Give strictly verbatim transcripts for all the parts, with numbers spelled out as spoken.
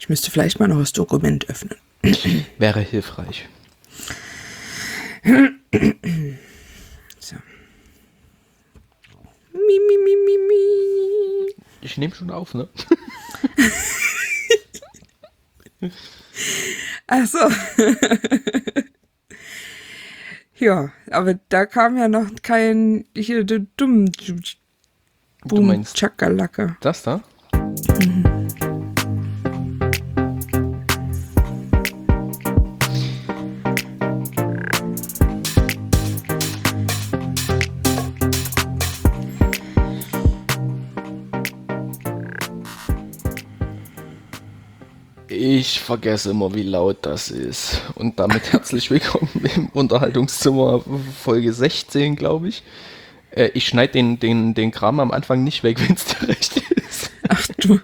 Ich müsste vielleicht mal noch das Dokument öffnen. Wäre hilfreich. So. Mi, mi, mi, mi, mi. Ich nehme schon auf, ne? Ach so. Ja, aber da kam ja noch kein hier du dumm Du meinst Chakalaka. das da? Mhm. Ich vergesse immer, wie laut das ist. Und damit herzlich willkommen im Unterhaltungszimmer Folge sechzehn, glaube ich. Äh, ich schneide den, den, den Kram am Anfang nicht weg, wenn es dir recht ist. Ach du.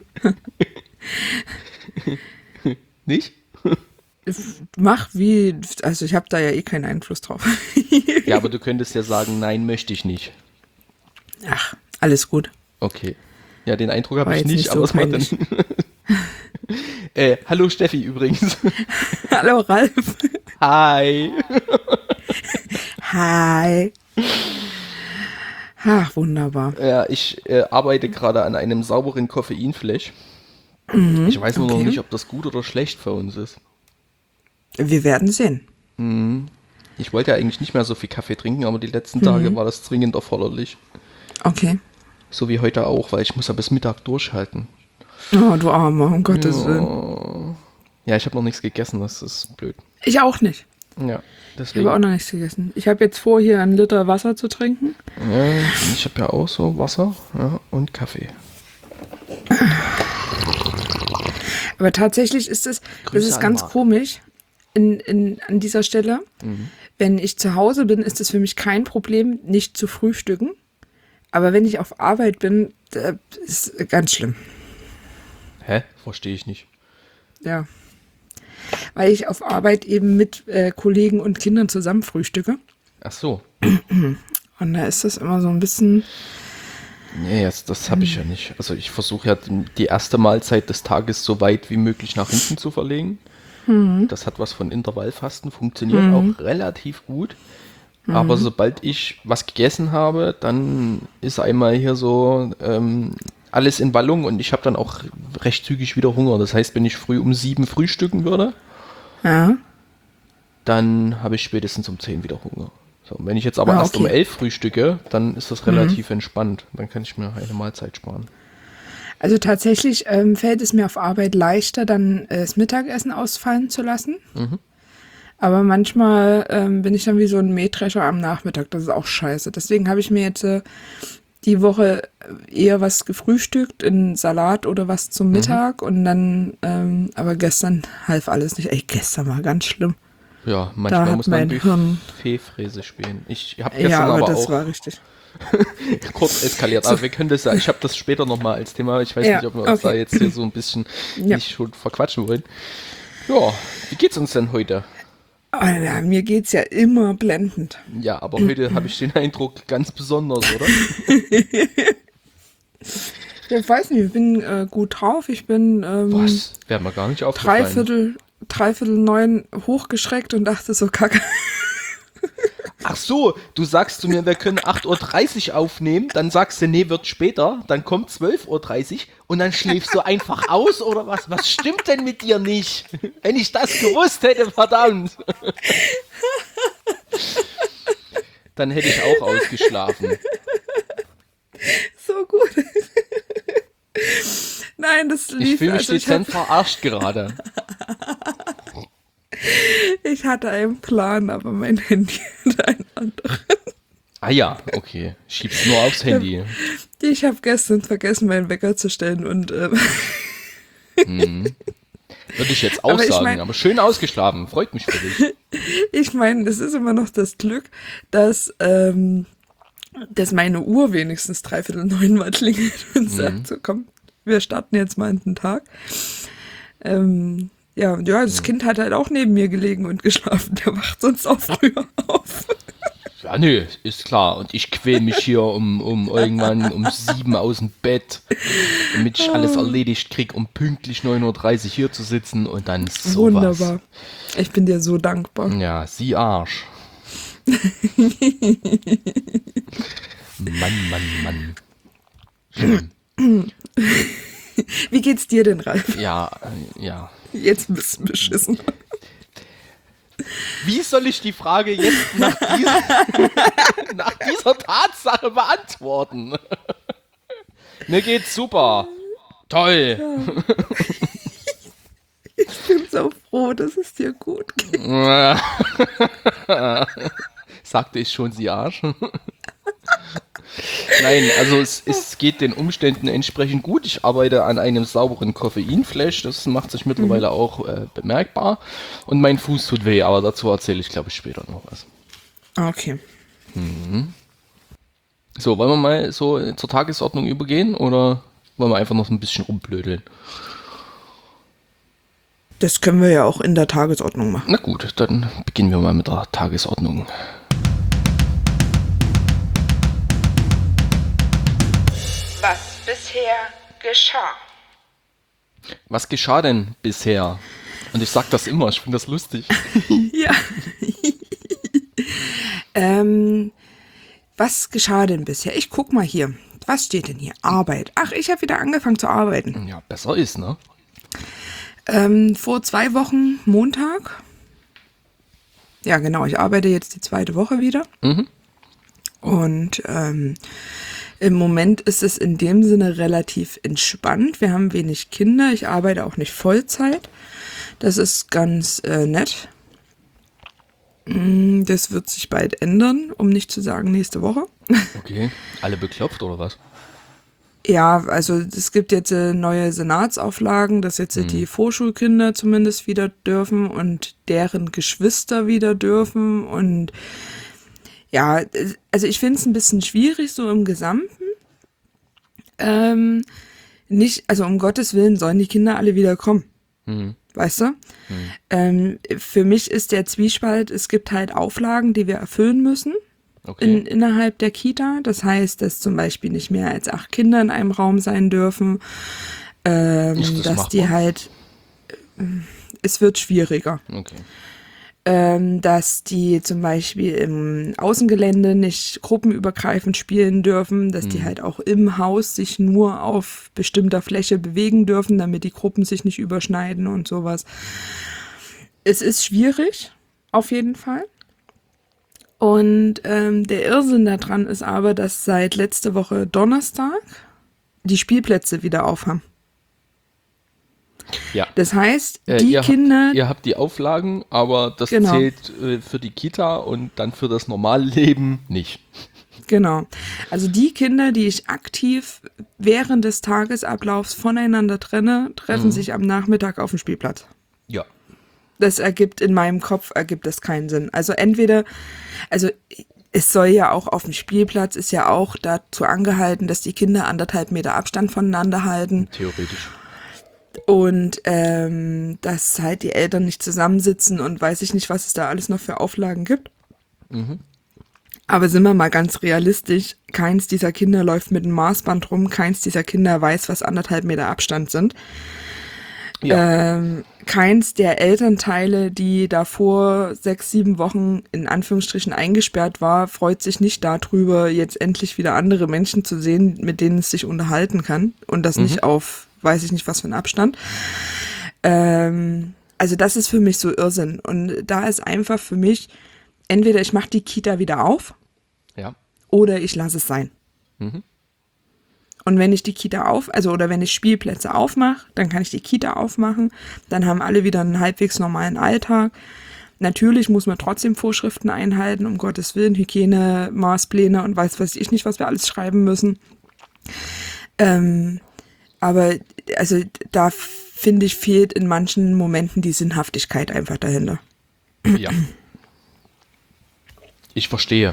Nicht? Mach wie, also ich habe da ja eh keinen Einfluss drauf. Ja, aber du könntest ja sagen, nein, möchte ich nicht. Ach, alles gut. Okay. Ja, den Eindruck habe War ich jetzt nicht, nicht aber so es macht peinlich. dann... äh, hallo Steffi übrigens. Hallo Ralf. Hi. Hi. Ach, wunderbar. Ja, ich äh, arbeite gerade an einem sauberen Koffeinflash. Mhm, ich weiß nur okay. noch nicht, ob das gut oder schlecht für uns ist. Wir werden sehen. Mhm. Ich wollte ja eigentlich nicht mehr so viel Kaffee trinken, aber die letzten Tage Mhm. war das dringend erforderlich. Okay. So wie heute auch, weil ich muss ja bis Mittag durchhalten. Oh, du Armer, um Gottes Willen. Ja, ja, ich habe noch nichts gegessen, das ist blöd. Ich auch nicht. Ja, Ich deswegen. habe auch noch nichts gegessen. Ich habe jetzt vor, hier einen Liter Wasser zu trinken. Ja, ich habe ja auch so Wasser, ja, und Kaffee. Aber tatsächlich ist es, das Grüße ist an ganz Marc. komisch in, in, an dieser Stelle. Mhm. Wenn ich zu Hause bin, ist es für mich kein Problem, nicht zu frühstücken. Aber wenn ich auf Arbeit bin, das ist ganz schlimm. Hä? Verstehe ich nicht. Ja. Weil ich auf Arbeit eben mit äh, Kollegen und Kindern zusammen frühstücke. Ach so. Und da ist das immer so ein bisschen... Nee, das, das habe ich ja nicht. Also ich versuche ja die erste Mahlzeit des Tages so weit wie möglich nach hinten zu verlegen. Mhm. Das hat was von Intervallfasten, funktioniert Mhm. auch relativ gut. Aber sobald ich was gegessen habe, dann ist einmal hier so ähm, alles in Ballung und ich habe dann auch recht zügig wieder Hunger. Das heißt, wenn ich früh um sieben frühstücken würde, Ja. dann habe ich spätestens um zehn wieder Hunger. So, und wenn ich jetzt aber Ah, erst um okay. elf frühstücke, dann ist das relativ entspannt. Dann kann ich mir eine Mahlzeit sparen. Also tatsächlich ähm, fällt es mir auf Arbeit leichter, dann äh, das Mittagessen ausfallen zu lassen. Mhm. Aber manchmal ähm, bin ich dann wie so ein Mähdrescher am Nachmittag. Das ist auch scheiße. Deswegen habe ich mir jetzt äh, die Woche eher was gefrühstückt, in Salat oder was zum Mittag. Und dann, ähm, aber gestern half alles nicht. Ey, gestern war ganz schlimm. Ja, manchmal hat muss man mein Hirn- Buffetfräse spielen. Ich habe gestern Ja, aber, aber, das auch war richtig. kurz eskaliert. Aber wir können das ja, ich habe das später nochmal als Thema. Ich weiß Ja, nicht, ob wir uns okay. da jetzt hier so ein bisschen Ja. nicht schon verquatschen wollen. Ja, wie geht's uns denn heute? Alter, mir geht's ja immer blendend. Ja, aber heute habe ich den Eindruck ganz besonders, oder? Ja, ich weiß nicht, ich bin äh, gut drauf. Ich bin ähm, Was? Wäre mir gar nicht aufgefallen. dreiviertel, dreiviertel neun hochgeschreckt und dachte so, kacke. Ach so, du sagst zu mir, wir können acht Uhr dreißig aufnehmen, dann sagst du, nee, wird später, dann kommt zwölf Uhr dreißig und dann schläfst du einfach aus oder was? Was stimmt denn mit dir nicht? Wenn ich das gewusst hätte, verdammt. Dann hätte ich auch ausgeschlafen. So gut. Nein, das lief. Ich fühle mich also ich, dezent hab, verarscht gerade. ich hatte einen Plan, aber mein Handy hat einen anderen. Ah ja, okay. Schieb's nur aufs Handy. Ich habe gestern vergessen, meinen Wecker zu stellen und ähm, Würde ich jetzt auch Aber ich sagen, mein- aber schön ausgeschlafen. Freut mich für dich. ich meine, es ist immer noch das Glück, dass, ähm, dass meine Uhr wenigstens dreiviertel neun mal klingelt und sagt, so komm, wir starten jetzt mal in den Tag. Ähm, ja, und ja, das Kind hat halt auch neben mir gelegen und geschlafen. Der wacht sonst auch früher auf. Ja, nee, ist klar. Und ich quäl mich hier um, um irgendwann um sieben aus dem Bett, damit ich alles erledigt krieg, um pünktlich neun Uhr dreißig hier zu sitzen und dann sowas. Wunderbar. Ich bin dir so dankbar. Ja, sie Arsch. Mann, Mann, Mann. Schlimm. Wie geht's dir denn, Ralf? Ja, äh, ja. Jetzt ein bisschen beschissen. Wie soll ich die Frage jetzt nach dieser, nach dieser Tatsache beantworten? Mir geht's super. Toll. Ich bin so froh, dass es dir gut geht. Sagte ich schon, sie Arsch. Nein, also es, es geht den Umständen entsprechend gut. Ich arbeite an einem sauberen Koffeinflash. Das macht sich mittlerweile mhm. auch äh, bemerkbar. Und mein Fuß tut weh, aber dazu erzähle ich, glaube ich, später noch was. Okay. Mhm. So, wollen wir mal so zur Tagesordnung übergehen oder wollen wir einfach noch ein bisschen rumblödeln? Das können wir ja auch in der Tagesordnung machen. Na gut, dann beginnen wir mal mit der Tagesordnung. Was bisher geschah. Was geschah denn bisher? Und ich sag das immer, ich finde das lustig. Ja. ähm, was geschah denn bisher? Ich guck mal hier. Was steht denn hier? Arbeit. Ach, ich habe wieder angefangen zu arbeiten. Ja, besser ist, ne? Ähm, vor zwei Wochen Montag. Ja, genau. Ich arbeite jetzt die zweite Woche wieder. Mhm. Und ähm, im Moment ist es in dem Sinne relativ entspannt. Wir haben wenig Kinder. Ich arbeite auch nicht Vollzeit. Das ist ganz äh, nett. Das wird sich bald ändern, um nicht zu sagen nächste Woche. Okay. Alle beklopft oder was? Ja, also es gibt jetzt äh, neue Senatsauflagen, dass jetzt äh, die Vorschulkinder zumindest wieder dürfen und deren Geschwister wieder dürfen. Und ja, äh, also ich finde es ein bisschen schwierig so im Gesamten. Ähm, nicht, also um Gottes Willen sollen die Kinder alle wieder kommen. Mhm. Weißt du? Mhm. Ähm, für mich ist der Zwiespalt, es gibt halt Auflagen, die wir erfüllen müssen. Okay. In, innerhalb der Kita. Das heißt, dass zum Beispiel nicht mehr als acht Kinder in einem Raum sein dürfen. Ähm, Ist das dass machbar? die halt, äh, es wird schwieriger. Okay. Ähm, dass die zum Beispiel im Außengelände nicht gruppenübergreifend spielen dürfen, dass die halt auch im Haus sich nur auf bestimmter Fläche bewegen dürfen, damit die Gruppen sich nicht überschneiden und sowas. Es ist schwierig, auf jeden Fall. Und ähm, der Irrsinn daran ist aber, dass seit letzte Woche Donnerstag die Spielplätze wieder aufhaben. Ja. Das heißt, Äh, die ihr Kinder... Habt, ihr habt die Auflagen, aber das Genau. zählt äh, für die Kita und dann für das normale Leben nicht. Genau. Also die Kinder, die ich aktiv während des Tagesablaufs voneinander trenne, treffen Mhm. sich am Nachmittag auf dem Spielplatz. Ja. Das ergibt, in meinem Kopf ergibt das keinen Sinn. Also entweder, also es soll ja auch auf dem Spielplatz, ist ja auch dazu angehalten, dass die Kinder anderthalb Meter Abstand voneinander halten Theoretisch. und ähm, dass halt die Eltern nicht zusammensitzen und weiß ich nicht, was es da alles noch für Auflagen gibt. Mhm. Aber sind wir mal ganz realistisch, keins dieser Kinder läuft mit einem Maßband rum, keins dieser Kinder weiß, was anderthalb Meter Abstand sind. Ja. Ähm, keins der Elternteile, die davor sechs, sieben Wochen in Anführungsstrichen eingesperrt war, freut sich nicht darüber, jetzt endlich wieder andere Menschen zu sehen, mit denen es sich unterhalten kann. Und das Mhm. nicht auf, weiß ich nicht, was für ein Abstand. Ähm, also das ist für mich so Irrsinn. Und da ist einfach für mich, entweder ich mache die Kita wieder auf Ja. oder ich lasse es sein. Mhm. Und wenn ich die Kita auf, also oder wenn ich Spielplätze aufmache, dann kann ich die Kita aufmachen. Dann haben alle wieder einen halbwegs normalen Alltag. Natürlich muss man trotzdem Vorschriften einhalten, um Gottes Willen, Hygiene, Maßpläne und weiß was ich nicht, was wir alles schreiben müssen. Ähm, aber also da finde ich, fehlt in manchen Momenten die Sinnhaftigkeit einfach dahinter. Ja. Ich verstehe.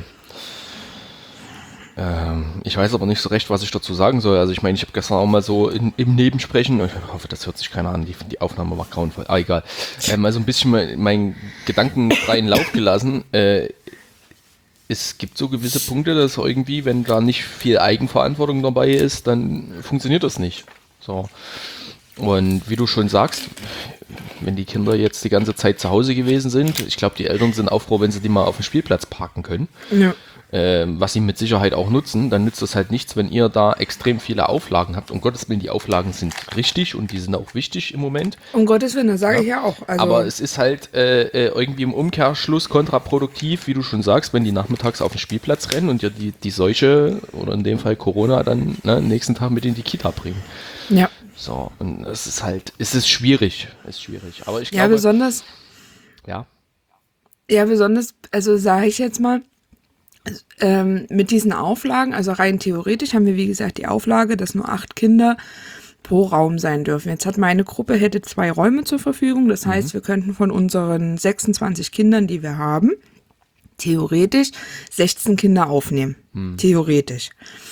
Ähm, ich weiß aber nicht so recht, was ich dazu sagen soll. Also ich meine, ich habe gestern auch mal so in, im Nebensprechen, ich hoffe, das hört sich keiner an, die, die Aufnahme war grauenvoll, ah, egal, äh, mal so ein bisschen mal meinen gedankenfreien Lauf gelassen. Äh, es gibt so gewisse Punkte, dass irgendwie, wenn da nicht viel Eigenverantwortung dabei ist, dann funktioniert das nicht. So. Und wie du schon sagst, wenn die Kinder jetzt die ganze Zeit zu Hause gewesen sind, ich glaube, die Eltern sind auch froh, wenn sie die mal auf dem Spielplatz parken können. Ja. Ähm, was sie mit Sicherheit auch nutzen, dann nützt das halt nichts, wenn ihr da extrem viele Auflagen habt. Um Gottes Willen, die Auflagen sind richtig und die sind auch wichtig im Moment. Um Gottes Willen, das sage ja. ich ja auch. Also Aber es ist halt äh, irgendwie im Umkehrschluss kontraproduktiv, wie du schon sagst, wenn die nachmittags auf den Spielplatz rennen und dir die, die Seuche oder in dem Fall Corona dann ne, nächsten Tag mit in die Kita bringen. Ja. So, und es ist halt, es ist schwierig, es ist schwierig. Aber ich ja, glaube, besonders, ja. ja, besonders, also sage ich jetzt mal, ähm, mit diesen Auflagen, also rein theoretisch haben wir, wie gesagt, die Auflage, dass nur acht Kinder pro Raum sein dürfen. Jetzt hat meine Gruppe, hätte zwei Räume zur Verfügung, das heißt, mhm. wir könnten von unseren sechsundzwanzig Kindern, die wir haben, theoretisch sechzehn Kinder aufnehmen. Mhm. Theoretisch.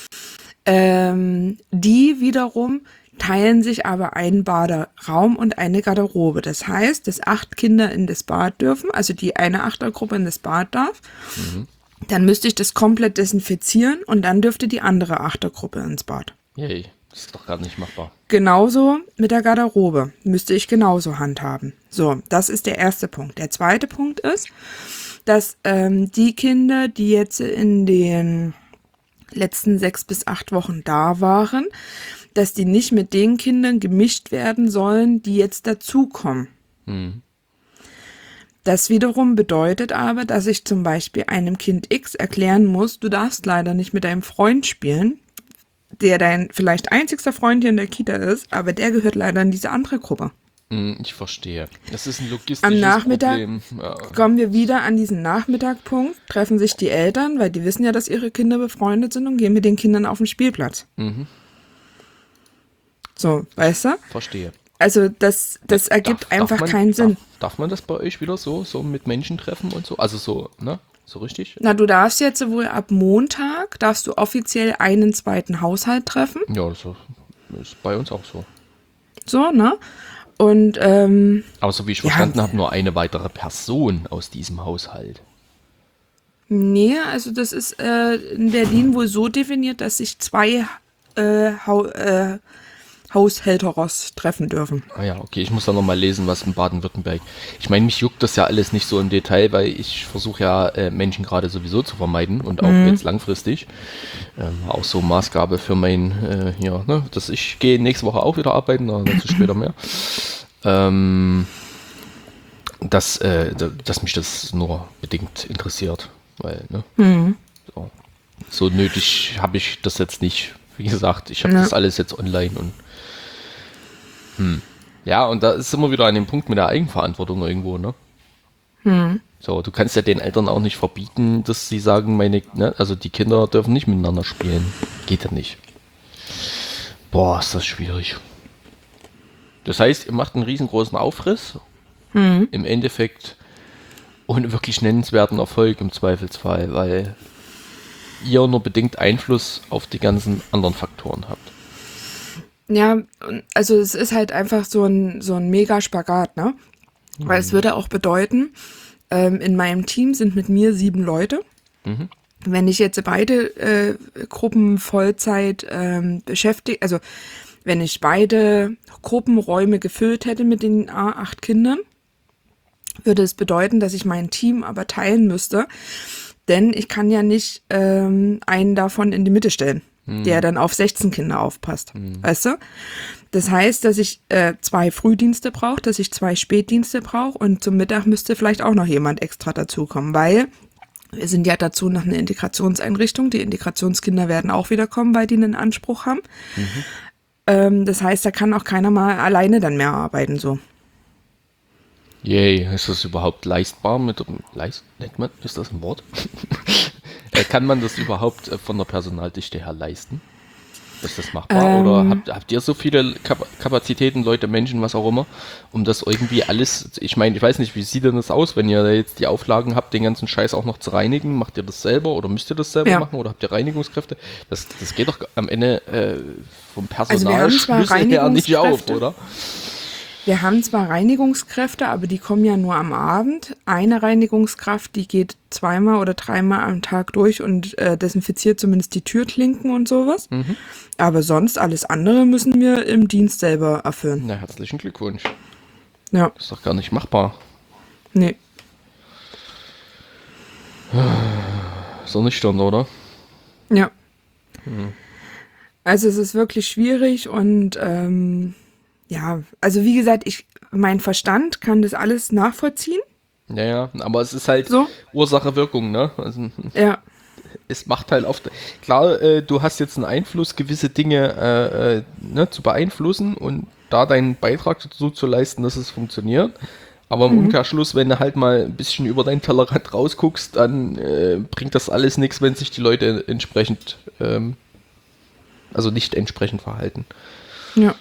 Ähm, die wiederum teilen sich aber einen Baderaum und eine Garderobe. Das heißt, dass acht Kinder in das Bad dürfen, also die eine Achtergruppe in das Bad darf. Mhm. Dann müsste ich das komplett desinfizieren und dann dürfte die andere Achtergruppe ins Bad. Yay, das ist doch gar nicht machbar. Genauso mit der Garderobe. Müsste ich genauso handhaben. So, das ist der erste Punkt. Der zweite Punkt ist, dass ähm, die Kinder, die jetzt in den letzten sechs bis acht Wochen da waren, dass die nicht mit den Kindern gemischt werden sollen, die jetzt dazukommen. Hm. Das wiederum bedeutet aber, dass ich zum Beispiel einem Kind X erklären muss, du darfst leider nicht mit deinem Freund spielen, der dein vielleicht einzigster Freund hier in der Kita ist, aber der gehört leider in diese andere Gruppe. Ich verstehe. Das ist ein logistisches Am Nachmittag Problem. Ja. kommen wir wieder an diesen Nachmittagpunkt, treffen sich die Eltern, weil die wissen ja, dass ihre Kinder befreundet sind und gehen mit den Kindern auf den Spielplatz. Mhm. So, weißt du? Verstehe. Also das, das ergibt darf, einfach darf man, keinen Sinn. Darf, darf man das bei euch wieder so, so mit Menschen treffen und so? Also so, ne? So richtig? Na, du darfst jetzt wohl ab Montag, darfst du offiziell einen zweiten Haushalt treffen. Ja, das ist bei uns auch so. So, ne? Und, ähm... Aber so wie ich verstanden ja, habe, nur eine weitere Person aus diesem Haushalt. Nee, also das ist äh, in Berlin wohl so definiert, dass sich zwei äh, Hau- äh, Haushälteros treffen dürfen. Ah ja, okay, ich muss da nochmal lesen, was in Baden-Württemberg. Ich meine, mich juckt das ja alles nicht so im Detail, weil ich versuche ja äh, Menschen gerade sowieso zu vermeiden und auch mhm. jetzt langfristig. Ähm, auch so Maßgabe für mein, äh, ja, ne, dass ich gehe nächste Woche auch wieder arbeiten, aber dazu später mehr. Ähm, dass, äh, dass mich das nur bedingt interessiert, weil, ne, mhm. so, so nötig habe ich das jetzt nicht. Wie gesagt, ich habe ja. das alles jetzt online und Hm. Ja, und da ist immer wieder an dem Punkt mit der Eigenverantwortung irgendwo, ne? Hm. So, du kannst ja den Eltern auch nicht verbieten, dass sie sagen, meine, ne, also die Kinder dürfen nicht miteinander spielen. Geht ja nicht. Boah, ist das schwierig. Das heißt, ihr macht einen riesengroßen Aufriss. Hm. Im Endeffekt ohne wirklich nennenswerten Erfolg im Zweifelsfall, weil ihr nur bedingt Einfluss auf die ganzen anderen Faktoren habt. Ja, also es ist halt einfach so ein, so ein Mega-Spagat, ne? Mhm. Weil es würde auch bedeuten, ähm, in meinem Team sind mit mir sieben Leute. Mhm. Wenn ich jetzt beide äh, Gruppen Vollzeit ähm, beschäftige, also wenn ich beide Gruppenräume gefüllt hätte mit den A acht Kindern, würde es bedeuten, dass ich mein Team aber teilen müsste. Denn ich kann ja nicht ähm, einen davon in die Mitte stellen, hm. der dann auf sechzehn Kinder aufpasst. Hm. Weißt du? Das heißt, dass ich äh, zwei Frühdienste brauche, dass ich zwei Spätdienste brauche und zum Mittag müsste vielleicht auch noch jemand extra dazukommen, weil wir sind ja dazu noch eine Integrationseinrichtung. Die Integrationskinder werden auch wieder kommen, weil die einen Anspruch haben. Mhm. Ähm, das heißt, da kann auch keiner mal alleine dann mehr arbeiten, so. Yay, ist das überhaupt leistbar mit leist, nennt man, ist das ein Wort? Kann man das überhaupt von der Personaldichte her leisten? Ist das machbar? Ähm, Oder habt, habt ihr so viele Kap- Kapazitäten, Leute, Menschen, was auch immer, um das irgendwie alles, ich meine, ich weiß nicht, wie sieht denn das aus, wenn ihr da jetzt die Auflagen habt, den ganzen Scheiß auch noch zu reinigen? Macht ihr das selber oder müsst ihr das selber ja. machen oder habt ihr Reinigungskräfte? Das, das geht doch am Ende äh, vom Personalschlüssel also her nicht auf, oder? Wir haben zwar Reinigungskräfte, aber die kommen ja nur am Abend. Eine Reinigungskraft, die geht zweimal oder dreimal am Tag durch und äh, desinfiziert zumindest die Türklinken und sowas. Mhm. Aber sonst alles andere müssen wir im Dienst selber erfüllen. Na, herzlichen Glückwunsch. Ja, Das ist doch gar nicht machbar. nee. Ist doch nüchtern, oder? Ja. Also es ist wirklich schwierig und ähm, ja, also wie gesagt, ich, mein Verstand kann das alles nachvollziehen. Ja, ja, aber es ist halt So. Ursache-Wirkung, ne? Also, Ja, es macht halt oft, klar, äh, du hast jetzt einen Einfluss, gewisse Dinge äh, äh, ne, zu beeinflussen und da deinen Beitrag dazu zu leisten, dass es funktioniert. Aber im Umkehrschluss, wenn du halt mal ein bisschen über deinen Tellerrand rausguckst, dann äh, bringt das alles nichts, wenn sich die Leute entsprechend, ähm, also nicht entsprechend verhalten. ja,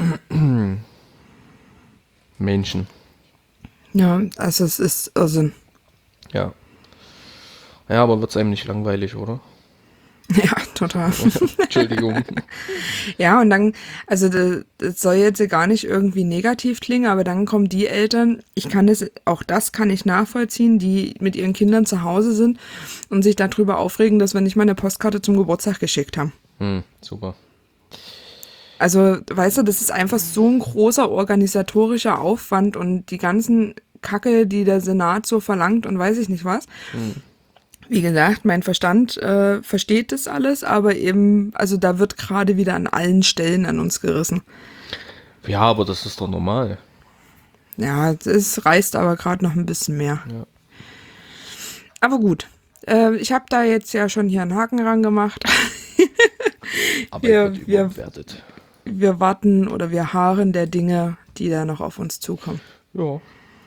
Menschen, ja, also es ist Irrsinn. ja. Ja, aber wird's einem nicht langweilig, oder? Ja, total. Entschuldigung. Ja, und dann, also das, das soll jetzt gar nicht irgendwie negativ klingen, aber dann kommen die Eltern, ich kann das, auch das kann ich nachvollziehen, die mit ihren Kindern zu Hause sind und sich darüber aufregen, dass wir nicht mal eine Postkarte zum Geburtstag geschickt haben. Hm, super. Also, weißt du, das ist einfach so ein großer organisatorischer Aufwand und die ganzen Kacke, die der Senat so verlangt und weiß ich nicht was. Wie gesagt, mein Verstand äh, versteht das alles, aber eben, also da wird gerade wieder an allen Stellen an uns gerissen. Ja, aber das ist doch normal. Ja, es reißt aber gerade noch ein bisschen mehr. Ja. Aber gut, äh, ich habe da jetzt ja schon hier einen Haken ran gemacht. Aber Wir- wird wir- überbewertet. Wir warten oder wir harren der Dinge, die da noch auf uns zukommen. Ja.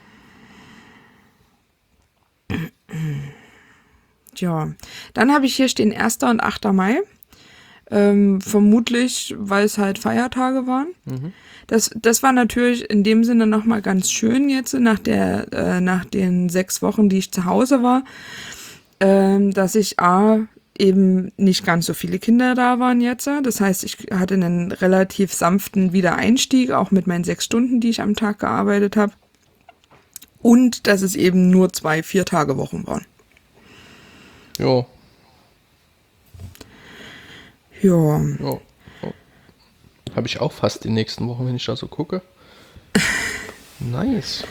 Tja, dann habe ich hier stehen erster und achter Mai. Ähm, vermutlich, weil es halt Feiertage waren. Das, das war natürlich in dem Sinne nochmal ganz schön jetzt, nach, der, äh, nach den sechs Wochen, die ich zu Hause war, ähm, dass ich A, eben nicht ganz so viele Kinder da waren jetzt. Das heißt, ich hatte einen relativ sanften Wiedereinstieg, auch mit meinen sechs Stunden, die ich am Tag gearbeitet habe. Und dass es eben nur zwei Vier-Tage-Wochen waren. Ja. Ja, Ja. ja. Habe ich auch fast die nächsten Wochen, wenn ich da so gucke. Nice.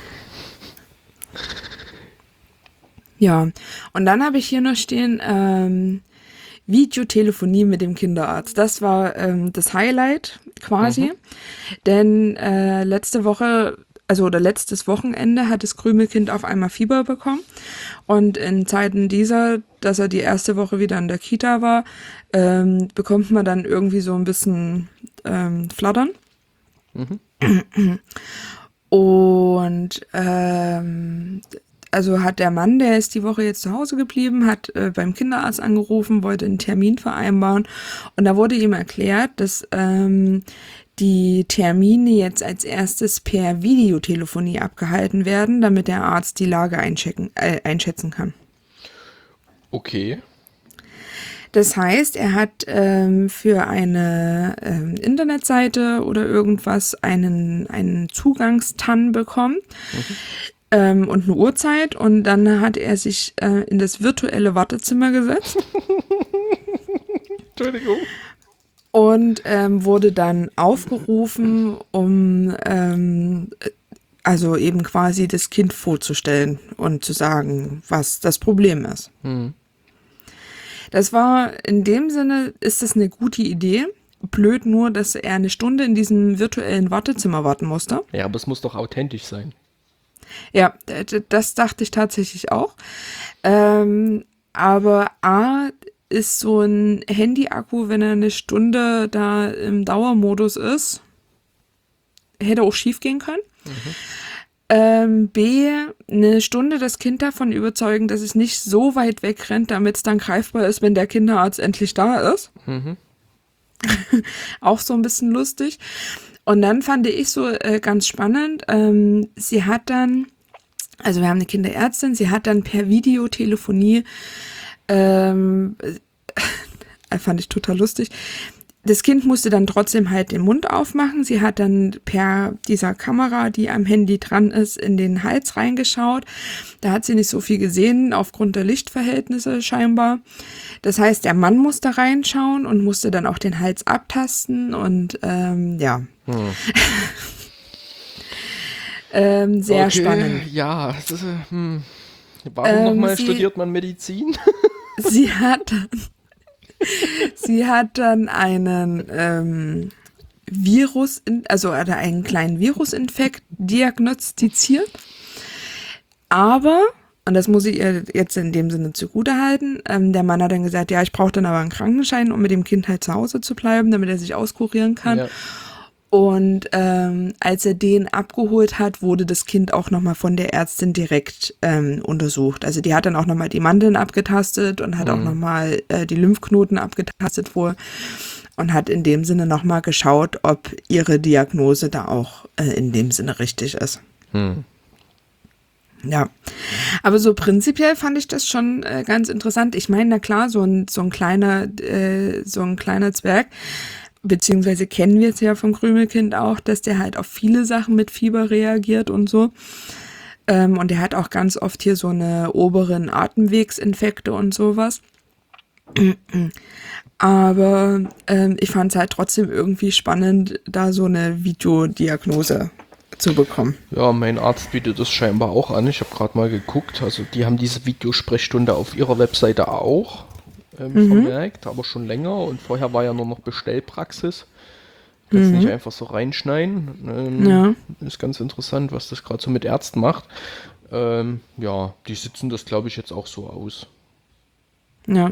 ja. Und dann habe ich hier noch stehen, ähm, Videotelefonie mit dem Kinderarzt. Das war ähm, das Highlight quasi. Denn äh, letzte Woche, also oder letztes Wochenende hat das Krümelkind auf einmal Fieber bekommen. Und in Zeiten dieser, dass er die erste Woche wieder in der Kita war, ähm, bekommt man dann irgendwie so ein bisschen ähm, Flattern. Und ähm, also hat der Mann, der ist die Woche jetzt zu Hause geblieben, hat äh, beim Kinderarzt angerufen, wollte einen Termin vereinbaren und da wurde ihm erklärt, dass ähm, die Termine jetzt als erstes per Videotelefonie abgehalten werden, damit der Arzt die Lage einchecken, äh, einschätzen kann. Okay. Das heißt, er hat ähm, für eine ähm, Internetseite oder irgendwas einen, einen Zugangs-T A N bekommen ähm, und eine Uhrzeit und dann hat er sich äh, in das virtuelle Wartezimmer gesetzt Entschuldigung. und ähm, wurde dann aufgerufen, um ähm, also eben quasi das Kind vorzustellen und zu sagen, was das Problem ist. Hm. Das war, in dem Sinne ist das eine gute Idee. Blöd nur, dass er eine Stunde in diesem virtuellen Wartezimmer warten musste. Ja, aber es muss doch authentisch sein. Ja, d- das dachte ich tatsächlich auch. Ähm, aber A ist so ein Handy-Akku, wenn er eine Stunde da im Dauermodus ist, hätte auch schief gehen können. Ähm, B, eine Stunde das Kind davon überzeugen, dass es nicht so weit wegrennt, damit es dann greifbar ist, wenn der Kinderarzt endlich da ist. Auch so ein bisschen lustig. Und dann fand ich so äh, ganz spannend, ähm, sie hat dann, also wir haben eine Kinderärztin, sie hat dann per Videotelefonie, ähm, äh, fand ich total lustig, das Kind musste dann trotzdem halt den Mund aufmachen. Sie hat dann per dieser Kamera, die am Handy dran ist, in den Hals reingeschaut. Da hat sie nicht so viel gesehen, aufgrund der Lichtverhältnisse scheinbar. Das heißt, der Mann musste reinschauen und musste dann auch den Hals abtasten und ähm, ja. Hm. ähm, sehr okay, spannend. Ja, das ist, hm. Warum Ähm, nochmal sie- studiert man Medizin? Sie hat dann, sie hat dann einen ähm, Virus, also oder einen kleinen Virusinfekt diagnostiziert. Aber, und das muss ich ihr jetzt in dem Sinne zugutehalten, ähm, der Mann hat dann gesagt, ja, ich brauche dann aber einen Krankenschein, um mit dem Kind halt zu Hause zu bleiben, damit er sich auskurieren kann. Ja. Und ähm, als er den abgeholt hat, wurde das Kind auch nochmal von der Ärztin direkt ähm, untersucht. Also die hat dann auch nochmal die Mandeln abgetastet und hat Mhm. auch nochmal äh, die Lymphknoten abgetastet wohl und hat in dem Sinne nochmal geschaut, ob ihre Diagnose da auch äh, in dem Sinne richtig ist. Hm. Ja, aber so prinzipiell fand ich das schon äh, ganz interessant. Ich meine, na klar, so ein, so ein kleiner, äh, so ein kleiner Zwerg, beziehungsweise kennen wir es ja vom Krümelkind auch, dass der halt auf viele Sachen mit Fieber reagiert und so. Ähm, und der hat auch ganz oft hier so eine oberen Atemwegsinfekte und sowas. Aber ähm, ich fand es halt trotzdem irgendwie spannend, da so eine Videodiagnose zu bekommen. Ja, mein Arzt bietet das scheinbar auch an. Ich habe gerade mal geguckt. Also die haben diese Videosprechstunde auf ihrer Webseite auch ähm, Mhm. vermerkt, aber schon länger. Und vorher war ja nur noch Bestellpraxis. Kannst Mhm. nicht einfach so reinschneiden. Ähm, Ja. Ist ganz interessant, was das gerade so mit Ärzten macht. Ähm, ja, die sitzen das, glaube ich, jetzt auch so aus. Ja.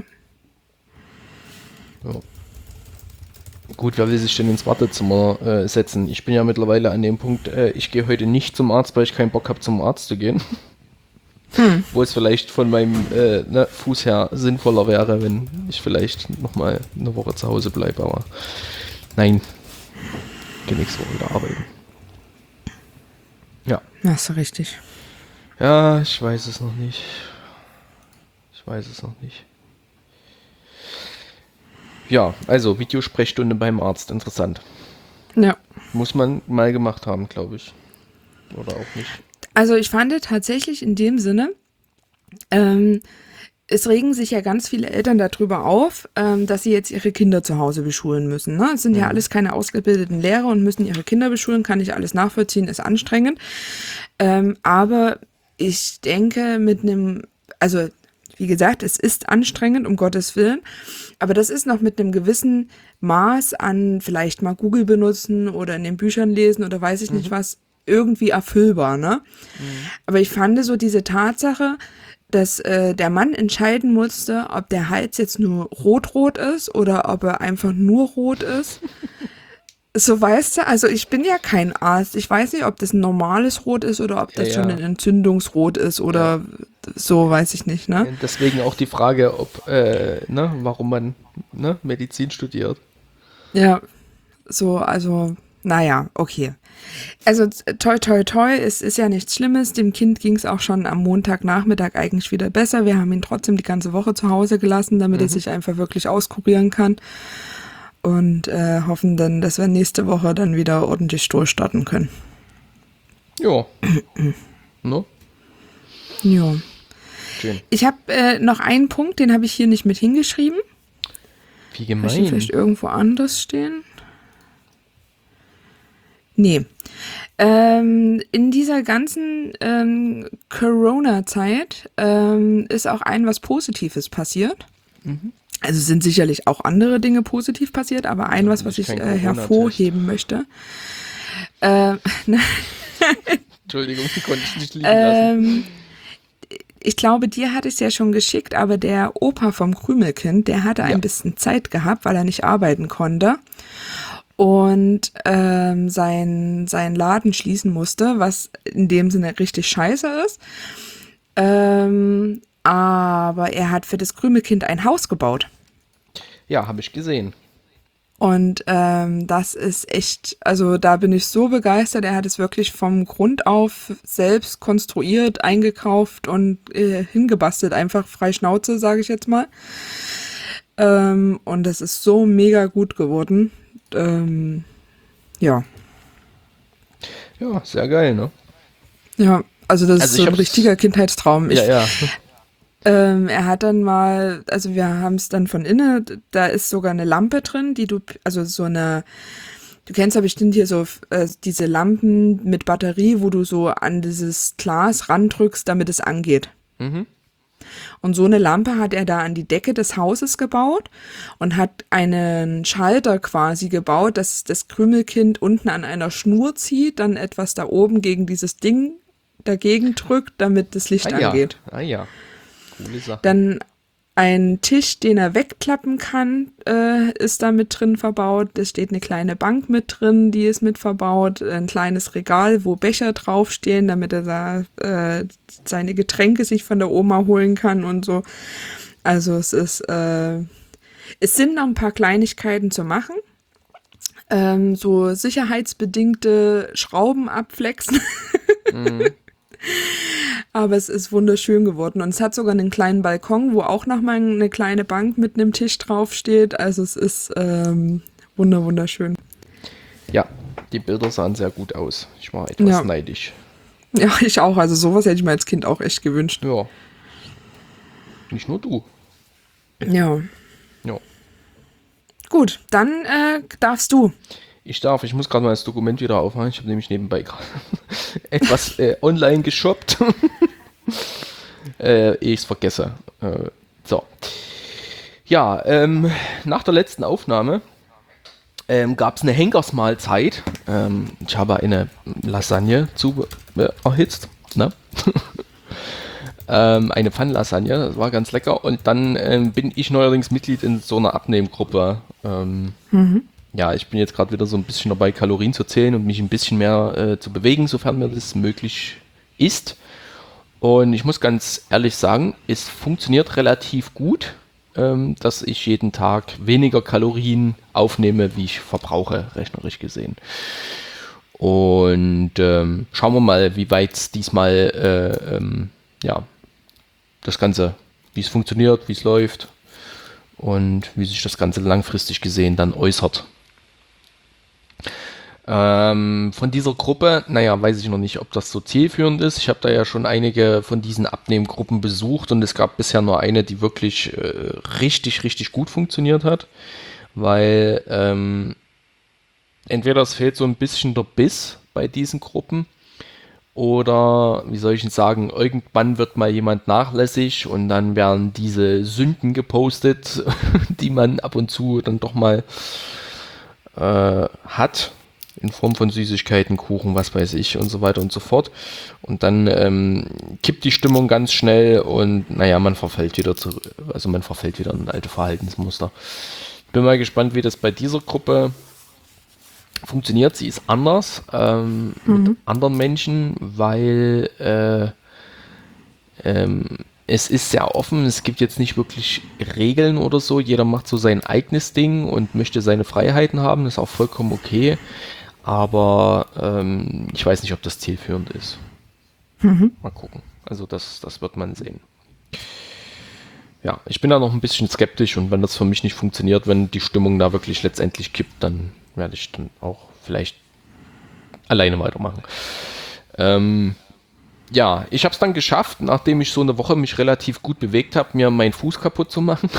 Ja. Gut, wer will sich denn ins Wartezimmer äh, setzen? Ich bin ja mittlerweile an dem Punkt, äh, ich gehe heute nicht zum Arzt, weil ich keinen Bock habe, zum Arzt zu gehen. Hm. Wo es vielleicht von meinem äh, ne, Fuß her sinnvoller wäre, wenn ich vielleicht nochmal eine Woche zu Hause bleibe. Aber nein, gehe nächste Woche wieder arbeiten. Ja. Hast du richtig. Ja, ich weiß es noch nicht. Ich weiß es noch nicht. Ja, also Videosprechstunde beim Arzt, interessant. Ja. Muss man mal gemacht haben, glaube ich. Oder auch nicht. Also ich fand tatsächlich in dem Sinne, ähm, es regen sich ja ganz viele Eltern darüber auf, ähm, dass sie jetzt ihre Kinder zu Hause beschulen müssen. Ne? Es sind ja alles keine ausgebildeten Lehrer und müssen ihre Kinder beschulen, kann ich alles nachvollziehen, ist anstrengend. Ähm, aber ich denke mit einem, also wie gesagt, es ist anstrengend, um Gottes Willen, aber das ist noch mit einem gewissen Maß an vielleicht mal Google benutzen oder in den Büchern lesen oder weiß ich nicht was, irgendwie erfüllbar, ne? Aber ich fand so diese Tatsache, dass äh, der Mann entscheiden musste, ob der Hals jetzt nur rot-rot ist oder ob er einfach nur rot ist. So, weißt du, also ich bin ja kein Arzt. Ich weiß nicht, ob das ein normales Rot ist oder ob das Ja, schon ja. ein Entzündungsrot ist oder so, weiß ich nicht, ne? Deswegen auch die Frage, ob, äh, ne, warum man ne, Medizin studiert. Ja, so, also, naja, okay. Also toi, toi, toi, es ist ja nichts Schlimmes. Dem Kind ging es auch schon am Montagnachmittag eigentlich wieder besser. Wir haben ihn trotzdem die ganze Woche zu Hause gelassen, damit er sich einfach wirklich auskurieren kann. Und äh, hoffen dann, dass wir nächste Woche dann wieder ordentlich durchstarten können. Ja. Ne? Ja. Schön. Ich habe äh, noch einen Punkt, den habe ich hier nicht mit hingeschrieben. Wie Habe ich hier gemein. vielleicht irgendwo anders stehen? Nee. Ähm, in dieser ganzen ähm, Corona-Zeit ähm, ist auch ein was Positives passiert. Also sind sicherlich auch andere Dinge positiv passiert, aber ein Ja, was, was nicht ich kein äh, Corona-Test. hervorheben möchte. Ähm, Entschuldigung, die konnte ich nicht liegen lassen. ähm, ich glaube, dir hatte ich es ja schon geschickt, aber der Opa vom Krümelkind, der hatte Ja. ein bisschen Zeit gehabt, weil er nicht arbeiten konnte und ähm, sein, sein Laden schließen musste, was in dem Sinne richtig scheiße ist. Ähm, aber er hat für das Krümelkind ein Haus gebaut. Ja, habe ich gesehen. Und ähm, das ist echt, also da bin ich so begeistert. Er hat es wirklich vom Grund auf selbst konstruiert, eingekauft und äh, hingebastelt, einfach frei Schnauze, sage ich jetzt mal. Ähm, und das ist so mega gut geworden. Ähm, ja. Ja, sehr geil, ne? Ja, also das ist Also so ich ein hab's, richtiger Kindheitstraum. ja, Ich, ja. ähm, er hat dann mal, also wir haben es dann von innen, da ist sogar eine Lampe drin, die du, also so eine, du kennst ja bestimmt hier so äh, diese Lampen mit Batterie, wo du so an dieses Glas randrückst, damit es angeht. Mhm. Und so eine Lampe hat er da an die Decke des Hauses gebaut und hat einen Schalter quasi gebaut, dass das Krümelkind unten an einer Schnur zieht, dann etwas da oben gegen dieses Ding dagegen drückt, damit das Ah Licht ja, angeht. ah ja. Coole Sache. Dann ein Tisch, den er wegklappen kann, äh, ist da mit drin verbaut. Es steht eine kleine Bank mit drin, die ist mit verbaut. Ein kleines Regal, wo Becher draufstehen, damit er da äh, seine Getränke sich von der Oma holen kann und so. Also es ist, äh, es sind noch ein paar Kleinigkeiten zu machen. Ähm, so sicherheitsbedingte Schrauben abflexen. Mhm. Aber es ist wunderschön geworden. Und es hat sogar einen kleinen Balkon, wo auch nochmal eine kleine Bank mit einem Tisch draufsteht. Also es ist ähm, wunder wunderschön. Ja, die Bilder sahen sehr gut aus. Ich war etwas Ja. neidisch. Ja, ich auch. Also sowas hätte ich mir als Kind auch echt gewünscht. Ja. Nicht nur du. Ja. Ja. Gut, dann äh, darfst du. Ich darf, ich muss gerade mal das Dokument wieder aufmachen. Ich habe nämlich nebenbei gerade etwas äh, online geshoppt. äh, ehe ich es vergesse. Äh, so. Ja, ähm, nach der letzten Aufnahme ähm, gab es eine Henkersmahlzeit. Ähm, ich habe eine Lasagne zu äh, erhitzt. Ne? ähm, eine Pfannlasagne, das war ganz lecker. Und dann ähm, bin ich neuerdings Mitglied in so einer Abnehmgruppe. Ähm, Mhm. Ja, ich bin jetzt gerade wieder so ein bisschen dabei, Kalorien zu zählen und mich ein bisschen mehr äh, zu bewegen, sofern mir das möglich ist. Und ich muss ganz ehrlich sagen, es funktioniert relativ gut, ähm, dass ich jeden Tag weniger Kalorien aufnehme, wie ich verbrauche, rechnerisch gesehen. Und ähm, schauen wir mal, wie weit es diesmal, äh, ähm, ja, das Ganze, wie es funktioniert, wie es läuft und wie sich das Ganze langfristig gesehen dann äußert. Ähm, von dieser Gruppe, naja, weiß ich noch nicht, ob das so zielführend ist. Ich habe da ja schon einige von diesen Abnehmgruppen besucht und es gab bisher nur eine, die wirklich äh, richtig, richtig gut funktioniert hat, weil ähm, entweder es fehlt so ein bisschen der Biss bei diesen Gruppen oder, wie soll ich denn sagen, irgendwann wird mal jemand nachlässig und dann werden diese Sünden gepostet, die man ab und zu dann doch mal äh, hat. In Form von Süßigkeiten, Kuchen, was weiß ich und so weiter und so fort. Und dann ähm, kippt die Stimmung ganz schnell und naja, man verfällt wieder zu, also man verfällt wieder in alte Verhaltensmuster. Bin mal gespannt, wie das bei dieser Gruppe funktioniert. Sie ist anders ähm, Mhm. mit anderen Menschen, weil äh, ähm, es ist sehr offen. Es gibt jetzt nicht wirklich Regeln oder so. Jeder macht so sein eigenes Ding und möchte seine Freiheiten haben. Das ist auch vollkommen okay. Aber ähm, ich weiß nicht, ob das zielführend ist. Mhm. Mal gucken. Also das, das wird man sehen. Ja, ich bin da noch ein bisschen skeptisch und wenn das für mich nicht funktioniert, wenn die Stimmung da wirklich letztendlich kippt, dann werde ich dann auch vielleicht alleine weitermachen. Ähm, ja, ich habe es dann geschafft, nachdem ich so eine Woche mich relativ gut bewegt habe, mir meinen Fuß kaputt zu machen.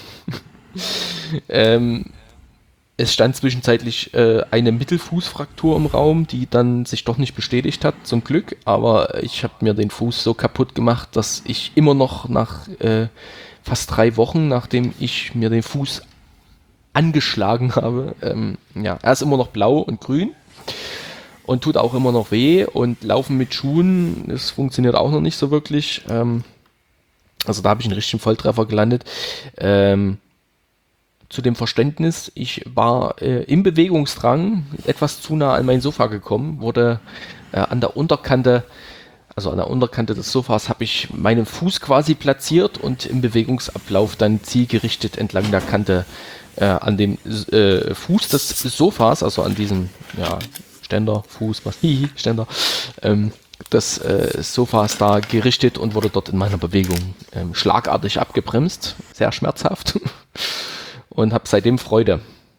ähm, Es stand zwischenzeitlich äh, eine Mittelfußfraktur im Raum, die dann sich doch nicht bestätigt hat, zum Glück. Aber ich habe mir den Fuß so kaputt gemacht, dass ich immer noch nach äh, fast drei Wochen, nachdem ich mir den Fuß angeschlagen habe, ähm, ja, er ist immer noch blau und grün und tut auch immer noch weh. Und Laufen mit Schuhen, das funktioniert auch noch nicht so wirklich. Ähm, also da habe ich einen richtigen Volltreffer gelandet. Ähm, Zu dem Verständnis, ich war äh, im Bewegungsdrang etwas zu nah an mein Sofa gekommen, wurde äh, an der Unterkante, also an der Unterkante des Sofas, habe ich meinen Fuß quasi platziert und im Bewegungsablauf dann zielgerichtet entlang der Kante äh, an dem äh, Fuß des Sofas, also an diesem ja, Ständer, Fuß, was, hihi, Ständer, ähm, Das äh, Sofa ist da gerichtet und wurde dort in meiner Bewegung ähm, schlagartig abgebremst. Sehr schmerzhaft. Und habe seitdem Freude.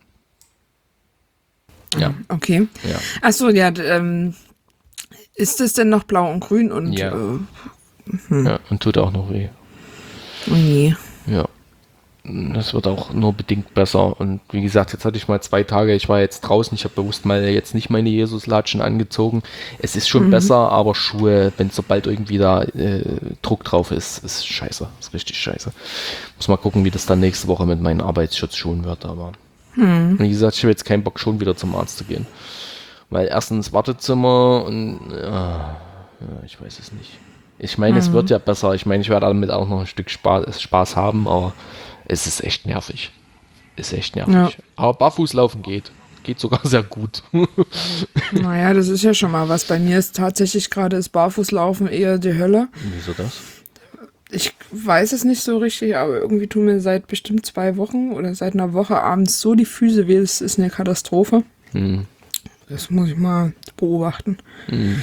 Ja. Okay. Ja. Achso, ja, d- ähm, ist es denn noch blau und grün und Ja. äh, Ja, und tut auch noch weh. oh je. Ja. Das wird auch nur bedingt besser. Und wie gesagt, jetzt hatte ich mal zwei Tage, ich war jetzt draußen, ich habe bewusst mal jetzt nicht meine Jesuslatschen angezogen. Es ist schon besser, aber Schuhe, wenn sobald irgendwie da äh, Druck drauf ist, ist scheiße. Ist richtig scheiße. Muss mal gucken, wie das dann nächste Woche mit meinen Arbeitsschutzschuhen wird. Aber wie gesagt, ich habe jetzt keinen Bock, schon wieder zum Arzt zu gehen. Weil erstens Wartezimmer und ja, ja, ich weiß es nicht. Ich meine, es wird ja besser. Ich meine, ich werde damit auch noch ein Stück Spaß, Spaß haben, aber es ist echt nervig. Ist echt nervig. Ja. Aber Barfußlaufen geht. Geht sogar sehr gut. Naja, das ist ja schon mal was. Bei mir ist tatsächlich gerade das Barfußlaufen eher die Hölle. Wieso das? Ich weiß es nicht so richtig, aber irgendwie tun mir seit bestimmt zwei Wochen oder seit einer Woche abends so die Füße weh, das ist eine Katastrophe. Hm. Das muss ich mal beobachten. Hm.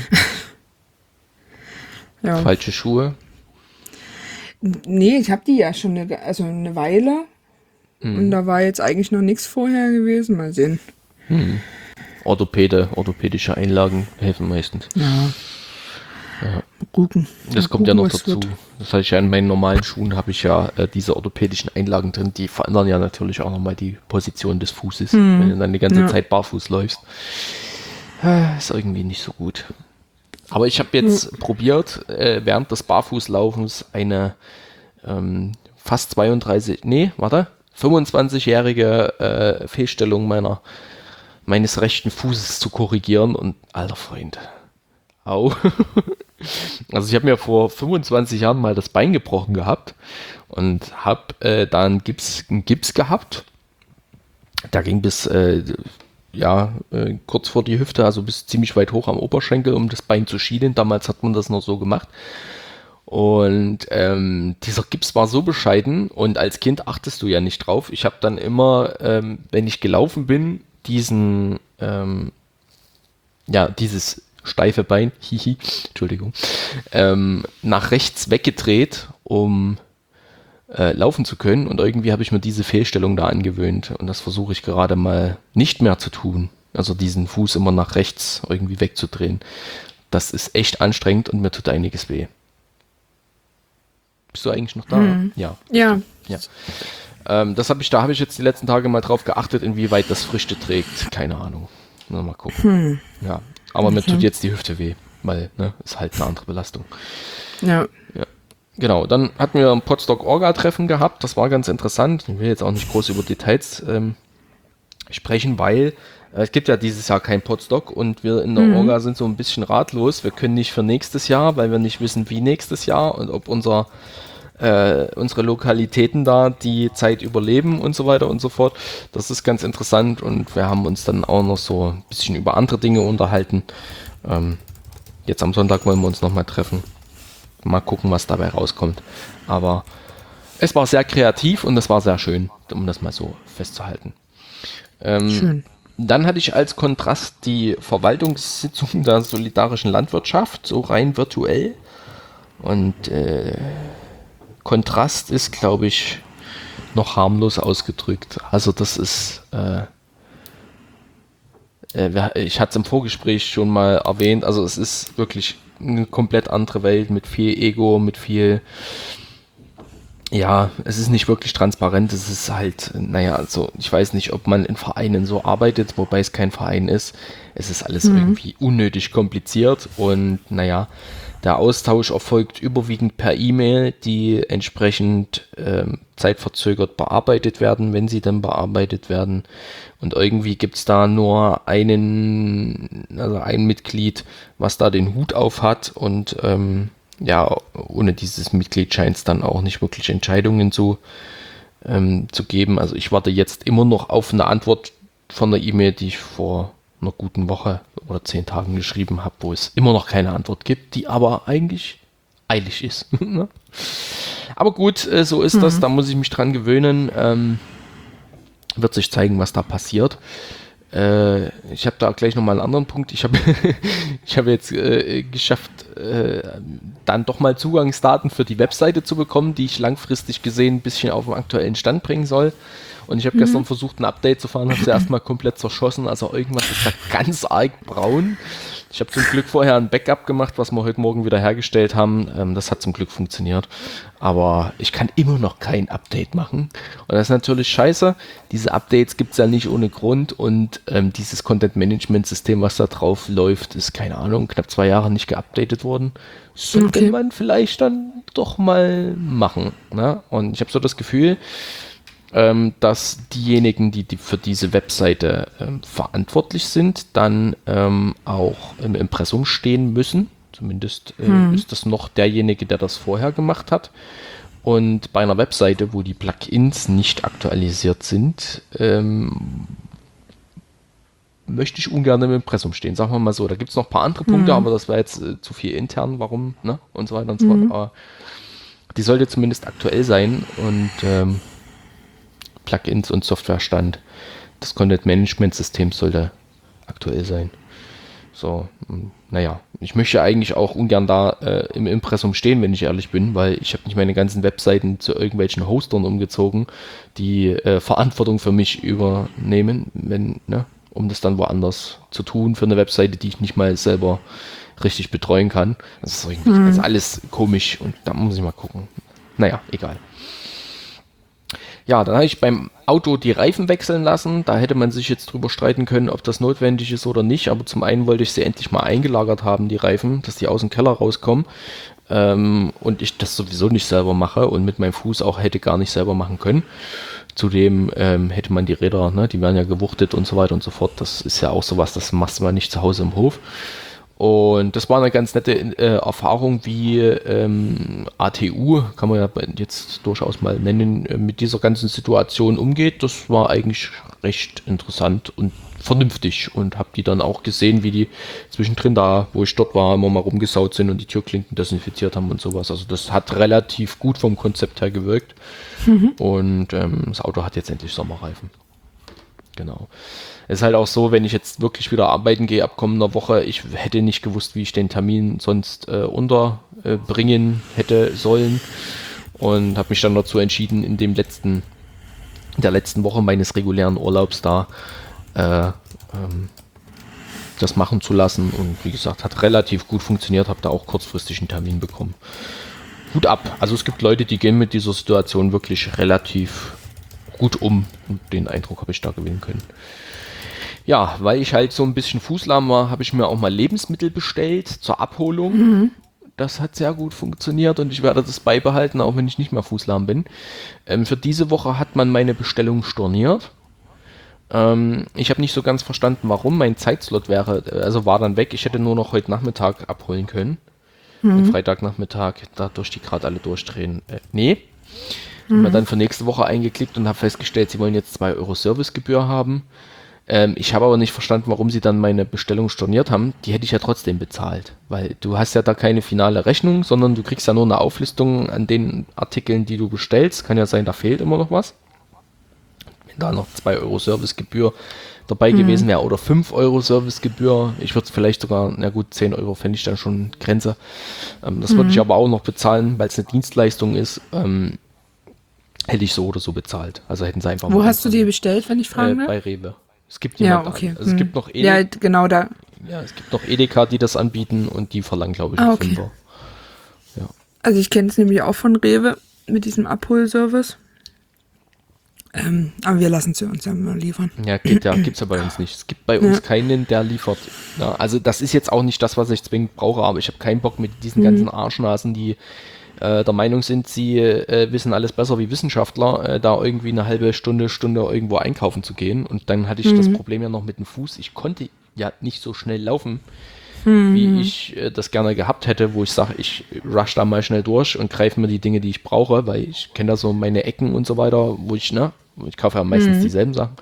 Ja. Falsche Schuhe. Nee, ich habe die ja schon eine, also eine Weile. Und da war jetzt eigentlich noch nichts vorher gewesen. Mal sehen. Orthopäde, orthopädische Einlagen helfen meistens. Ja. Ja. Gucken. Das Mal kommt ja gucken, noch was dazu. wird. Das hatte ich ja in meinen normalen Schuhen, habe ich ja äh, diese orthopädischen Einlagen drin, die verändern ja natürlich auch nochmal die Position des Fußes, wenn du dann die ganze Ja. Zeit barfuß läufst. Äh, Ist irgendwie nicht so gut. Aber ich habe jetzt probiert, äh, während des Barfußlaufens eine ähm, fast zweiunddreißig, nee, warte, fünfundzwanzigjährige äh, Fehlstellung meiner, meines rechten Fußes zu korrigieren und alter Freund, au. Also ich habe mir vor fünfundzwanzig Jahren mal das Bein gebrochen gehabt und habe äh, da einen Gips, einen Gips gehabt. Da ging bis äh, ja, äh, kurz vor die Hüfte, also bis ziemlich weit hoch am Oberschenkel, um das Bein zu schienen. Damals hat man das noch so gemacht. Und ähm, dieser Gips war so bescheiden und als Kind achtest du ja nicht drauf. Ich habe dann immer, ähm, wenn ich gelaufen bin, diesen, ähm, ja, dieses steife Bein, hihi, Entschuldigung, ähm, nach rechts weggedreht, um äh, laufen zu können. Und irgendwie habe ich mir diese Fehlstellung da angewöhnt. Und das versuche ich gerade mal nicht mehr zu tun. Also diesen Fuß immer nach rechts irgendwie wegzudrehen. Das ist echt anstrengend und mir tut einiges weh. Bist du eigentlich noch da? Mhm. Ja. Ja, Ja. Ähm, das habe ich, da habe ich jetzt die letzten Tage mal drauf geachtet, inwieweit das Früchte trägt. Keine Ahnung. Mal, mal gucken. Ja. Aber mir tut jetzt die Hüfte weh, weil, ne, ist halt eine andere Belastung. ja. Ja. Genau, dann hatten wir ein Potsdok-Orga-Treffen gehabt. Das war ganz interessant. Ich will jetzt auch nicht groß über Details ähm, sprechen, weil äh, es gibt ja dieses Jahr kein Potsdok und wir in der Mhm. Orga sind so ein bisschen ratlos. Wir können nicht für nächstes Jahr, weil wir nicht wissen, wie nächstes Jahr und ob unser äh, unsere Lokalitäten da die Zeit überleben und so weiter und so fort. Das ist ganz interessant und wir haben uns dann auch noch so ein bisschen über andere Dinge unterhalten. Ähm, jetzt am Sonntag wollen wir uns nochmal treffen. Mal gucken, was dabei rauskommt. Aber es war sehr kreativ und es war sehr schön, um das mal so festzuhalten. Ähm, Schön. Dann hatte ich als Kontrast die Verwaltungssitzung der solidarischen Landwirtschaft, so rein virtuell. Und äh, Kontrast ist, glaube ich, noch harmlos ausgedrückt. Also das ist, äh, äh, wir- ich hatte es im Vorgespräch schon mal erwähnt, also es ist wirklich eine komplett andere Welt mit viel Ego, mit viel, ja, es ist nicht wirklich transparent, es ist halt, naja, also ich weiß nicht, ob man in Vereinen so arbeitet, wobei es kein Verein ist. Es ist alles irgendwie unnötig kompliziert und naja, der Austausch erfolgt überwiegend per E-Mail, die entsprechend ähm, zeitverzögert bearbeitet werden, wenn sie dann bearbeitet werden. Und irgendwie gibt es da nur einen, also ein Mitglied, was da den Hut auf hat und ähm, ja, ohne dieses Mitglied scheint es dann auch nicht wirklich Entscheidungen zu, ähm, zu geben. Also ich warte jetzt immer noch auf eine Antwort von der E-Mail, die ich vor einer guten Woche oder zehn Tagen geschrieben habe, wo es immer noch keine Antwort gibt, die aber eigentlich eilig ist. Ne? Aber gut, äh, so ist das, da muss ich mich dran gewöhnen. Ähm, wird sich zeigen, was da passiert. Äh, ich habe da gleich nochmal einen anderen Punkt. Ich habe ich habe jetzt äh, geschafft, äh, dann doch mal Zugangsdaten für die Webseite zu bekommen, die ich langfristig gesehen ein bisschen auf den aktuellen Stand bringen soll. Und ich habe mhm. gestern versucht, ein Update zu fahren, habe sie erstmal komplett zerschossen. Also irgendwas ist da ganz arg braun. Ich habe zum Glück vorher ein Backup gemacht, was wir heute Morgen wieder hergestellt haben. Ähm, das hat zum Glück funktioniert. Aber ich kann immer noch kein Update machen. Und das ist natürlich scheiße. Diese Updates gibt es ja nicht ohne Grund. Und ähm, dieses Content-Management-System, was da drauf läuft, ist, keine Ahnung, knapp zwei Jahre nicht geupdatet worden. Sollte okay. man vielleicht dann doch mal machen. Ne? Und ich habe so das Gefühl, Ähm, dass diejenigen, die, die für diese Webseite ähm, verantwortlich sind, dann ähm, auch im Impressum stehen müssen. Zumindest äh, hm. ist das noch derjenige, der das vorher gemacht hat. Und bei einer Webseite, wo die Plugins nicht aktualisiert sind, ähm, möchte ich ungern im Impressum stehen. Sagen wir mal so. Da gibt es noch ein paar andere Punkte, hm. aber das wäre jetzt äh, zu viel intern, warum, ne? Und so weiter und so fort. Hm. Aber die sollte zumindest aktuell sein und ähm, Plugins und Softwarestand des Content-Management-Systems sollte aktuell sein. So, naja, ich möchte eigentlich auch ungern da äh, im Impressum stehen, wenn ich ehrlich bin, weil ich habe nicht meine ganzen Webseiten zu irgendwelchen Hostern umgezogen, die äh, Verantwortung für mich übernehmen, wenn, ne, um das dann woanders zu tun für eine Webseite, die ich nicht mal selber richtig betreuen kann. Das ist irgendwie mhm. also alles komisch und da muss ich mal gucken. Naja, egal. Ja, dann habe ich beim Auto die Reifen wechseln lassen. Da hätte man sich jetzt drüber streiten können, ob das notwendig ist oder nicht. Aber zum einen wollte ich sie endlich mal eingelagert haben, die Reifen, dass die aus dem Keller rauskommen. Ähm, und ich das sowieso nicht selber mache und mit meinem Fuß auch hätte gar nicht selber machen können. Zudem ähm, hätte man die Räder, ne, die werden ja gewuchtet und so weiter und so fort. Das ist ja auch sowas, das machst du mal nicht zu Hause im Hof. Und das war eine ganz nette äh, Erfahrung, wie ähm, A T U, kann man ja jetzt durchaus mal nennen, äh, mit dieser ganzen Situation umgeht. Das war eigentlich recht interessant und vernünftig und habe die dann auch gesehen, wie die zwischendrin da, wo ich dort war, immer mal rumgesaut sind und die Türklinken desinfiziert haben und sowas. Also das hat relativ gut vom Konzept her gewirkt. Mhm. Und ähm, das Auto hat jetzt endlich Sommerreifen. Genau. Es ist halt auch so, wenn ich jetzt wirklich wieder arbeiten gehe ab kommender Woche, ich hätte nicht gewusst, wie ich den Termin sonst äh, unterbringen äh, hätte sollen und habe mich dann dazu entschieden, in dem letzten, in der letzten Woche meines regulären Urlaubs da äh, ähm, das machen zu lassen und wie gesagt, hat relativ gut funktioniert, habe da auch kurzfristig einen Termin bekommen. Hut ab. Also es gibt Leute, die gehen mit dieser Situation wirklich relativ gut um und den Eindruck habe ich da gewinnen können. Ja, weil ich halt so ein bisschen fußlahm war, habe ich mir auch mal Lebensmittel bestellt zur Abholung. Mhm. Das hat sehr gut funktioniert und ich werde das beibehalten, auch wenn ich nicht mehr fußlahm bin. Ähm, für diese Woche hat man meine Bestellung storniert. Ähm, ich habe nicht so ganz verstanden, warum. Mein Zeitslot wäre, also war dann weg. Ich hätte nur noch heute Nachmittag abholen können. Mhm. Freitagnachmittag, dadurch die gerade alle durchdrehen. Äh, nee. Mhm. Habe mir dann für nächste Woche eingeklickt und habe festgestellt, sie wollen jetzt zwei Euro Servicegebühr haben. Ähm, ich habe aber nicht verstanden, warum sie dann meine Bestellung storniert haben. Die hätte ich ja trotzdem bezahlt, weil du hast ja da keine finale Rechnung, sondern du kriegst ja nur eine Auflistung an den Artikeln, die du bestellst. Kann ja sein, da fehlt immer noch was. Wenn da noch zwei Euro Servicegebühr dabei mhm. gewesen wäre oder fünf Euro Servicegebühr, ich würde es vielleicht sogar, na gut, zehn Euro fände ich dann schon Grenze. Ähm, das mhm. würde ich aber auch noch bezahlen, weil es eine Dienstleistung ist. Ähm, hätte ich so oder so bezahlt. Also hätten sie einfach Wo hast du die bestellt, wenn ich fragen darf? Äh, bei Rewe. Es gibt ja, okay. Also es hm. gibt noch Edeka, ja, genau da. Ja, es gibt noch Edeka, die das anbieten und die verlangen, glaube ich, ah, einen okay. Fünfer. Ja. Also ich kenne es nämlich auch von Rewe mit diesem Abholservice. Ähm, aber wir lassen es ja uns ja immer liefern. Ja, geht ja, gibt's ja bei uns nicht. Es gibt bei uns ja. keinen, der liefert. Ja, also das ist jetzt auch nicht das, was ich zwingend brauche, aber ich habe keinen Bock mit diesen mhm. ganzen Arschnasen, die äh, der Meinung sind, sie äh, wissen alles besser wie Wissenschaftler, äh, da irgendwie eine halbe Stunde, Stunde irgendwo einkaufen zu gehen. Und dann hatte ich mhm. das Problem ja noch mit dem Fuß. Ich konnte ja nicht so schnell laufen, mhm. wie ich äh, das gerne gehabt hätte, wo ich sage, ich rush da mal schnell durch und greife mir die Dinge, die ich brauche, weil ich kenne da so meine Ecken und so weiter, wo ich, ne, ich kaufe ja meistens mhm. dieselben Sachen.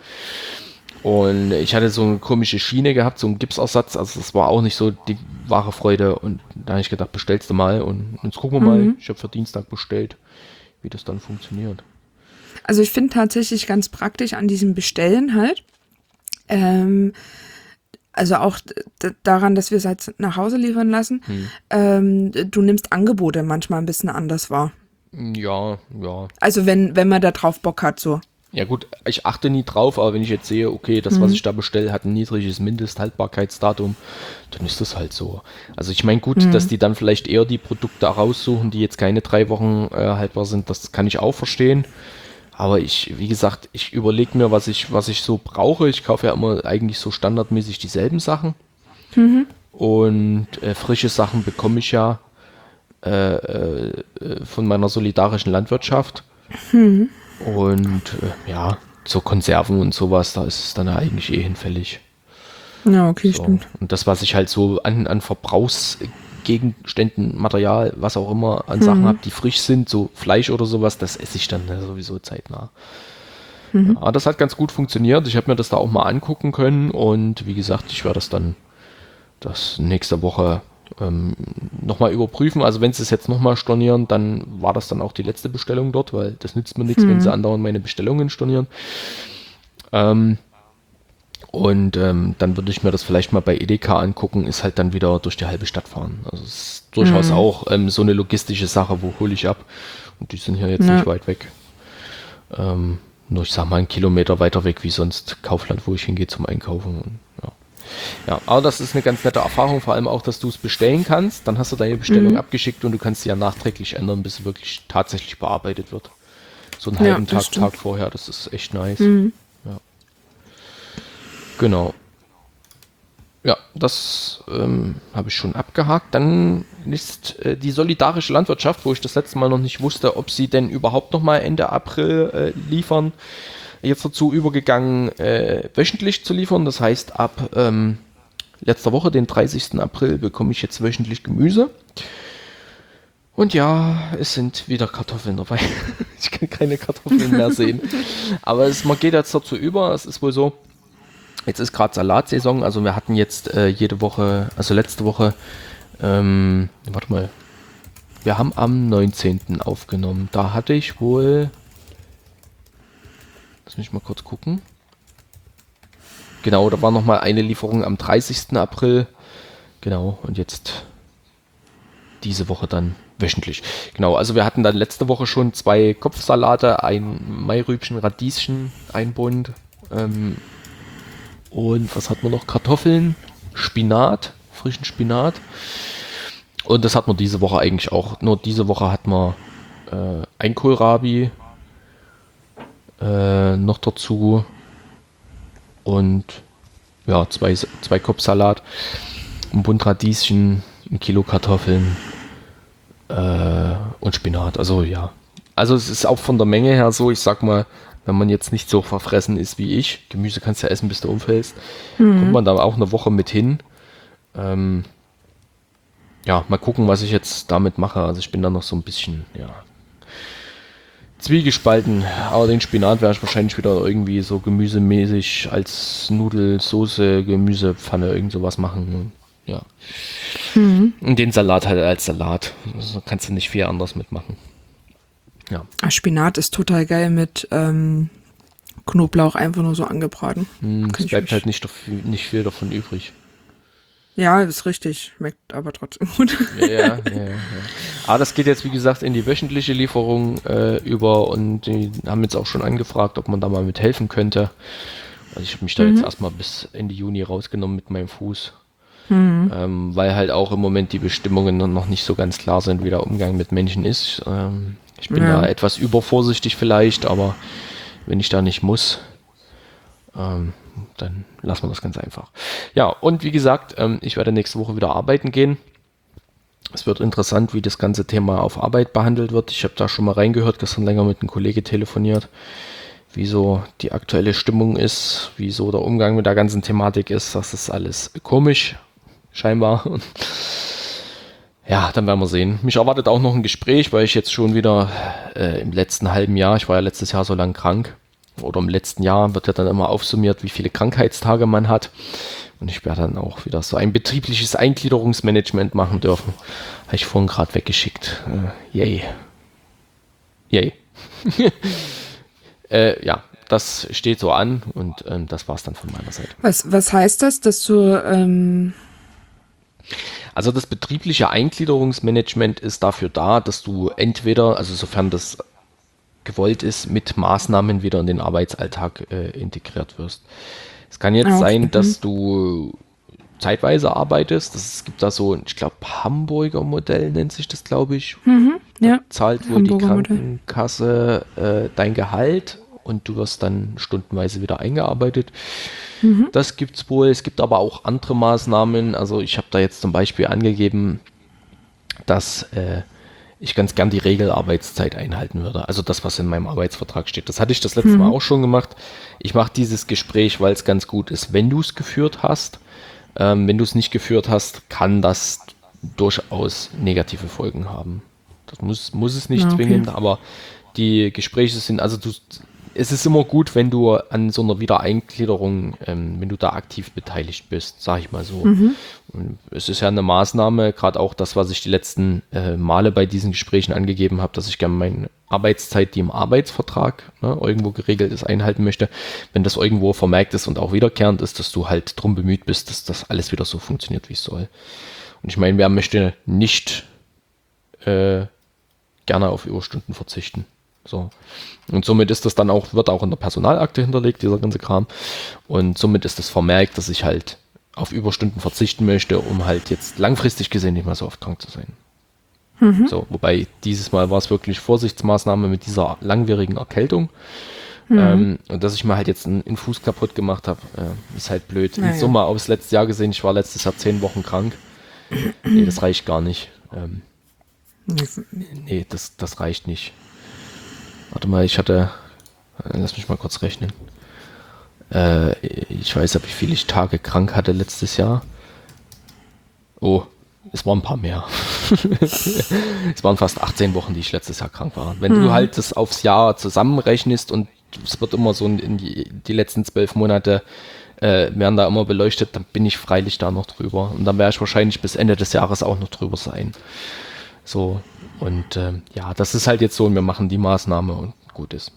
Und ich hatte so eine komische Schiene gehabt, so einen Gipsersatz, also das war auch nicht so die wahre Freude. Und da habe ich gedacht, bestellst du mal und jetzt gucken wir mal. Mhm. Ich habe für Dienstag bestellt, wie das dann funktioniert. Also ich finde tatsächlich ganz praktisch an diesem Bestellen halt, Ähm, also auch d- daran, dass wir es halt nach Hause liefern lassen. Hm. Ähm, du nimmst Angebote manchmal ein bisschen anders wahr. Ja, ja. Also wenn, wenn man da drauf Bock hat, so. Ja gut, ich achte nie drauf, aber wenn ich jetzt sehe, okay, das, was ich da bestelle, hat ein niedriges Mindesthaltbarkeitsdatum, dann ist das halt so. Also ich meine, gut, dass die dann vielleicht eher die Produkte raussuchen, die jetzt keine drei Wochen äh, haltbar sind, das kann ich auch verstehen. Aber ich, wie gesagt, ich überlege mir, was ich, was ich so brauche. Ich kaufe ja immer eigentlich so standardmäßig dieselben Sachen. Und äh, frische Sachen bekomme ich ja äh, äh, von meiner solidarischen Landwirtschaft. Und äh, ja, so Konserven und sowas, da ist es dann ja eigentlich eh hinfällig. Ja, okay, So. stimmt. Und das, was ich halt so an, an Verbrauchsgegenständen, Material, was auch immer, an Sachen habe, die frisch sind, so Fleisch oder sowas, das esse ich dann ja sowieso zeitnah. Ja, aber das hat ganz gut funktioniert. Ich habe mir das da auch mal angucken können und wie gesagt, ich werde das dann das nächste Woche ähm, nochmal überprüfen. Also wenn sie es jetzt nochmal stornieren, dann war das dann auch die letzte Bestellung dort, weil das nützt mir nichts, wenn sie andauernd meine Bestellungen stornieren. Ähm, und ähm, dann würde ich mir das vielleicht mal bei Edeka angucken, ist halt dann wieder durch die halbe Stadt fahren. Also es ist durchaus auch ähm, so eine logistische Sache, wo hole ich ab. Und die sind hier jetzt Ja. nicht weit weg. Ähm, nur ich sag mal einen Kilometer weiter weg wie sonst Kaufland, wo ich hingehe zum Einkaufen. Und, ja. Ja, aber das ist eine ganz nette Erfahrung, vor allem auch, dass du es bestellen kannst. Dann hast du deine Bestellung abgeschickt und du kannst sie ja nachträglich ändern, bis sie wirklich tatsächlich bearbeitet wird. So einen Ja, halben das Tag, stimmt. Tag vorher, das ist echt nice. Ja. Genau. Ja, das ähm, habe ich schon abgehakt. Dann ist äh, die solidarische Landwirtschaft, wo ich das letzte Mal noch nicht wusste, ob sie denn überhaupt noch mal Ende April äh, liefern, jetzt dazu übergegangen, äh, wöchentlich zu liefern. Das heißt, ab ähm, letzter Woche, den dreißigsten April, bekomme ich jetzt wöchentlich Gemüse. Und ja, es sind wieder Kartoffeln dabei. Ich kann keine Kartoffeln mehr sehen. Aber es, man geht jetzt dazu über. Es ist wohl so, jetzt ist gerade Salatsaison. Also wir hatten jetzt äh, jede Woche, also letzte Woche, ähm, warte mal, wir haben am neunzehnten aufgenommen. Da hatte ich wohl, lass mich mal kurz gucken. Genau, da war nochmal eine Lieferung am dreißigsten April. Genau, und jetzt diese Woche dann wöchentlich. Genau, also wir hatten dann letzte Woche schon zwei Kopfsalate, ein Mairübchen, Radieschen, ein Bund. Ähm, und was hat man noch? Kartoffeln, Spinat, frischen Spinat. Und das hat man diese Woche eigentlich auch. Nur diese Woche hat man äh, ein Kohlrabi äh, noch dazu. Und ja, zwei, zwei Kopfsalat, ein Bund Radieschen, ein Kilo Kartoffeln äh, und Spinat. Also ja. Also es ist auch von der Menge her so, ich sag mal, wenn man jetzt nicht so verfressen ist wie ich, Gemüse kannst du ja essen, bis du umfällst, kommt man da auch eine Woche mit hin. Ähm, ja, mal gucken, was ich jetzt damit mache. Also ich bin da noch so ein bisschen, ja, zwiegespalten, aber den Spinat werde ich wahrscheinlich wieder irgendwie so gemüsemäßig als Nudelsoße, Gemüsepfanne, irgend sowas machen. Ja. Mhm. Und den Salat halt als Salat. Also kannst du nicht viel anders mitmachen. Ja. Spinat ist total geil mit ähm, Knoblauch einfach nur so angebraten. Hm, Kann es ich bleibt mich- halt nicht, dafür- nicht viel davon übrig. Ja, ist richtig. Schmeckt aber trotzdem gut. Ja, ja, ja, ja, ja. Aber das geht jetzt, wie gesagt, in die wöchentliche Lieferung äh, über und die haben jetzt auch schon angefragt, ob man da mal mit helfen könnte. Also ich habe mich da jetzt erstmal bis Ende Juni rausgenommen mit meinem Fuß. Ähm, weil halt auch im Moment die Bestimmungen noch nicht so ganz klar sind, wie der Umgang mit Menschen ist. Ähm, ich bin Ja. da etwas übervorsichtig vielleicht, aber wenn ich da nicht muss, ähm, dann lassen wir das ganz einfach. Ja, und wie gesagt, ähm, ich werde nächste Woche wieder arbeiten gehen. Es wird interessant, wie das ganze Thema auf Arbeit behandelt wird. Ich habe da schon mal reingehört, gestern länger mit einem Kollege telefoniert, wie so die aktuelle Stimmung ist, wie so der Umgang mit der ganzen Thematik ist. Das ist alles komisch, scheinbar. Und ja, dann werden wir sehen. Mich erwartet auch noch ein Gespräch, weil ich jetzt schon wieder äh, im letzten halben Jahr, ich war ja letztes Jahr so lang krank, oder im letzten Jahr wird ja dann immer aufsummiert, wie viele Krankheitstage man hat. Und ich werde dann auch wieder so ein betriebliches Eingliederungsmanagement machen dürfen. Habe ich vorhin gerade weggeschickt. Äh, yay. Yay. äh, ja, das steht so an und ähm, das war es dann von meiner Seite. Was, was heißt das, dass du, ähm, Also das betriebliche Eingliederungsmanagement ist dafür da, dass du entweder, also sofern das gewollt ist, mit Maßnahmen wieder in den Arbeitsalltag äh, integriert wirst. Es kann jetzt ah, okay. sein, dass du zeitweise arbeitest. Das, es gibt da so, ich glaube, Hamburger Modell nennt sich das, glaube ich. Mhm, ja, Zahlt wohl die Hamburger Modell. Krankenkasse äh, dein Gehalt und du wirst dann stundenweise wieder eingearbeitet. Mhm. Das gibt's wohl. Es gibt aber auch andere Maßnahmen. Also ich habe da jetzt zum Beispiel angegeben, dass äh, ich ganz gern die Regelarbeitszeit einhalten würde. Also das, was in meinem Arbeitsvertrag steht. Das hatte ich das letzte Mal auch schon gemacht. Ich mache dieses Gespräch, weil es ganz gut ist, wenn du es geführt hast. Ähm, wenn du es nicht geführt hast, kann das durchaus negative Folgen haben. Das muss, muss es nicht Ah, okay. zwingend, aber die Gespräche sind, also du, es ist immer gut, wenn du an so einer Wiedereingliederung, ähm, wenn du da aktiv beteiligt bist, sag ich mal so. Mhm. Und es ist ja eine Maßnahme, gerade auch das, was ich die letzten äh, Male bei diesen Gesprächen angegeben habe, dass ich gerne meine Arbeitszeit, die im Arbeitsvertrag ne, irgendwo geregelt ist, einhalten möchte. Wenn das irgendwo vermerkt ist und auch wiederkehrend ist, dass du halt drum bemüht bist, dass das alles wieder so funktioniert, wie es soll. Und ich meine, wer möchte nicht äh, gerne auf Überstunden verzichten? So. Und somit ist das dann auch, wird auch in der Personalakte hinterlegt, dieser ganze Kram. Und somit ist es vermerkt, dass ich halt auf Überstunden verzichten möchte, um halt jetzt langfristig gesehen nicht mehr so oft krank zu sein. Mhm. So, wobei dieses Mal war es wirklich Vorsichtsmaßnahme mit dieser langwierigen Erkältung. Mhm. Ähm, und dass ich mir halt jetzt einen, einen Fuß kaputt gemacht habe, äh, ist halt blöd. Naja. In Summe aufs letzte Jahr gesehen, ich war letztes Jahr zehn Wochen krank. Nee, das reicht gar nicht. Ähm, nee, das, das reicht nicht. Warte mal, ich hatte, lass mich mal kurz rechnen. Äh, ich weiß ja, wie viele ich Tage krank hatte letztes Jahr. Oh, es waren ein paar mehr. Es waren fast achtzehn Wochen, die ich letztes Jahr krank war. Wenn hm. du halt das aufs Jahr zusammenrechnest und es wird immer so in die, die letzten zwölf Monate äh, werden da immer beleuchtet, dann bin ich freilich da noch drüber. Und dann werde ich wahrscheinlich bis Ende des Jahres auch noch drüber sein. So, und äh, ja, das ist halt jetzt so und wir machen die Maßnahme und gut ist.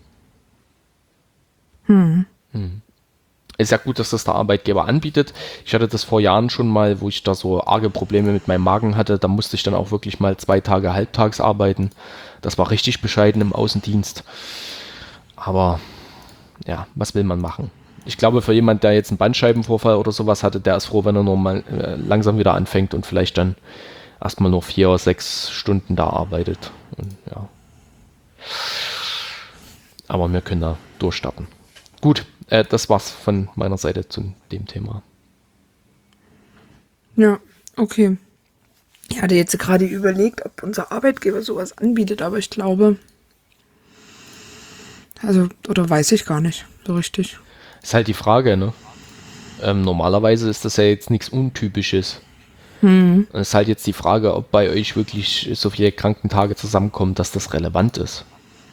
Hm. Hm. Ist ja gut, dass das der Arbeitgeber anbietet. Ich hatte das vor Jahren schon mal, wo ich da so arge Probleme mit meinem Magen hatte. Da musste ich dann auch wirklich mal zwei Tage halbtags arbeiten. Das war richtig bescheiden im Außendienst. Aber ja, was will man machen? Ich glaube, für jemand, der jetzt einen Bandscheibenvorfall oder sowas hatte, der ist froh, wenn er nur mal äh, langsam wieder anfängt und vielleicht dann erstmal nur vier oder sechs Stunden da arbeitet. Und, ja. Aber wir können da durchstarten. Gut, äh, das war's von meiner Seite zu dem Thema. Ja, okay. Ich hatte jetzt gerade überlegt, ob unser Arbeitgeber sowas anbietet, aber ich glaube, also, oder weiß ich gar nicht so richtig. Ist halt die Frage, ne? Ähm, normalerweise ist das ja jetzt nichts Untypisches. Hm. Es ist halt jetzt die Frage, ob bei euch wirklich so viele Krankentage zusammenkommen, dass das relevant ist.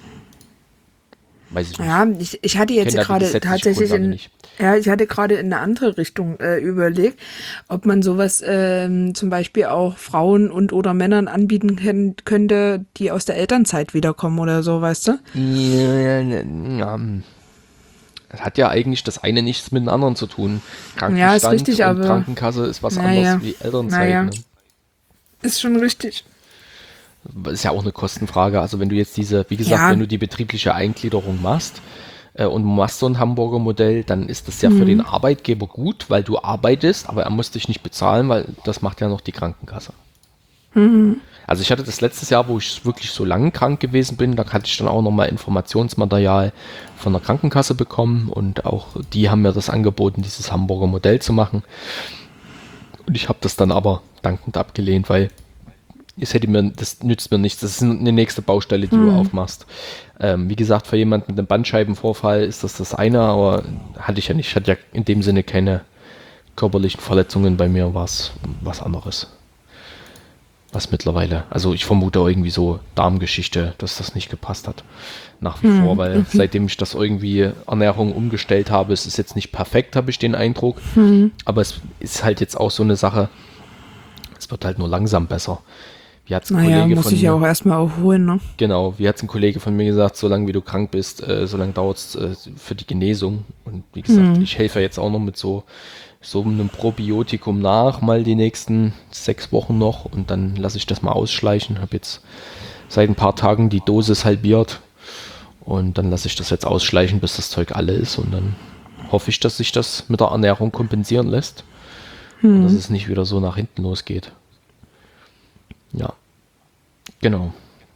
Weiß ich nicht. Ja, ich, ich hatte jetzt gerade tatsächlich in, ja, ich hatte gerade in eine andere Richtung äh, überlegt, ob man sowas ähm, zum Beispiel auch Frauen und oder Männern anbieten können, könnte, die aus der Elternzeit wiederkommen oder so, weißt du? Ja, ja, das hat ja eigentlich das eine nichts mit dem anderen zu tun. Krankenstand ja, ist richtig, und aber Krankenkasse ist was naja, anderes wie Elternzeit. Naja. Ne? Ist schon richtig. Das ist ja auch eine Kostenfrage. Also wenn du jetzt diese, wie gesagt, Ja. wenn du die betriebliche Eingliederung machst äh, und machst so ein Hamburger Modell, dann ist das ja Mhm. für den Arbeitgeber gut, weil du arbeitest, aber er muss dich nicht bezahlen, weil das macht ja noch die Krankenkasse. Mhm. Also ich hatte das letztes Jahr, wo ich wirklich so lange krank gewesen bin, da hatte ich dann auch nochmal Informationsmaterial von der Krankenkasse bekommen und auch die haben mir das angeboten, dieses Hamburger Modell zu machen. Und ich habe das dann aber dankend abgelehnt, weil es hätte mir, das nützt mir nichts. Das ist eine nächste Baustelle, die Mhm. du aufmachst. Ähm, wie gesagt, für jemanden mit einem Bandscheibenvorfall ist das das eine, aber hatte ich ja nicht. Ich hatte ja in dem Sinne keine körperlichen Verletzungen. Bei mir war es was anderes. Was mittlerweile, also ich vermute irgendwie so Darmgeschichte, dass das nicht gepasst hat. Nach wie Mhm. vor, weil seitdem ich das irgendwie Ernährung umgestellt habe, es ist jetzt nicht perfekt, habe ich den Eindruck. Mhm. Aber es ist halt jetzt auch so eine Sache, es wird halt nur langsam besser. wie hat's ein Naja, Kollege muss von ich ja mir, auch erstmal aufholen, ne? genau, wie hat's ein Kollege von mir gesagt, solange wie du krank bist, äh, solange dauert's äh, für die Genesung. Und wie gesagt, Hm. ich helfe jetzt auch noch mit so, so einem Probiotikum nach, mal die nächsten sechs Wochen noch und dann lasse ich das mal ausschleichen. Habe jetzt seit ein paar Tagen die Dosis halbiert und dann lasse ich das jetzt ausschleichen, bis das Zeug alle ist und dann hoffe ich, dass sich das mit der Ernährung kompensieren lässt und dass es nicht wieder so nach hinten losgeht. Ja, genau.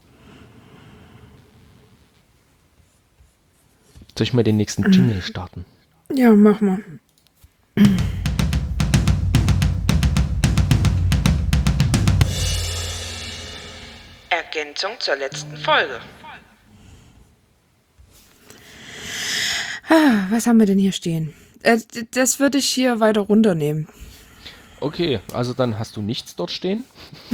Soll ich mal den nächsten Jingle starten? Ja, mach mal. Ergänzung zur letzten Folge. Ah, was haben wir denn hier stehen? Äh, d- das würde ich hier weiter runternehmen. Okay, also dann hast du nichts dort stehen.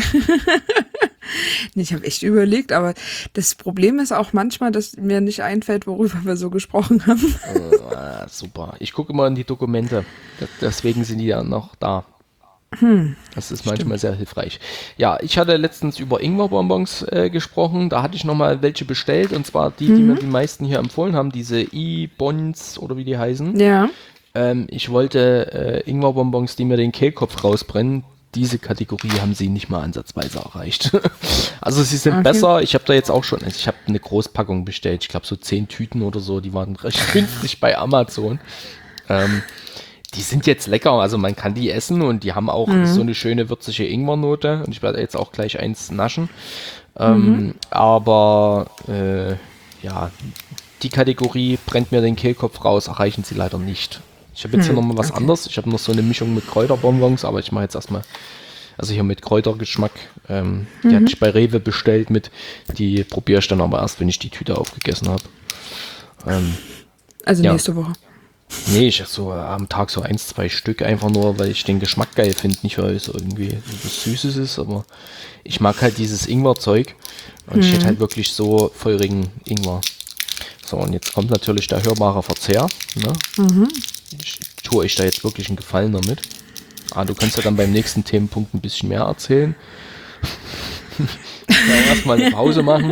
Ich habe echt überlegt, aber das Problem ist auch manchmal, dass mir nicht einfällt, worüber wir so gesprochen haben. Ah, super. Ich gucke immer in die Dokumente. Das- Deswegen sind die ja noch da. Das ist manchmal sehr hilfreich. Ja, ich hatte letztens über Ingwer-Bonbons äh, gesprochen. Da hatte ich nochmal welche bestellt. Und zwar die, die mir die meisten hier empfohlen haben. Diese E-Bons oder wie die heißen. Ja. Ähm, ich wollte äh, Ingwer-Bonbons, die mir den Kehlkopf rausbrennen. Diese Kategorie haben sie nicht mal ansatzweise erreicht. Also sie sind Okay. besser. Ich habe da jetzt auch schon, also ich habe eine Großpackung bestellt. Ich glaube so zehn Tüten oder so. Die waren recht günstig bei Amazon. Ähm, die sind jetzt lecker. Also man kann die essen und die haben auch so eine schöne würzige Ingwernote. Und ich werde jetzt auch gleich eins naschen. Ähm, aber äh, ja, die Kategorie brennt mir den Kehlkopf raus, erreichen sie leider nicht. Ich habe jetzt hier nochmal was anderes. Ich habe noch so eine Mischung mit Kräuterbonbons, aber ich mache jetzt erstmal, also hier mit Kräutergeschmack. Ähm, die hatte ich bei Rewe bestellt mit, die probiere ich dann aber erst, wenn ich die Tüte aufgegessen habe. Ähm, Also Ja. nächste Woche. nee, ich esse so am Tag so eins, zwei Stück, einfach nur, weil ich den Geschmack geil finde. Nicht, weil es irgendwie was Süßes ist, aber ich mag halt dieses Ingwer-Zeug und ich hätte halt wirklich so feurigen Ingwer. So, und jetzt kommt natürlich der hörbare Verzehr. Ne? Ich tue euch da jetzt wirklich einen Gefallen damit. Ah, du kannst ja dann beim nächsten Themenpunkt ein bisschen mehr erzählen. Ja, erstmal eine Pause machen.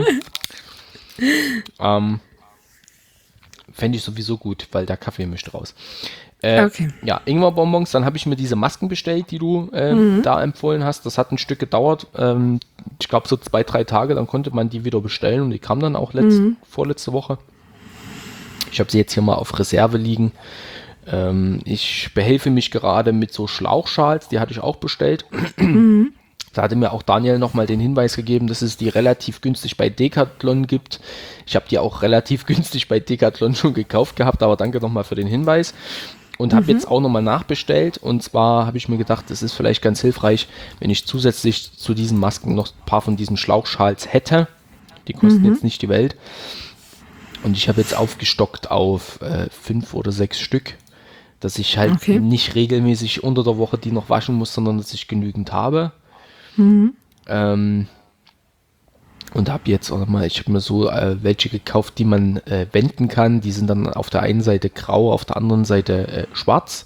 Ähm, Fände ich sowieso gut, weil der Kaffee mischt raus. Äh, Okay. Ja, Ingwer-Bonbons, dann habe ich mir diese Masken bestellt, die du äh, da empfohlen hast. Das hat ein Stück gedauert. Ähm, ich glaube so zwei, drei Tage, dann konnte man die wieder bestellen und die kamen dann auch letzt, vorletzte Woche. Ich habe sie jetzt hier mal auf Reserve liegen. Ähm, ich behelfe mich gerade mit so Schlauchschals, die hatte ich auch bestellt. Da hatte mir auch Daniel nochmal den Hinweis gegeben, dass es die relativ günstig bei Decathlon gibt. Ich habe die auch relativ günstig bei Decathlon schon gekauft gehabt, aber danke nochmal für den Hinweis. Und habe jetzt auch nochmal nachbestellt. Und zwar habe ich mir gedacht, es ist vielleicht ganz hilfreich, wenn ich zusätzlich zu diesen Masken noch ein paar von diesen Schlauchschals hätte. Die kosten jetzt nicht die Welt. Und ich habe jetzt aufgestockt auf äh, fünf oder sechs Stück, dass ich halt Okay. nicht regelmäßig unter der Woche die noch waschen muss, sondern dass ich genügend habe. Ähm, und habe jetzt auch mal, ich habe mir so äh, welche gekauft, die man äh, wenden kann. Die sind dann auf der einen Seite grau, auf der anderen Seite äh, schwarz.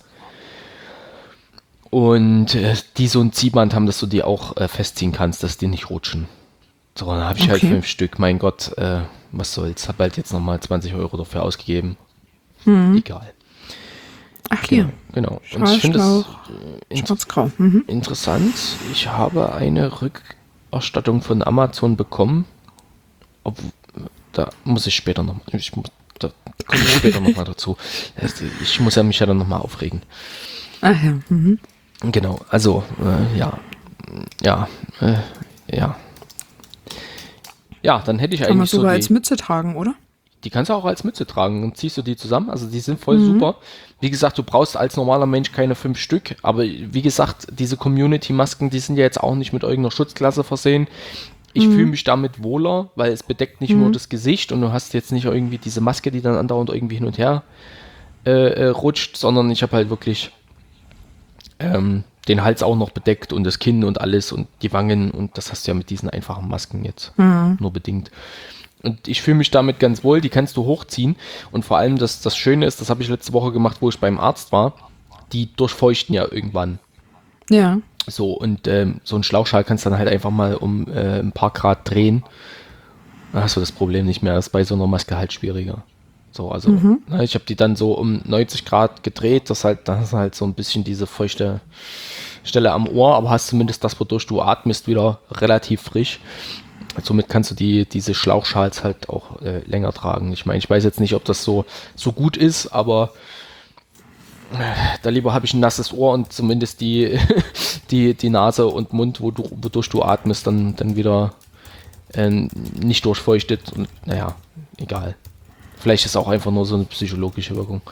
Und äh, die so ein Ziehband haben, dass du die auch äh, festziehen kannst, dass die nicht rutschen. So, dann habe ich halt Okay. fünf Stück. Mein Gott, äh, was soll's. Habe halt jetzt nochmal zwanzig Euro dafür ausgegeben. Egal. Ach hier. Genau. Und ich finde es Schlauch, äh, int schwarz-grau. Mhm. interessant. Ich habe eine Rückerstattung von Amazon bekommen. Ob, da muss ich später noch, ich muss, da komme ich später nochmal dazu. Das- Ich muss ja mich ja dann nochmal aufregen. Ach ja. Mhm. Genau, also, äh, ja, ja, äh, ja. Ja, dann hätte ich Kann man eigentlich so sogar die, als Mütze tragen, oder? die kannst du auch als Mütze tragen und ziehst du die zusammen, also die sind voll super. Wie gesagt, du brauchst als normaler Mensch keine fünf Stück, aber wie gesagt, diese Community-Masken, die sind ja jetzt auch nicht mit irgendeiner Schutzklasse versehen. Ich fühle mich damit wohler, weil es bedeckt nicht nur das Gesicht und du hast jetzt nicht irgendwie diese Maske, die dann andauernd irgendwie hin und her äh, äh, rutscht, sondern ich habe halt wirklich ähm, den Hals auch noch bedeckt und das Kinn und alles und die Wangen und das hast du ja mit diesen einfachen Masken jetzt nur bedingt. Und ich fühle mich damit ganz wohl, die kannst du hochziehen und vor allem das, das Schöne ist, das habe ich letzte Woche gemacht, wo ich beim Arzt war, die durchfeuchten ja irgendwann. Ja. So, und ähm, so ein Schlauchschal kannst du dann halt einfach mal um äh, ein paar Grad drehen. Dann hast du das Problem nicht mehr. Das ist bei so einer Maske halt schwieriger. So, also, Mhm. ne, ich habe die dann so um neunzig Grad gedreht, das halt, dann hast du halt so ein bisschen diese feuchte Stelle am Ohr, aber hast zumindest das, wodurch du atmest, wieder relativ frisch. Somit kannst du die, diese Schlauchschals halt auch äh, länger tragen. Ich meine, ich weiß jetzt nicht, ob das so, so gut ist, aber äh, da lieber habe ich ein nasses Ohr und zumindest die, die, die Nase und Mund, wo du, wodurch du atmest, dann, dann wieder äh, nicht durchfeuchtet. Und naja, egal. Vielleicht ist es auch einfach nur so eine psychologische Wirkung.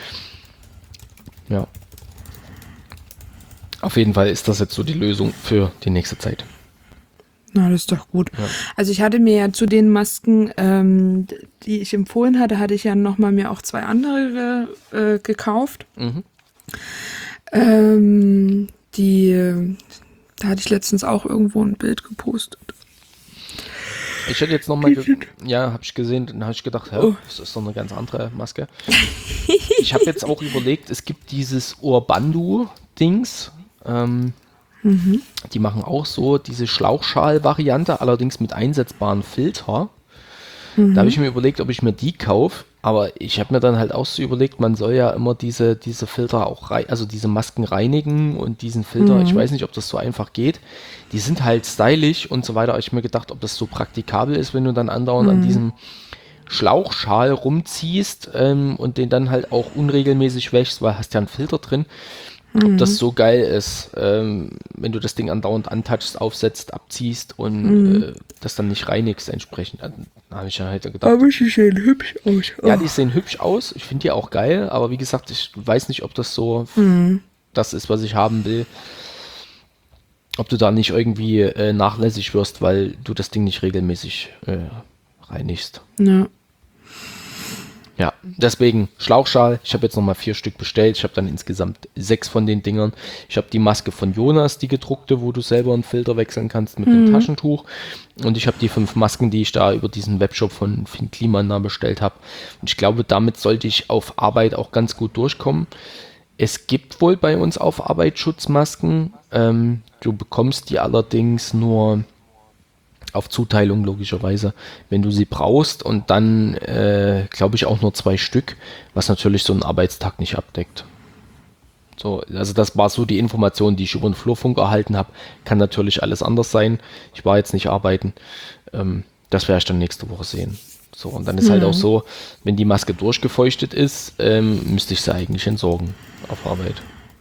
Ja. Auf jeden Fall ist das jetzt so die Lösung für die nächste Zeit. Na, das ist doch gut. Ja. Also ich hatte mir ja zu den Masken, ähm, die ich empfohlen hatte, hatte ich ja nochmal mir auch zwei andere äh, gekauft. Mhm. Ähm, die, äh, da hatte ich letztens auch irgendwo ein Bild gepostet. Ich hätte jetzt nochmal, ge- ja, habe ich gesehen, dann habe ich gedacht, hä, Oh. das ist doch eine ganz andere Maske. Ich habe jetzt auch überlegt, es gibt dieses Urbandu-Dings, ähm, die machen auch so diese Schlauchschal-Variante, allerdings mit einsetzbaren Filter. Da habe ich mir überlegt, ob ich mir die kaufe, aber ich habe mir dann halt auch so überlegt, man soll ja immer diese, diese Filter auch, rei- also diese Masken reinigen und diesen Filter, ich weiß nicht, ob das so einfach geht. Die sind halt stylisch und so weiter. Ich mir gedacht, ob das so praktikabel ist, wenn du dann andauernd an diesem Schlauchschal rumziehst ähm, und den dann halt auch unregelmäßig wäschst, weil hast ja einen Filter drin. Ob das so geil ist, ähm, wenn du das Ding andauernd antouchst, aufsetzt, abziehst und äh, das dann nicht reinigst entsprechend. Dann habe ich ja halt gedacht, Aber sie sehen hübsch aus. ja, die sehen hübsch aus. Ich finde die auch geil, aber wie gesagt, ich weiß nicht, ob das so das ist, was ich haben will. Ob du da nicht irgendwie äh, nachlässig wirst, weil du das Ding nicht regelmäßig äh, reinigst. Ja. Ja, deswegen Schlauchschal. Ich habe jetzt nochmal vier Stück bestellt. Ich habe dann insgesamt sechs von den Dingern. Ich habe die Maske von Jonas, die gedruckte, wo du selber einen Filter wechseln kannst mit einem Taschentuch. Und ich habe die fünf Masken, die ich da über diesen Webshop von Finn Kliman da bestellt habe. Und ich glaube, damit sollte ich auf Arbeit auch ganz gut durchkommen. Es gibt wohl bei uns auf Arbeit Schutzmasken. Ähm, du bekommst die allerdings nur auf Zuteilung logischerweise, wenn du sie brauchst und dann äh, glaube ich auch nur zwei Stück, was natürlich so einen Arbeitstag nicht abdeckt. So, also das war so die Information, die ich über den Flurfunk erhalten habe. Kann natürlich alles anders sein. Ich war jetzt nicht arbeiten. Ähm, das werde ich dann nächste Woche sehen. So, und dann ist Mhm. halt auch so, wenn die Maske durchgefeuchtet ist, ähm, müsste ich sie eigentlich entsorgen auf Arbeit.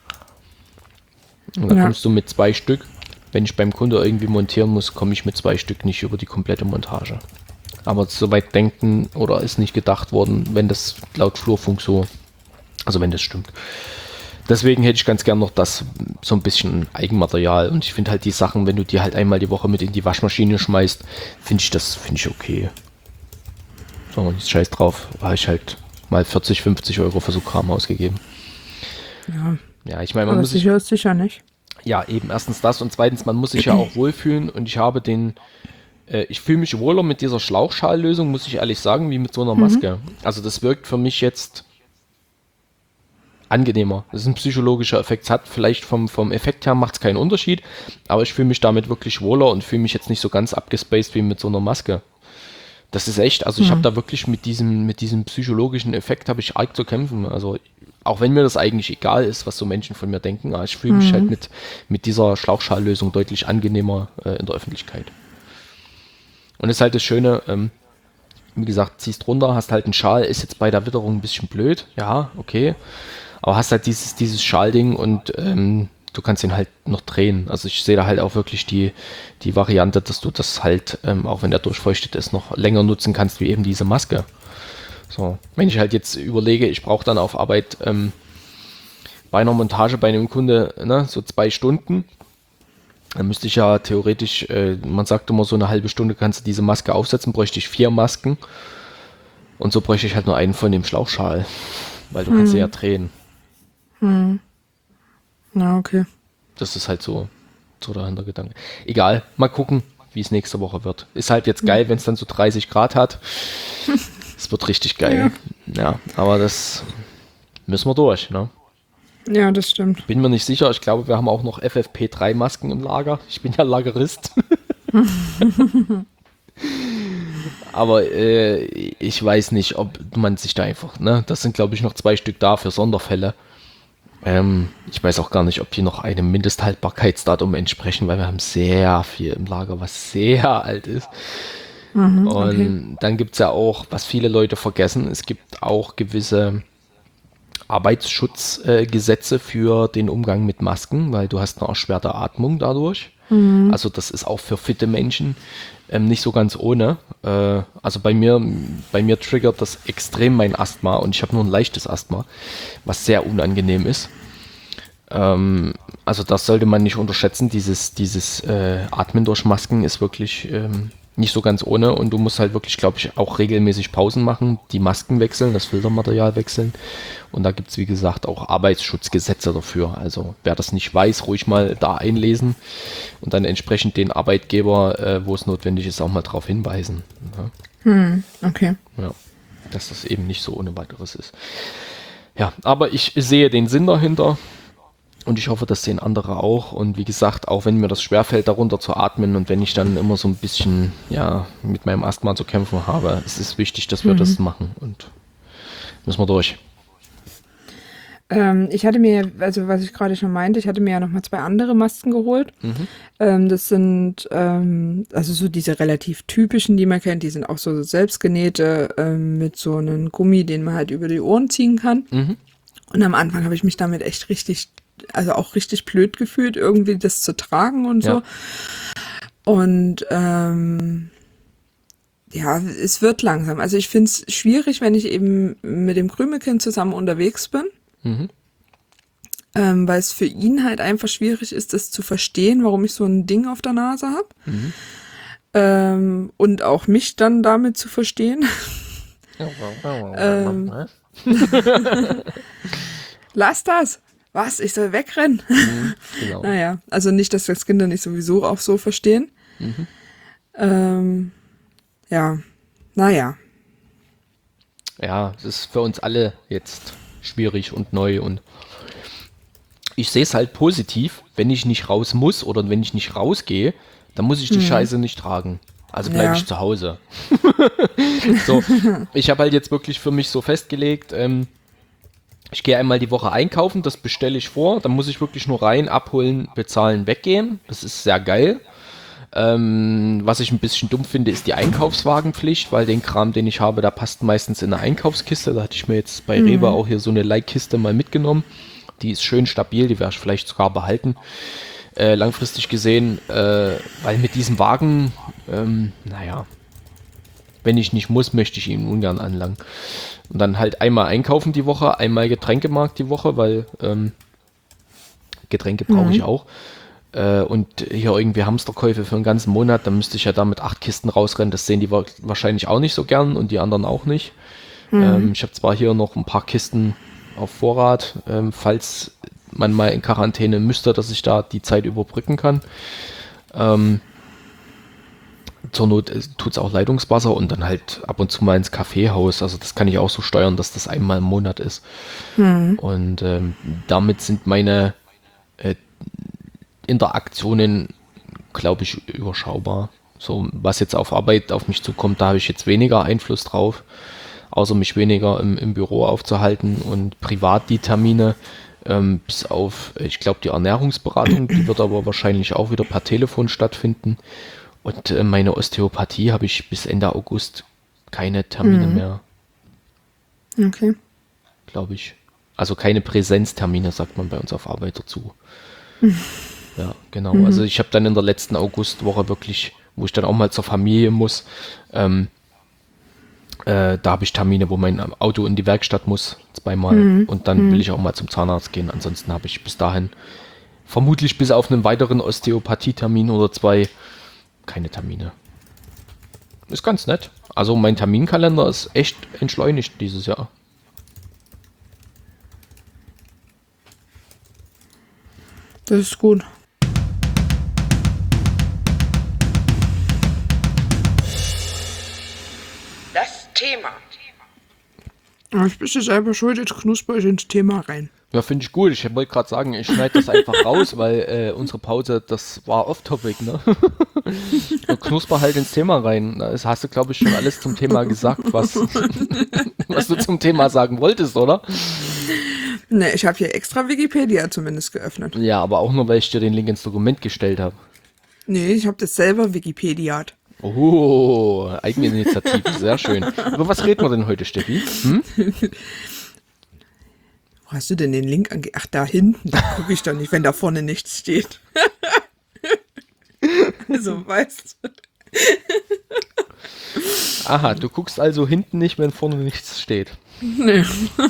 Und dann Ja. kommst du mit zwei Stück. Wenn ich beim Kunde irgendwie montieren muss, komme ich mit zwei Stück nicht über die komplette Montage. Aber soweit denken oder ist nicht gedacht worden, wenn das laut Flurfunk so, also wenn das stimmt. Deswegen hätte ich ganz gern noch das, so ein bisschen Eigenmaterial. Und ich finde halt die Sachen, wenn du die halt einmal die Woche mit in die Waschmaschine schmeißt, finde ich das, finde ich okay. So, und jetzt scheiß drauf, habe ich halt mal vierzig, fünfzig Euro für so Kram ausgegeben. Ja, Ja, ich meine, man aber muss sich sicher ist sicher nicht. Ja, eben erstens das und zweitens, man muss sich ja auch wohlfühlen und ich habe den, äh, ich fühle mich wohler mit dieser Schlauchschallösung, muss ich ehrlich sagen, wie mit so einer Maske. Also das wirkt für mich jetzt angenehmer. Das ist ein psychologischer Effekt. Es hat vielleicht vom, vom Effekt her macht es keinen Unterschied, aber ich fühle mich damit wirklich wohler und fühle mich jetzt nicht so ganz abgespaced wie mit so einer Maske. Das ist echt, also ich habe da wirklich mit diesem, mit diesem psychologischen Effekt habe ich arg zu kämpfen. Also auch wenn mir das eigentlich egal ist, was so Menschen von mir denken, aber ich fühle mich halt mit, mit dieser Schlauchschallösung deutlich angenehmer äh, in der Öffentlichkeit. Und das ist halt das Schöne, ähm, wie gesagt, ziehst runter, hast halt einen Schal, ist jetzt bei der Witterung ein bisschen blöd, ja, okay, aber hast halt dieses, dieses Schalding und ähm, du kannst ihn halt noch drehen. Also ich sehe da halt auch wirklich die, die Variante, dass du das halt, ähm, auch wenn der durchfeuchtet ist, noch länger nutzen kannst, wie eben diese Maske. So, wenn ich halt jetzt überlege, ich brauche dann auf Arbeit ähm, bei einer Montage bei einem Kunde ne, so zwei Stunden, dann müsste ich ja theoretisch, äh, man sagt immer so eine halbe Stunde kannst du diese Maske aufsetzen, bräuchte ich vier Masken und so bräuchte ich halt nur einen von dem Schlauchschal, weil du kannst sie ja drehen. Ja, okay. Das ist halt so, so der Hintergedanke. Egal, mal gucken, wie es nächste Woche wird. Ist halt jetzt geil, wenn es dann so dreißig Grad hat. Es wird richtig geil. Ja. ja, aber das müssen wir durch, ne? Ja, das stimmt. Bin mir nicht sicher. Ich glaube, wir haben auch noch F F P drei Masken im Lager. Ich bin ja Lagerist. Aber äh, ich weiß nicht, ob man sich da einfach, ne, das sind glaube ich noch zwei Stück da für Sonderfälle. Ähm, ich weiß auch gar nicht, ob die noch einem Mindesthaltbarkeitsdatum entsprechen, weil wir haben sehr viel im Lager, was sehr alt ist. Mhm, Und okay. dann gibt es ja auch, was viele Leute vergessen, es gibt auch gewisse Arbeitsschutzgesetze äh, für den Umgang mit Masken, weil du hast eine erschwerte Atmung dadurch. Mhm. Also das ist auch für fitte Menschen ähm, nicht so ganz ohne. Äh, also bei mir, bei mir triggert das extrem mein Asthma und ich habe nur ein leichtes Asthma, was sehr unangenehm ist. Ähm, also das sollte man nicht unterschätzen. Dieses, dieses äh, Atmen durch Masken ist wirklich ähm, nicht so ganz ohne und du musst halt wirklich, glaube ich, auch regelmäßig Pausen machen, die Masken wechseln, das Filtermaterial wechseln und da gibt es, wie gesagt, auch Arbeitsschutzgesetze dafür. Also wer das nicht weiß, ruhig mal da einlesen und dann entsprechend den Arbeitgeber, äh, wo es notwendig ist, auch mal darauf hinweisen. Ja. Hm, okay. Ja, dass das eben nicht so ohne weiteres ist. Ja, aber ich sehe den Sinn dahinter. Und ich hoffe, das sehen andere auch. Und wie gesagt, auch wenn mir das schwerfällt, darunter zu atmen und wenn ich dann immer so ein bisschen ja, mit meinem Asthma zu kämpfen habe, es ist wichtig, dass wir Mhm. das machen. Und müssen wir durch. Ähm, ich hatte mir, also was ich gerade schon meinte, ich hatte mir ja nochmal zwei andere Masken geholt. Mhm. Ähm, das sind ähm, also so diese relativ typischen, die man kennt. Die sind auch so selbstgenähte ähm, mit so einem Gummi, den man halt über die Ohren ziehen kann. Mhm. Und am Anfang habe ich mich damit echt richtig, also auch richtig blöd gefühlt, irgendwie das zu tragen und Ja. so. Und ähm, ja, es wird langsam. Also ich finde es schwierig, wenn ich eben mit dem Krümelkind zusammen unterwegs bin, Mhm. ähm, weil es für ihn halt einfach schwierig ist, das zu verstehen, warum ich so ein Ding auf der Nase habe. Mhm. Ähm, und auch mich dann damit zu verstehen. ähm, Lass das! Was? Ich soll wegrennen? Mhm. Genau. Naja, also nicht, dass das Kinder nicht sowieso auch so verstehen. Mhm. Ähm, ja, naja. Ja, es ist für uns alle jetzt schwierig und neu und ich sehe es halt positiv, wenn ich nicht raus muss oder wenn ich nicht rausgehe, dann muss ich die Scheiße nicht tragen. Also bleibe Ja. ich zu Hause. So, ich habe halt jetzt wirklich für mich so festgelegt, ähm, ich gehe einmal die Woche einkaufen, das bestelle ich vor, dann muss ich wirklich nur rein, abholen, bezahlen, weggehen. Das ist sehr geil. Ähm, was ich ein bisschen dumm finde, ist die Einkaufswagenpflicht, weil den Kram, den ich habe, da passt meistens in eine Einkaufskiste. Da hatte ich mir jetzt bei Rewe auch hier so eine Leitkiste mal mitgenommen. Die ist schön stabil, die werde ich vielleicht sogar behalten. Äh, langfristig gesehen, äh, weil mit diesem Wagen, ähm, naja, wenn ich nicht muss, möchte ich ihn ungern anlangen. Und dann halt einmal einkaufen die Woche, einmal Getränkemarkt die Woche, weil ähm, Getränke brauche ich auch. Äh, und hier irgendwie Hamsterkäufe für einen ganzen Monat, dann müsste ich ja da mit acht Kisten rausrennen. Das sehen die wa- wahrscheinlich auch nicht so gern und die anderen auch nicht. Ähm, ich habe zwar hier noch ein paar Kisten auf Vorrat, ähm, falls man mal in Quarantäne müsste, dass ich da die Zeit überbrücken kann. Ähm, zur Not tut es auch Leitungswasser und dann halt ab und zu mal ins Kaffeehaus. Also das kann ich auch so steuern, dass das einmal im Monat ist. Und ähm, damit sind meine äh, Interaktionen, glaube ich, überschaubar. So, was jetzt auf Arbeit auf mich zukommt, da habe ich jetzt weniger Einfluss drauf, außer mich weniger im, im Büro aufzuhalten und privat die Termine, ähm, bis auf, ich glaube, die Ernährungsberatung, die wird aber wahrscheinlich auch wieder per Telefon stattfinden. Und äh, meine Osteopathie habe ich bis Ende August keine Termine mehr, Okay. glaube ich. Also keine Präsenztermine, sagt man bei uns auf Arbeit dazu. Ja, genau. Mhm. Also ich habe dann in der letzten Augustwoche wirklich, wo ich dann auch mal zur Familie muss, ähm, äh, da habe ich Termine, wo mein Auto in die Werkstatt muss, zweimal. Mhm. Und dann will ich auch mal zum Zahnarzt gehen. Ansonsten habe ich bis dahin vermutlich bis auf einen weiteren Osteopathie-Termin oder zwei keine Termine. Ist ganz nett. Also mein Terminkalender ist echt entschleunigt dieses Jahr. Das ist gut. Das Thema. Aber ich bin selber schuld, jetzt knusper ich ins Thema rein. Ja, finde ich gut. Ich wollte gerade sagen, ich schneide das einfach raus, weil äh, unsere Pause, das war off-topic, ne? Und knusper halt ins Thema rein. Das hast du, glaube ich, schon alles zum Thema gesagt, was, was du zum Thema sagen wolltest, oder? Ne, ich habe hier extra Wikipedia zumindest geöffnet. Ja, aber auch nur, weil ich dir den Link ins Dokument gestellt habe. Nee, ich habe das selber Wikipediat. Oh, Eigeninitiative, sehr schön. Über was reden wir denn heute, Steffi? Hm? Wo hast du denn den Link ange... Ach, da hinten, da gucke ich doch nicht, wenn da vorne nichts steht. Also, weißt du. Aha, du guckst also hinten nicht, wenn vorne nichts steht. Nee.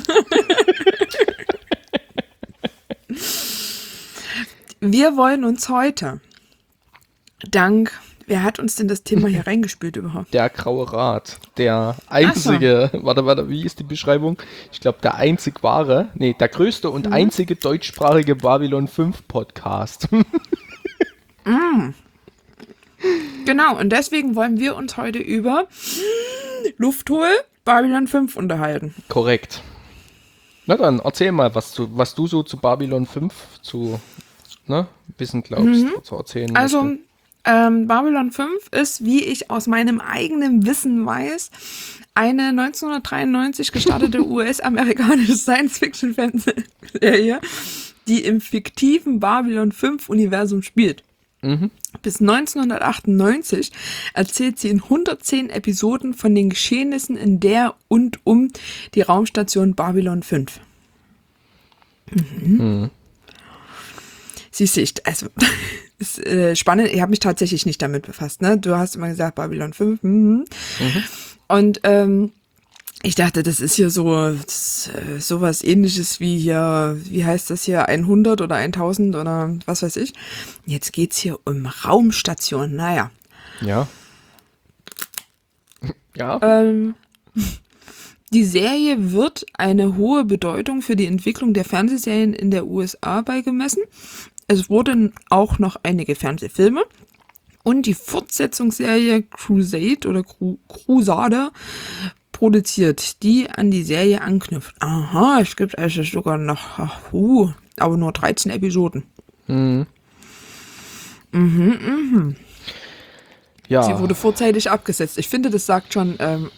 Wir wollen uns heute, dank, wer hat uns denn das Thema hier reingespült überhaupt? Der Graue Rat, der einzige, so. warte, warte, wie ist die Beschreibung? Ich glaube, der einzig wahre, nee, der größte und mhm. einzige deutschsprachige Babylon fünf Podcast. mm. Genau, und deswegen wollen wir uns heute über Lufthol Babylon fünf unterhalten. Korrekt. Na dann, erzähl mal, was, zu, was du so zu Babylon fünf zu ne, wissen glaubst, mhm. zu erzählen. Also, ähm, Babylon fünf ist, wie ich aus meinem eigenen Wissen weiß, eine neunzehnhundertdreiundneunzig gestartete U S-amerikanische Science-Fiction-Fernsehserie, die im fiktiven Babylon fünf Universum spielt. Mhm. Bis neunzehnhundertachtundneunzig erzählt sie in hundertzehn Episoden von den Geschehnissen in der und um die Raumstation Babylon fünf. Mhm. Mhm. Siehst du, ich, also, ist äh, spannend, ich habe mich tatsächlich nicht damit befasst, ne? Du hast immer gesagt, Babylon fünf, mhm. Mhm. Und ähm, ich dachte, das ist hier so das, äh, sowas ähnliches wie hier, wie heißt das hier, hundert oder tausend oder was weiß ich. Jetzt geht's hier um Raumstationen, naja. Ja. Ja. Ähm, die Serie wird eine hohe Bedeutung für die Entwicklung der Fernsehserien in der U S A beigemessen. Es wurden auch noch einige Fernsehfilme und die Fortsetzungsserie Crusade oder Cru- Crusade produziert, die an die Serie anknüpft. Aha, es gibt also sogar noch, uh, aber nur dreizehn Episoden. Mhm. Mhm, mhm. Ja. Sie wurde vorzeitig abgesetzt. Ich finde, das sagt schon... Ähm,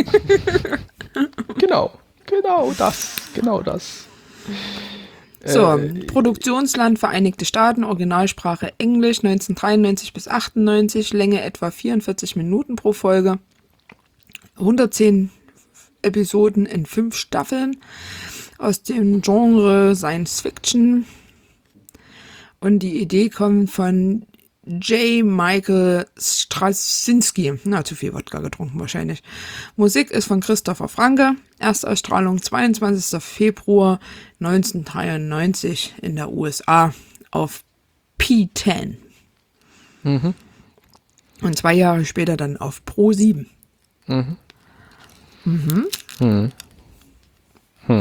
genau, genau das, genau das. So, äh, Produktionsland Vereinigte Staaten, Originalsprache Englisch, neunzehnhundertdreiundneunzig bis achtundneunzig, Länge etwa vierundvierzig Minuten pro Folge, hundertzehn Episoden in fünf Staffeln aus dem Genre Science Fiction. Und die Idee kommt von J. Michael Straczynski. Na, zu viel Wodka getrunken wahrscheinlich. Musik ist von Christopher Franke. Erstausstrahlung zweiundzwanzigster Februar neunzehnhundertdreiundneunzig in der U S A auf P zehn. Mhm. Und zwei Jahre später dann auf Pro sieben. Mhm. Mhm. Hm. Hm.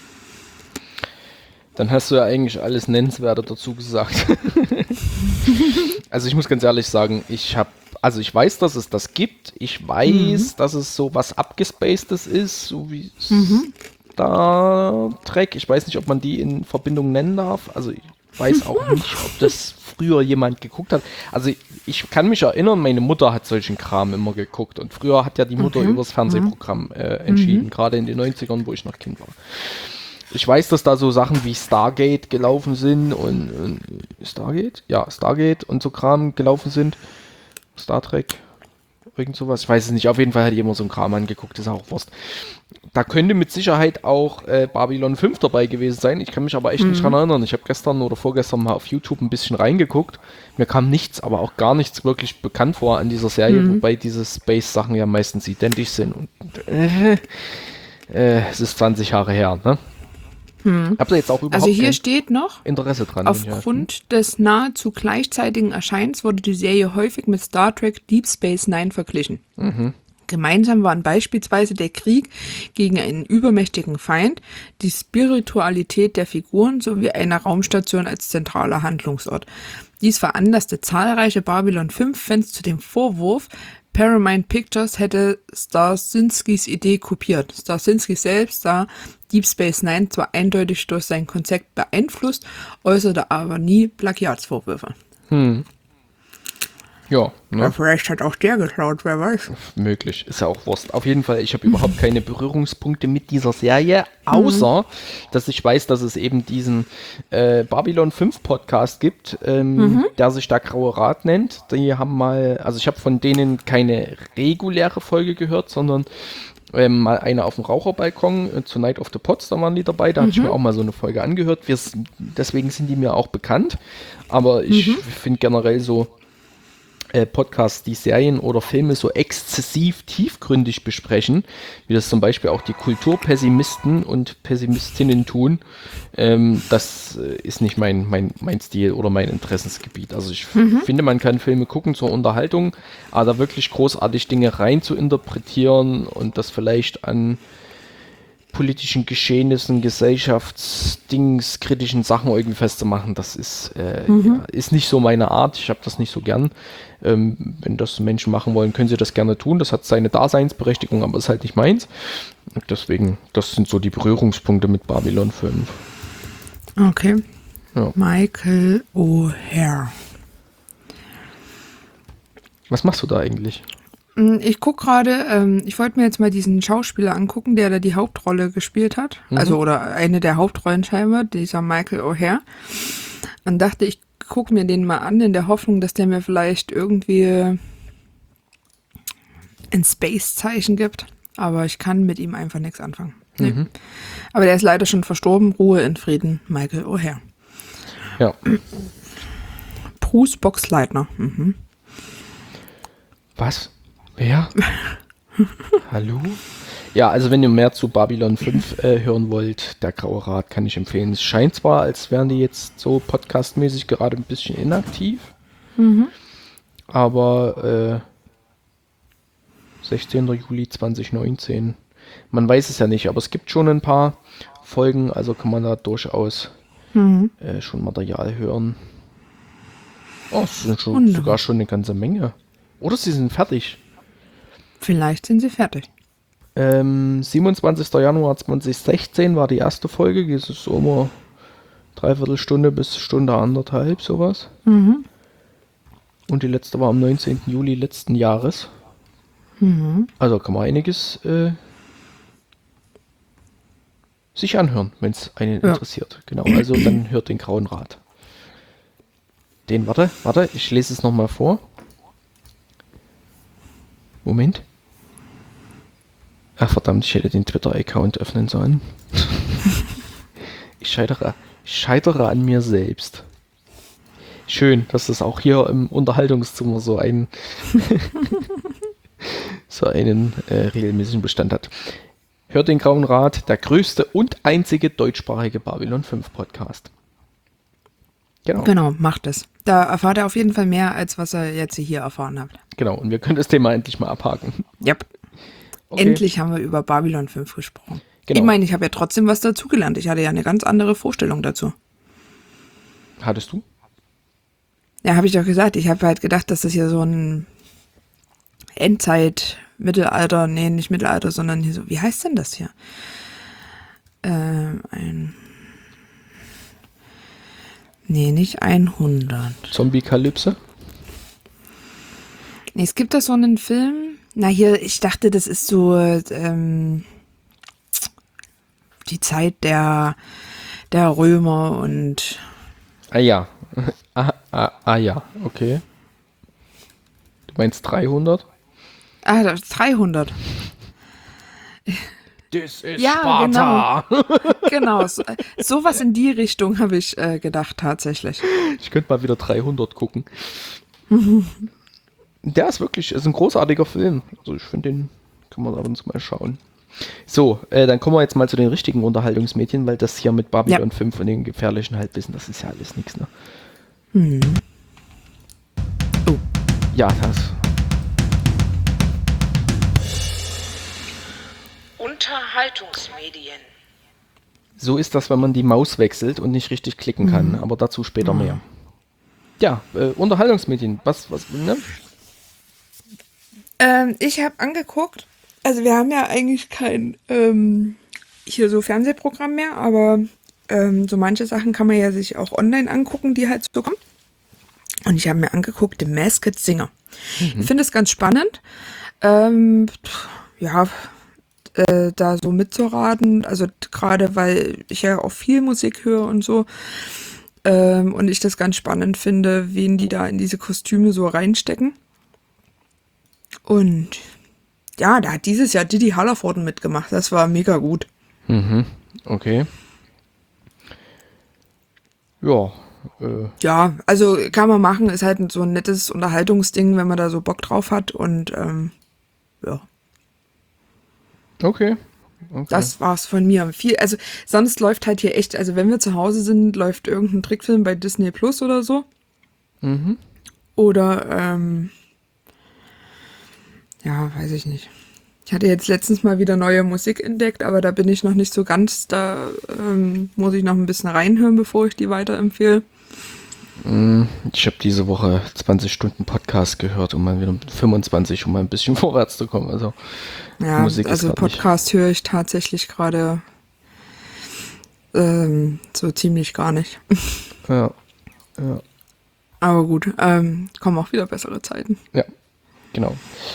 Dann hast du ja eigentlich alles Nennenswerte dazu gesagt. Also ich muss ganz ehrlich sagen, ich habe, also ich weiß, dass es das gibt. Ich weiß, mhm. dass es so was Abgespacedes ist, so wie mhm. Star Trek. Ich weiß nicht, ob man die in Verbindung nennen darf. Also ich weiß auch nicht, ob das früher jemand geguckt hat. Also ich, ich kann mich erinnern, meine Mutter hat solchen Kram immer geguckt. Und früher hat ja die Mutter okay. übers Fernsehprogramm äh, entschieden, mhm. gerade in den neunzigern, wo ich noch Kind war. Ich weiß, dass da so Sachen wie Stargate gelaufen sind und, und Stargate? Ja, Stargate und so Kram gelaufen sind. Star Trek, irgend sowas. Ich weiß es nicht. Auf jeden Fall hat jemand so einen Kram angeguckt, ist auch Wurst. Da könnte mit Sicherheit auch äh, Babylon fünf dabei gewesen sein. Ich kann mich aber echt mhm. nicht dran erinnern. Ich habe gestern oder vorgestern mal auf YouTube ein bisschen reingeguckt. Mir kam nichts, aber auch gar nichts wirklich bekannt vor an dieser Serie, mhm. wobei diese Space-Sachen ja meistens identisch sind. Und äh, äh, es ist zwanzig Jahre her, ne? Hm. Habt ihr jetzt auch überhaupt also hier steht noch, Interesse dran? Aufgrund des nahezu gleichzeitigen Erscheinens wurde die Serie häufig mit Star Trek Deep Space Nine verglichen. Mhm. Gemeinsam waren beispielsweise der Krieg gegen einen übermächtigen Feind, die Spiritualität der Figuren sowie eine Raumstation als zentraler Handlungsort. Dies veranlasste zahlreiche Babylon fünf Fans zu dem Vorwurf, Paramount Pictures hätte Starzinskis Idee kopiert. Starzinski selbst sah Deep Space Nine zwar eindeutig durch sein Konzept beeinflusst, äußerte aber nie Plagiatsvorwürfe. Hm. Ja, ne? Ja, vielleicht hat auch der geklaut, wer weiß. Möglich, ist ja auch Wurst. Auf jeden Fall, ich habe überhaupt keine Berührungspunkte mit dieser Serie, außer, mhm. dass ich weiß, dass es eben diesen äh, Babylon fünf Podcast gibt, ähm, mhm. der sich der Graue Rat nennt. Die haben mal, also ich habe von denen keine reguläre Folge gehört, sondern ähm, mal eine auf dem Raucherbalkon äh, zu Night of the Pots, da waren die dabei, da mhm. hatte ich mir auch mal so eine Folge angehört. Wir, deswegen sind die mir auch bekannt, aber ich mhm. finde generell so Podcasts, die Serien oder Filme so exzessiv tiefgründig besprechen, wie das zum Beispiel auch die Kulturpessimisten und Pessimistinnen tun, ähm, das ist nicht mein, mein, mein Stil oder mein Interessensgebiet. Also ich mhm. finde, man kann Filme gucken zur Unterhaltung, aber da wirklich großartig Dinge rein zu interpretieren und das vielleicht an politischen Geschehnissen, Gesellschaftsdings, kritischen Sachen irgendwie festzumachen, das ist, äh, mhm. ja, ist nicht so meine Art. Ich habe das nicht so gern. Ähm, wenn das Menschen machen wollen, können sie das gerne tun. Das hat seine Daseinsberechtigung, aber ist halt nicht meins. Und deswegen, das sind so die Berührungspunkte mit Babylon fünf. Okay. Ja. Michael O'Hare. Was machst du da eigentlich? Ich gucke gerade, ähm, ich wollte mir jetzt mal diesen Schauspieler angucken, der da die Hauptrolle gespielt hat. Mhm. Also, oder eine der Hauptrollen scheinbar, dieser Michael O'Hare. Dann dachte ich, gucke mir den mal an, in der Hoffnung, dass der mir vielleicht irgendwie ein Space-Zeichen gibt. Aber ich kann mit ihm einfach nichts anfangen. Nee. Mhm. Aber der ist leider schon verstorben. Ruhe in Frieden, Michael O'Hare. Ja. Bruce Boxleitner. Mhm. Was? Wer? Hallo? Ja, also wenn ihr mehr zu Babylon fünf äh, hören wollt, der Graue Rat kann ich empfehlen. Es scheint zwar, als wären die jetzt so podcastmäßig gerade ein bisschen inaktiv, mhm. aber äh, sechzehnter Juli zweitausendneunzehn. Man weiß es ja nicht, aber es gibt schon ein paar Folgen, also kann man da durchaus mhm. äh, schon Material hören. Oh, es sind schon, sogar schon eine ganze Menge. Oder sie sind fertig. Vielleicht sind sie fertig. Ähm, siebenundzwanzigster Januar zweitausendsechzehn war die erste Folge. Das ist so immer dreiviertel Stunde bis Stunde anderthalb, sowas. Mhm. Und die letzte war am neunzehnten Juli letzten Jahres. Mhm. Also kann man einiges äh, sich anhören, wenn es einen ja. interessiert. Genau, also dann hört den Grauen Rat. Den, warte, warte, ich lese es nochmal vor. Moment. Ach verdammt, ich hätte den Twitter-Account öffnen sollen. ich, scheitere, ich scheitere an mir selbst. Schön, dass das auch hier im Unterhaltungszimmer so einen, so einen äh, regelmäßigen Bestand hat. Hört den Grauen Rat, der größte und einzige deutschsprachige Babylon fünf Podcast. Genau. Genau, macht es. Da erfahrt er auf jeden Fall mehr, als was er jetzt hier erfahren hat. Genau, und wir können das Thema endlich mal abhaken. Yep. Okay. Endlich haben wir über Babylon fünf gesprochen. Genau. Ich meine, ich habe ja trotzdem was dazugelernt. Ich hatte ja eine ganz andere Vorstellung dazu. Hattest du? Ja, habe ich doch gesagt. Ich habe halt gedacht, dass das hier so ein Endzeit, Mittelalter, nee, nicht Mittelalter, sondern hier so, wie heißt denn das hier? Ähm, ein... Nee, nicht hundert. Zombie-Kalypse? Nee, es gibt da so einen Film. Na hier, ich dachte, das ist so ähm, die Zeit der, der Römer und... Ah ja. ah, ah, ah ja, okay. Du meinst dreihundert? Ah, dreihundert. Das ist ja, Sparta. Genau, genau. So, sowas in die Richtung habe ich äh, gedacht, tatsächlich. Ich könnte mal wieder dreihundert gucken. Der ist wirklich, ist ein großartiger Film. Also ich finde, den kann man ab und zu mal schauen. So, äh, dann kommen wir jetzt mal zu den richtigen Unterhaltungsmedien, weil das hier mit Babylon ja. fünf und den gefährlichen Halbwissen, das ist ja alles nichts, ne? Hm. Oh. Ja, das. Unterhaltungsmedien. So ist das, wenn man die Maus wechselt und nicht richtig klicken kann, mhm. aber dazu später mhm. mehr. Ja, äh, Unterhaltungsmedien, was, was, ne? Ähm, ich habe angeguckt, also wir haben ja eigentlich kein ähm, hier so Fernsehprogramm mehr, aber ähm, so manche Sachen kann man ja sich auch online angucken, die halt so kommen. Und ich habe mir angeguckt, The Masked Singer. Ich finde es ganz spannend, ähm, ja, äh, da so mitzuraten. Also gerade weil ich ja auch viel Musik höre und so. Ähm, und ich das ganz spannend finde, wen die da in diese Kostüme so reinstecken. Und ja, da hat dieses Jahr Didi Hallervorden mitgemacht. Das war mega gut. Mhm. Okay. Ja. Äh, Ja, also kann man machen. Ist halt so ein nettes Unterhaltungsding, wenn man da so Bock drauf hat. Und ähm, ja, okay. Okay. das war's von mir. Viel, also sonst läuft halt hier echt, also wenn wir zu Hause sind, läuft irgendein Trickfilm bei Disney Plus oder so. Mhm. Oder ähm, ja, weiß ich nicht. Ich hatte jetzt letztens mal wieder neue Musik entdeckt, aber da bin ich noch nicht so ganz, da ähm, muss ich noch ein bisschen reinhören, bevor ich die weiterempfehle. Ich habe diese Woche zwanzig Stunden Podcast gehört, um mal wieder fünfundzwanzig, um mal ein bisschen vorwärts zu kommen. Also Ja, Musik ist also grad nicht. Podcast höre ich tatsächlich gerade ähm, so ziemlich gar nicht. Ja, ja, Aber gut, ähm, kommen auch wieder bessere Zeiten. ja, genau.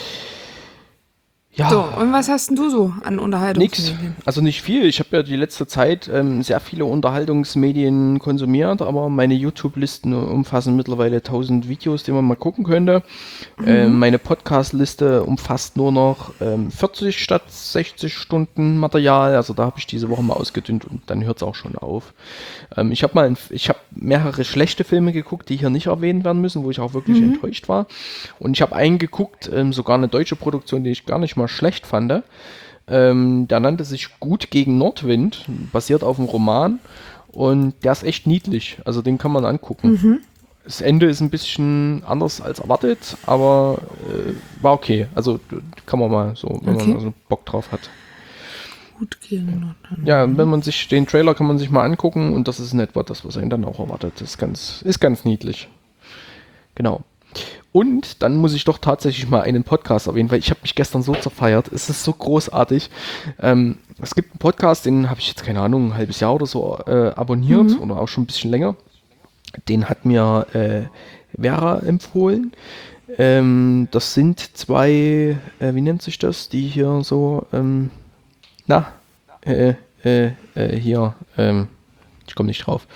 So, Ja, und was hast denn du so an nix. Unterhaltungsmedien? Also nicht viel. Ich habe ja die letzte Zeit ähm, sehr viele Unterhaltungsmedien konsumiert, aber meine YouTube-Listen umfassen mittlerweile tausend Videos, die man mal gucken könnte. Ähm, meine Podcast-Liste umfasst nur noch ähm, vierzig statt sechzig Stunden Material. Also da habe ich diese Woche mal ausgedünnt und dann hört es auch schon auf. Ähm, ich habe mal, ein, ich habe mehrere schlechte Filme geguckt, die hier nicht erwähnt werden müssen, wo ich auch wirklich enttäuscht war. Und ich habe einen geguckt, ähm, sogar eine deutsche Produktion, die ich gar nicht mal schlecht fand. Ähm, der nannte sich Gut gegen Nordwind, basiert auf einem Roman. Und der ist echt niedlich. Also den kann man angucken. Das Ende ist ein bisschen anders als erwartet, aber äh, war okay. Also d- kann man mal so, wenn man Okay. also Bock drauf hat. Gut gehen. Ja, wenn man sich den Trailer kann man sich mal angucken und das ist in etwa das, was einen dann auch erwartet. Das ist ganz, ist ganz niedlich. Genau. Und dann muss ich doch tatsächlich mal einen Podcast erwähnen, weil ich habe mich gestern so zerfeiert. Es ist so großartig. Ähm, es gibt einen Podcast, den habe ich jetzt, keine Ahnung, ein halbes Jahr oder so äh, abonniert oder auch schon ein bisschen länger. Den hat mir äh, Vera empfohlen. Ähm, das sind zwei, äh, wie nennt sich das, die hier so, ähm, na, äh, äh, äh, hier, ähm, ich komme nicht drauf.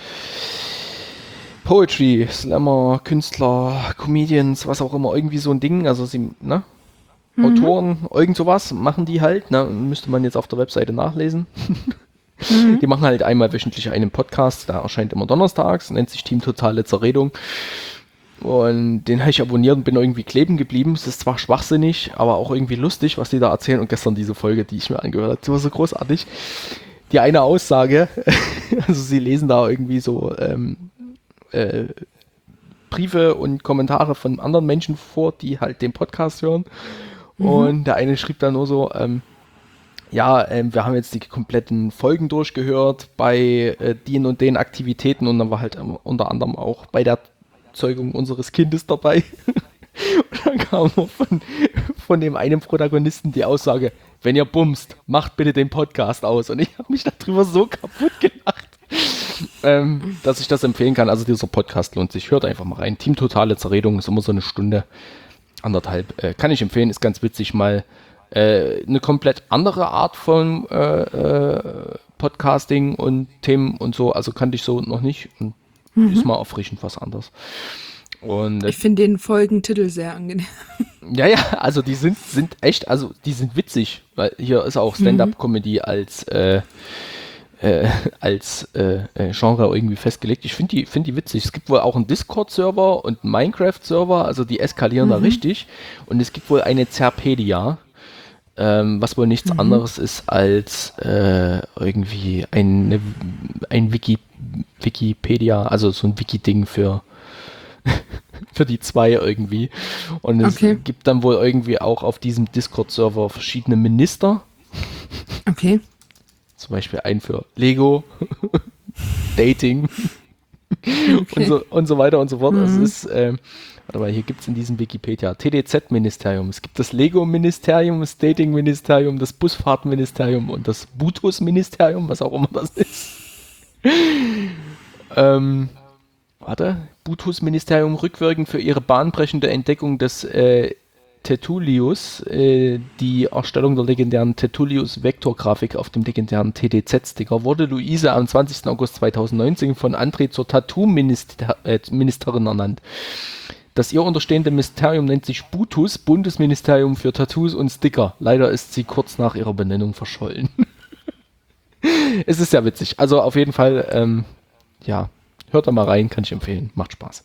Poetry, Slammer, Künstler, Comedians, was auch immer, irgendwie so ein Ding, also sie, ne? Autoren, irgend sowas machen die halt, ne? Müsste man jetzt auf der Webseite nachlesen. Die machen halt einmal wöchentlich einen Podcast, der erscheint immer donnerstags, nennt sich Team Totale Zerredung. Und den habe ich abonniert und bin irgendwie kleben geblieben. Es ist zwar schwachsinnig, aber auch irgendwie lustig, was die da erzählen. Und gestern diese Folge, die ich mir angehört habe, die war so großartig. Die eine Aussage, also sie lesen da irgendwie so ähm, äh, Briefe und Kommentare von anderen Menschen vor, die halt den Podcast hören. Und der eine schrieb dann nur so, ähm, ja, ähm, wir haben jetzt die kompletten Folgen durchgehört bei äh, den und den Aktivitäten und dann war halt ähm, unter anderem auch bei der Zeugung unseres Kindes dabei. Und dann kam von, von dem einen Protagonisten die Aussage, wenn ihr bumst, macht bitte den Podcast aus. Und ich habe mich darüber so kaputt gelacht, ähm, dass ich das empfehlen kann. Also dieser Podcast lohnt sich. Hört einfach mal rein. Team Totale Zerredung ist immer so eine Stunde, anderthalb. Äh, kann ich empfehlen, ist ganz witzig, mal äh, eine komplett andere Art von äh, äh, Podcasting und Themen und so. Also kannte ich so noch nicht. Und ist mal erfrischend was anderes. Und äh, Ich finde den Folgentitel sehr angenehm. ja, ja, also die sind, sind echt, also die sind witzig, weil hier ist auch Stand-Up-Comedy als, äh, äh, als äh, äh, Genre irgendwie festgelegt. Ich finde die, find die witzig. Es gibt wohl auch einen Discord-Server und einen Minecraft-Server, also die eskalieren da richtig. Und es gibt wohl eine Zerpedia, ähm, was wohl nichts anderes ist als äh, irgendwie eine, ein Wiki, Wikipedia, also so ein Wiki-Ding für für die zwei irgendwie. Und es Okay. gibt dann wohl irgendwie auch auf diesem Discord-Server verschiedene Minister. Okay. Zum Beispiel einen für Lego, Dating Okay. und, so, und so weiter und so fort. Es ist, äh, Warte mal, hier gibt es in diesem Wikipedia T D Z-Ministerium. Es gibt das Lego-Ministerium, das Dating-Ministerium, das Busfahrten-Ministerium und das Butus-Ministerium, was auch immer das ist. ähm, warte, Butus-Ministerium rückwirkend für ihre bahnbrechende Entdeckung des äh, Tertullius, äh, die Erstellung der legendären Tertullius-Vektorgrafik auf dem legendären T D Z-Sticker, wurde Luise am zwanzigsten August zweitausendneunzehn von André zur Tattoo-Ministerin ernannt. Das ihr unterstehende Ministerium nennt sich Butus, Bundesministerium für Tattoos und Sticker. Leider ist sie kurz nach ihrer Benennung verschollen. Es ist sehr witzig. Also auf jeden Fall, ähm, ja, hört da mal rein, kann ich empfehlen. Macht Spaß.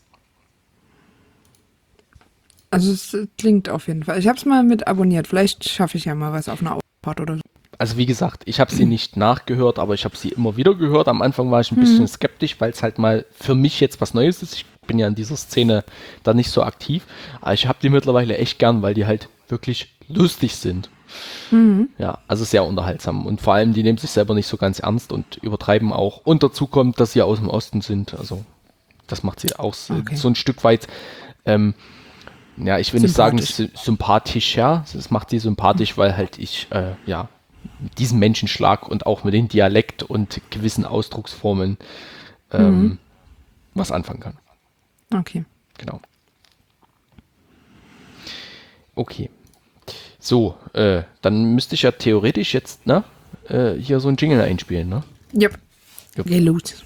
Also es klingt auf jeden Fall. Ich habe es mal mit abonniert. Vielleicht schaffe ich ja mal was auf einer Autofahrt oder so. Also wie gesagt, ich habe sie nicht nachgehört, aber ich habe sie immer wieder gehört. Am Anfang war ich ein bisschen mhm. skeptisch, weil es halt mal für mich jetzt was Neues ist. Ich bin ja in dieser Szene da nicht so aktiv. Aber ich habe die mittlerweile echt gern, weil die halt wirklich lustig sind. Mhm. Ja, also sehr unterhaltsam. Und vor allem, die nehmen sich selber nicht so ganz ernst und übertreiben auch. Und dazu kommt, dass sie aus dem Osten sind. Also das macht sie auch so, okay. so ein Stück weit... Ähm, ja, ich will nicht sagen sy- sympathisch, ja. Das macht die sympathisch, weil halt ich, äh, ja, mit diesem Menschenschlag und auch mit dem Dialekt und gewissen Ausdrucksformen ähm, mhm. was anfangen kann. Okay. Genau. Okay. So, äh, dann müsste ich ja theoretisch jetzt, ne, äh, hier so ein Jingle einspielen, ne? Yep. Yep. Geh los.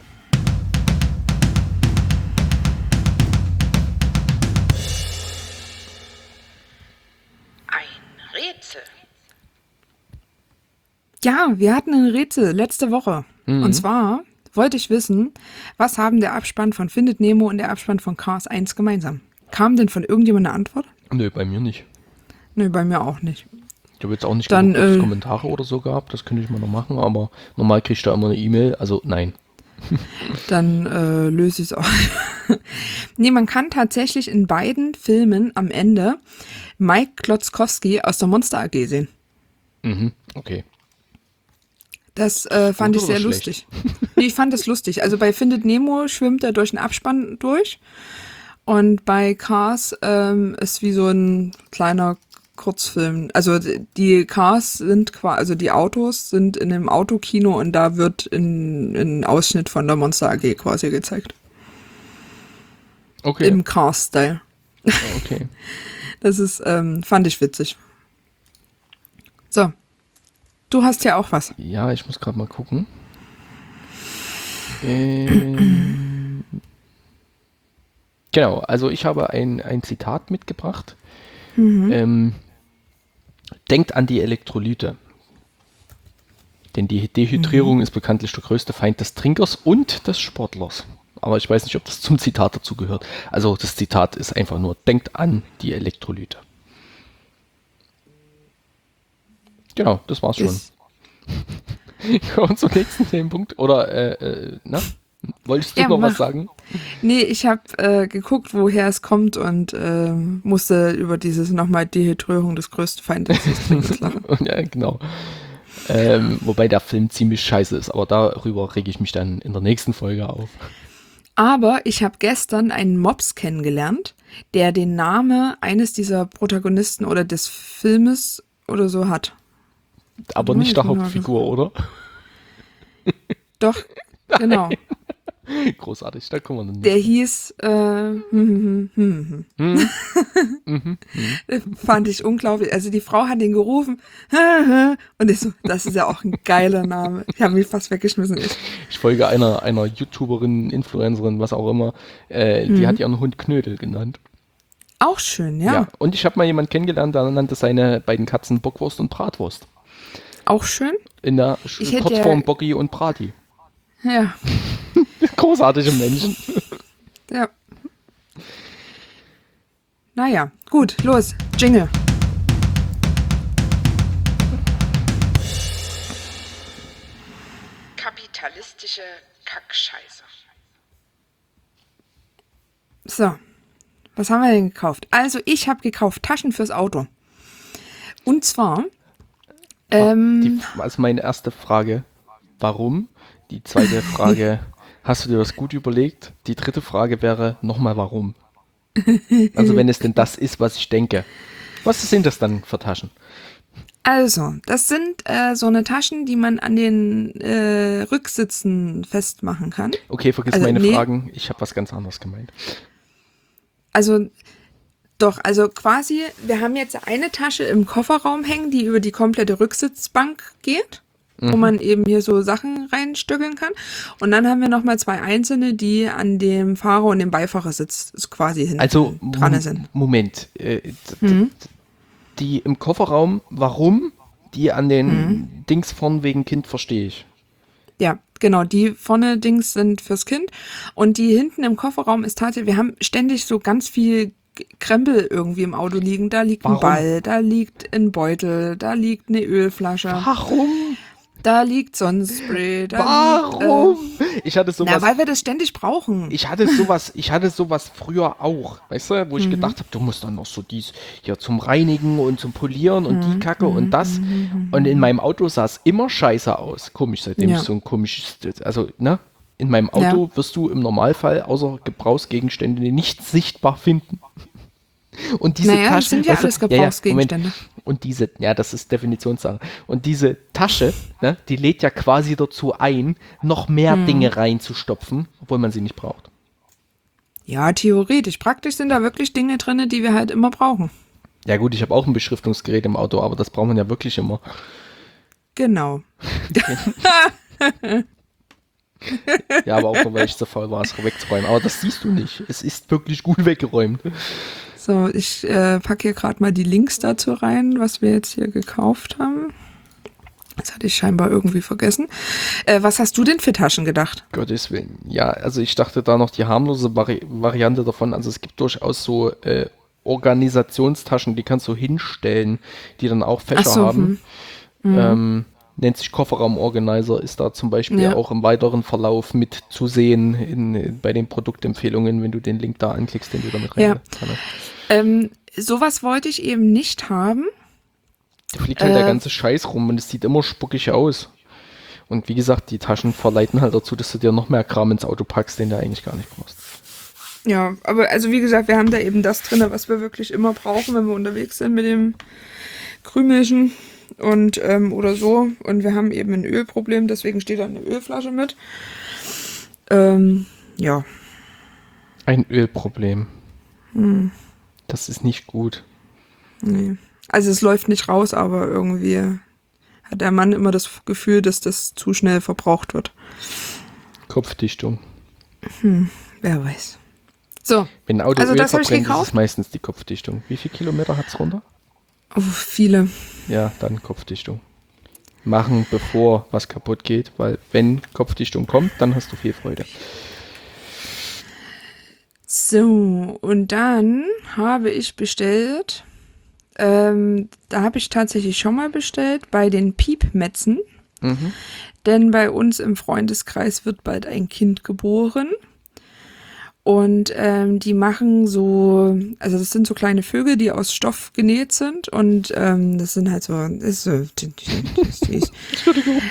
Ja, wir hatten ein Rätsel letzte Woche. Mhm. Und zwar wollte ich wissen, was haben der Abspann von Findet Nemo und der Abspann von Cars eins gemeinsam? Kam denn von irgendjemand eine Antwort? Nö, bei mir nicht. Nö, bei mir auch nicht. Ich habe jetzt auch nicht Dann, geguckt, ob es äh, Kommentare oder so gab. Das könnte ich mal noch machen, aber normal kriege ich da immer eine E-Mail. Also nein. Dann äh, löse ich es auch. Nee, man kann tatsächlich in beiden Filmen am Ende Mike Klotzkowski aus der Monster A G sehen. Mhm, okay. Das äh, fand ich sehr lustig. Nee, ich fand das lustig. Also bei Findet Nemo schwimmt er durch den Abspann durch und bei Cars ähm, ist wie so ein kleiner Kurzfilm. Also die Cars sind quasi, also die Autos sind in einem Autokino und da wird ein, ein Ausschnitt von der Monster A G quasi gezeigt. Okay. Im Cars-Style. Okay. Das ist, ähm, fand ich witzig. So. Du hast ja auch was. Ja, ich muss gerade mal gucken. Ähm, genau, also ich habe ein, ein Zitat mitgebracht. Mhm. Ähm, denkt an die Elektrolyte. Denn die Dehydrierung mhm. ist bekanntlich der größte Feind des Trinkers und des Sportlers. Aber ich weiß nicht, ob das zum Zitat dazu gehört. Also das Zitat ist einfach nur, denkt an die Elektrolyte. Genau, das war's schon. Kommen wir zum nächsten Themenpunkt. Oder, äh, äh, na? Wolltest du ja, noch mach. was sagen? Nee, ich habe äh, geguckt, woher es kommt und äh, musste über dieses nochmal Dehydrierung des größten Feindes des Trinkers lachen. Ja, genau. Ähm, wobei der Film ziemlich scheiße ist, aber darüber rege ich mich dann in der nächsten Folge auf. Aber ich habe gestern einen Mops kennengelernt, der den Namen eines dieser Protagonisten oder des Filmes oder so hat. Aber nicht der Hauptfigur, oder? Doch, genau. Großartig, da kommen wir dann nicht. Der hieß, äh, hm, hm, hm, hm. hm. Fand ich unglaublich. Also die Frau hat ihn gerufen und ich so, das ist ja auch ein geiler Name. Ich habe mich fast weggeschmissen. Ich, ich folge einer, einer YouTuberin, Influencerin, was auch immer, äh, die hm. hat ihren Hund Knödel genannt. Auch schön, ja. ja. Und ich habe mal jemanden kennengelernt, der nannte seine beiden Katzen Bockwurst und Bratwurst. Auch schön. In der Kurzform ja Bocki und Brati. Ja. Großartige Menschen. Ja. Naja, gut, los, Jingle. Kapitalistische Kackscheiße. So, was haben wir denn gekauft? Also ich habe gekauft Taschen fürs Auto. Und zwar Ähm, die, also meine erste Frage, warum? Die zweite Frage, hast du dir das gut überlegt? Die dritte Frage wäre nochmal, warum? Also wenn es denn das ist, was ich denke. Was sind das dann für Taschen? Also, das sind äh, so eine Taschen, die man an den äh, Rücksitzen festmachen kann. Okay, vergiss Also, meine nee. Fragen. Ich habe was ganz anderes gemeint. Also, doch, also quasi, wir haben jetzt eine Tasche im Kofferraum hängen, die über die komplette Rücksitzbank geht, wo man eben hier so Sachen reinstückeln kann. Und dann haben wir nochmal zwei einzelne, die an dem Fahrer- und dem Beifahrersitz quasi hinten Also, dran Mom- sind. Moment. Äh, d- d- Die im Kofferraum, warum? Die an den Dings vorn wegen Kind verstehe ich. Ja, genau, die vorne Dings sind fürs Kind und die hinten im Kofferraum ist tatsächlich, wir haben ständig so ganz viel Krempel irgendwie im Auto liegen. Da liegt Warum? ein Ball, da liegt ein Beutel, da liegt eine Ölflasche, Warum? da liegt Sonnenspray, da liegt, Warum? Ich hatte äh, sowas. na, weil wir das ständig brauchen. Ich hatte sowas, ich hatte sowas früher auch, weißt du, wo Mhm. ich gedacht habe, du musst dann noch so dies hier zum Reinigen und zum Polieren und Mhm. die Kacke und das. Und in meinem Auto sah es immer scheiße aus. Komisch, seitdem Ja. ich so ein komisches, also, ne? In meinem Auto Ja. wirst du im Normalfall außer Gebrauchsgegenstände nicht sichtbar finden. Und diese Naja, das Tasche, sind ja weißt du, alles Gebrauchsgegenstände. Moment. Und diese, ja, das ist Definitionssache. Und diese Tasche, ne, die lädt ja quasi dazu ein, noch mehr Mhm. Dinge reinzustopfen, obwohl man sie nicht braucht. Ja, theoretisch. Praktisch sind da wirklich Dinge drin, die wir halt immer brauchen. Ja gut, ich habe auch ein Beschriftungsgerät im Auto, aber das braucht man ja wirklich immer. Genau. Ja, aber auch nur, weil ich zu faul war, es wegzuräumen. Aber das siehst du nicht. Es ist wirklich gut weggeräumt. So, ich äh, packe hier gerade mal die Links dazu rein, was wir jetzt hier gekauft haben. Das hatte ich scheinbar irgendwie vergessen. Äh, was hast du denn für Taschen gedacht? Gottes Willen. Ja, also ich dachte da noch die harmlose Vari Variante davon. Also es gibt durchaus so äh, Organisationstaschen, die kannst du hinstellen, die dann auch Fächer Ach so, haben. Ähm, nennt sich Kofferraum-Organizer, ist da zum Beispiel Ja. auch im weiteren Verlauf mit zu sehen in, in, bei den Produktempfehlungen, wenn du den Link da anklickst, den du damit Ja. rein kannst. Ähm, sowas wollte ich eben nicht haben. Da fliegt halt der Äh, ganze Scheiß rum und es sieht immer spuckig aus. Und wie gesagt, die Taschen verleiten halt dazu, dass du dir noch mehr Kram ins Auto packst, den du eigentlich gar nicht brauchst. Ja, aber also wie gesagt, wir haben da eben das drin, was wir wirklich immer brauchen, wenn wir unterwegs sind mit dem Krümelchen und ähm, oder so. Und wir haben eben ein Ölproblem, deswegen steht da eine Ölflasche mit. Ähm, ja. Ein Ölproblem. Das ist nicht gut. Nee. Also es läuft nicht raus, aber irgendwie hat der Mann immer das Gefühl, dass das zu schnell verbraucht wird. Kopfdichtung. Wer weiß. So, Wenn ein Auto also Öl das habe ich verbrennt, ist gekauft. es meistens die Kopfdichtung. Wie viele Kilometer hat es runter? Oh, viele. Ja, dann Kopfdichtung. Machen, bevor was kaputt geht, weil wenn Kopfdichtung kommt, dann hast du viel Freude. So, und dann habe ich bestellt, ähm, da habe ich tatsächlich schon mal bestellt, bei den Piepmetzen. Mhm. Denn bei uns im Freundeskreis wird bald ein Kind geboren. Und ähm, die machen so, also das sind so kleine Vögel, die aus Stoff genäht sind. Und ähm, das sind halt so, das ist so, Entschuldigung.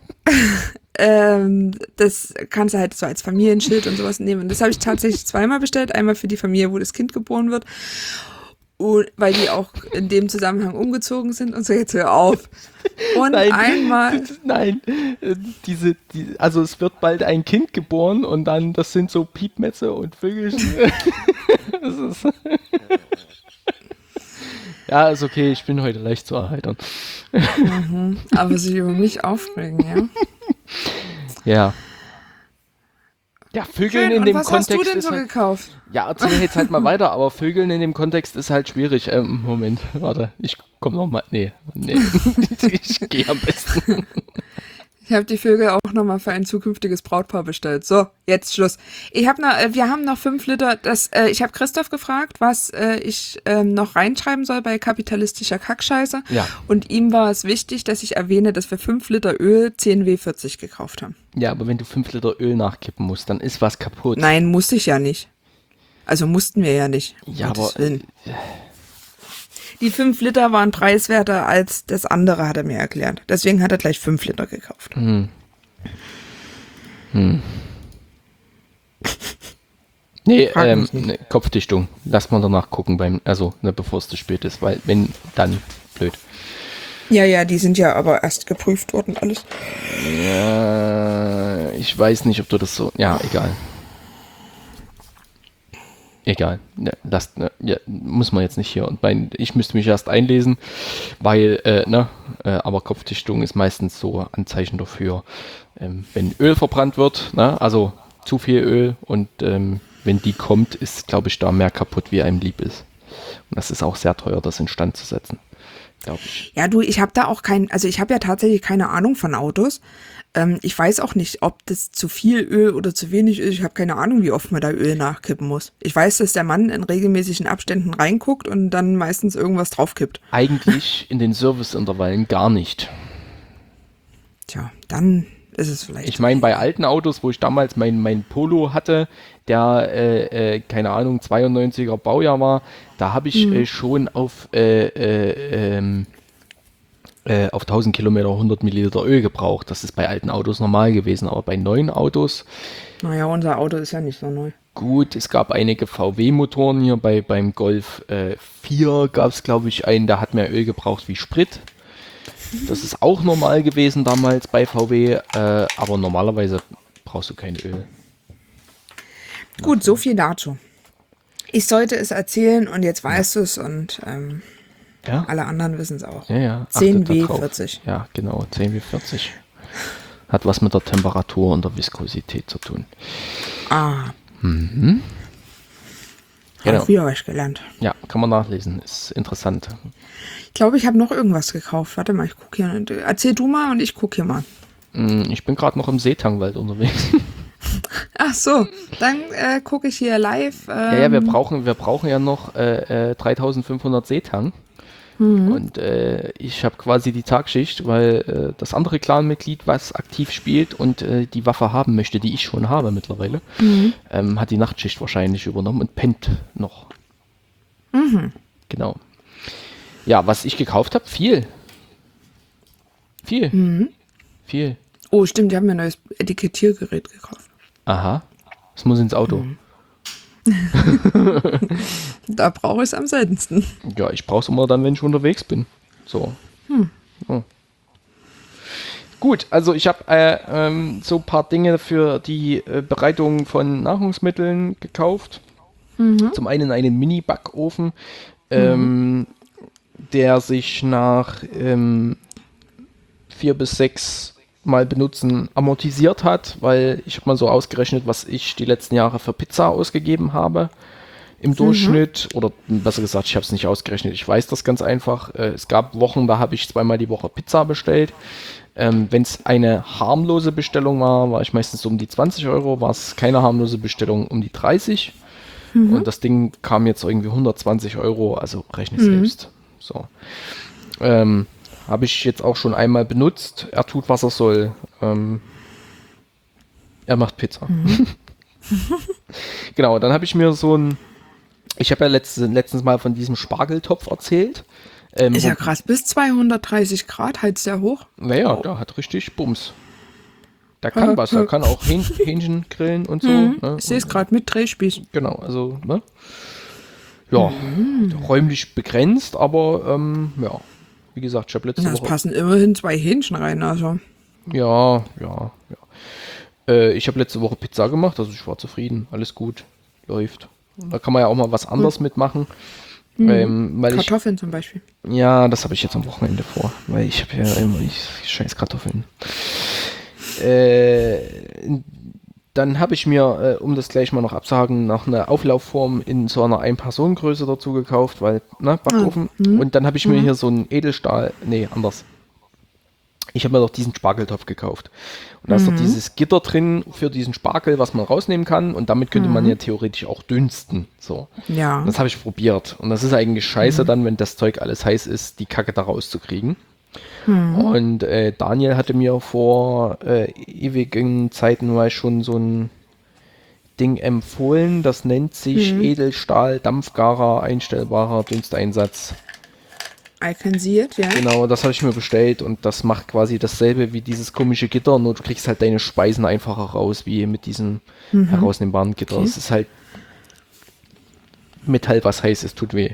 ähm, das kannst du halt so als Familienschild und sowas nehmen. Und das habe ich tatsächlich zweimal bestellt. Einmal für die Familie, wo das Kind geboren wird. Und weil die auch in dem Zusammenhang umgezogen sind und so, jetzt hör auf. Und Nein, einmal, nein, äh, diese, die, also es wird bald ein Kind geboren und dann, das sind so Piepmetze und Vögelchen. Das ist ja, ist okay, ich bin heute leicht zu erheitern. aber sich über mich aufregen, ja. Ja. Ja, Vögeln Schön, in und dem was Kontext hast du denn ist so halt, gekauft? ja, erzähl jetzt halt mal weiter, aber Vögeln in dem Kontext ist halt schwierig. Ähm, Moment, warte, ich komm noch mal, nee, nee, ich gehe am besten. Ich habe die Vögel auch nochmal für ein zukünftiges Brautpaar bestellt. So, jetzt Schluss. Ich hab noch, äh, wir haben noch fünf Liter. Das, äh, ich habe Christoph gefragt, was äh, ich ähm, noch reinschreiben soll bei kapitalistischer Kackscheiße. Ja. Und ihm war es wichtig, dass ich erwähne, dass wir fünf Liter Öl zehn W vierzig gekauft haben. Ja, aber wenn du fünf Liter Öl nachkippen musst, dann ist was kaputt. Nein, musste ich ja nicht. Also mussten wir ja nicht. um Ja, Gottes aber Willen. Die fünf Liter waren preiswerter als das andere, hat er mir erklärt. Deswegen hat er gleich fünf Liter gekauft. Hm. Hm. Nee, Frag ähm, mich nicht. ne, Kopfdichtung. Lass mal danach gucken, beim, also ne, bevor es zu spät ist, weil wenn, dann blöd. Ja, ja, die sind ja aber erst geprüft worden, alles. Ja, ich weiß nicht, ob du das so. Ja, egal. Egal. Ne, lasst, ne, ja, muss man jetzt nicht hier. Und mein, ich müsste mich erst einlesen, weil, äh, ne, äh, aber Kopfdichtung ist meistens so Anzeichen dafür, ähm, wenn Öl verbrannt wird, ne, also zu viel Öl und ähm, wenn die kommt, ist, glaube ich, da mehr kaputt, wie einem lieb ist. Und das ist auch sehr teuer, das instand zu setzen, glaube ich. Ja, du, ich habe da auch kein, also ich habe ja tatsächlich keine Ahnung von Autos. Ähm, ich weiß auch nicht, ob das zu viel Öl oder zu wenig ist. Ich habe keine Ahnung, wie oft man da Öl nachkippen muss. Ich weiß, dass der Mann in regelmäßigen Abständen reinguckt und dann meistens irgendwas draufkippt. Eigentlich in den Serviceintervallen gar nicht. Tja, dann ist es vielleicht. Ich meine, bei alten Autos, wo ich damals mein, mein Polo hatte, der, äh, äh, keine Ahnung, zweiundneunziger Baujahr war, da habe ich äh, schon auf, äh, äh, ähm, äh, auf tausend Kilometer hundert Milliliter Öl gebraucht. Das ist bei alten Autos normal gewesen, aber bei neuen Autos, Naja, unser Auto ist ja nicht so neu. gut, es gab einige V W-Motoren hier, bei, beim Golf äh, vier gab es, glaube ich, einen, der hat mehr Öl gebraucht wie Sprit. Das ist auch normal gewesen damals bei V W, äh, aber normalerweise brauchst du kein Öl. Gut, so viel dazu. Ich sollte es erzählen und jetzt weißt du es und ähm, Ja, alle anderen wissen es auch. ja, ja. zehn achtet da W drauf. vierzig. Ja, genau, zehn W vierzig. Hat was mit der Temperatur und der Viskosität zu tun. Ah. Mhm. Genau. Genau. Früher was gelernt. Ja, kann man nachlesen, ist interessant. Ich glaube, ich habe noch irgendwas gekauft. Warte mal, ich gucke hier. Erzähl du mal und ich gucke hier mal. Mm, Ich bin gerade noch im Seetangwald unterwegs. Ach so, dann äh, gucke ich hier live. Ähm, Ja, ja, wir brauchen, wir brauchen ja noch äh, äh, dreitausendfünfhundert Seetang. Und äh, ich habe quasi die Tagschicht, weil äh, das andere Clanmitglied, was aktiv spielt und äh, die Waffe haben möchte, die ich schon habe mittlerweile, ähm, hat die Nachtschicht wahrscheinlich übernommen und pennt noch. Genau. Ja, was ich gekauft habe, viel. Viel. Viel. Oh, stimmt, die haben mir ein neues Etikettiergerät gekauft. Aha. Es muss ins Auto. Da brauche ich es am seltensten. Ja, ich brauche es immer dann, wenn ich unterwegs bin. So. So. Gut, also ich habe äh, ähm, so ein paar Dinge für die äh, Bereitung von Nahrungsmitteln gekauft. Zum einen einen Mini-Backofen, ähm, der sich nach ähm, vier bis sechs Mal benutzen amortisiert hat, weil ich habe mal so ausgerechnet, was ich die letzten Jahre für Pizza ausgegeben habe im Durchschnitt, oder besser gesagt, ich habe es nicht ausgerechnet, ich weiß das ganz einfach. Äh, es gab Wochen, da habe ich zweimal die Woche Pizza bestellt. Ähm, Wenn es eine harmlose Bestellung war, war ich meistens so um die zwanzig Euro, war es keine harmlose Bestellung um die dreißig. Und das Ding kam jetzt irgendwie hundertzwanzig Euro, also rechne selbst. So. Ähm, Habe ich jetzt auch schon einmal benutzt. Er tut, was er soll. Ähm, er macht Pizza. Genau, dann habe ich mir so ein, ich habe ja letztens, letztens mal von diesem Spargeltopf erzählt. Ähm, Ist ja wo- krass, bis zweihundertdreißig Grad heizt der hoch. Naja, der hat richtig Bums. Der kann was, der kann auch Hähn, Hähnchen grillen und so. Ne? Ich sehe es gerade mit Drehspieß. Genau, also, ne? Ja, räumlich begrenzt, aber ähm, ja, wie gesagt, ich habe letzte Das Woche. passen immerhin zwei Hähnchen rein, also. Ja, ja, ja. Äh, ich habe letzte Woche Pizza gemacht, also ich war zufrieden, alles gut, läuft. Da kann man ja auch mal was anderes mitmachen. Ähm, weil ich, Kartoffeln zum Beispiel. ja, das habe ich jetzt am Wochenende vor, weil ich habe ja immer ich, scheiß Kartoffeln. Äh, dann habe ich mir, äh, um das gleich mal noch abzuhaken, noch eine Auflaufform in so einer Ein-Personen-Größe dazu gekauft, weil, ne, Backofen. Und dann habe ich mir hier so einen Edelstahl, nee, anders. Ich habe mir doch diesen Spargeltopf gekauft. Und da ist doch dieses Gitter drin für diesen Spargel, was man rausnehmen kann. Und damit könnte man ja theoretisch auch dünsten. So. Ja. Und das habe ich probiert. Und das ist eigentlich scheiße dann, wenn das Zeug alles heiß ist, die Kacke da rauszukriegen. Und äh, Daniel hatte mir vor äh, ewigen Zeiten mal schon so ein Ding empfohlen. Das nennt sich Edelstahl Dampfgarer einstellbarer Dünsteinsatz. I can see it, ja. Genau, das habe ich mir bestellt und das macht quasi dasselbe wie dieses komische Gitter, nur du kriegst halt deine Speisen einfacher raus, wie mit diesem herausnehmbaren Gitter. Okay. Es ist halt Metall, was heiß ist, tut weh.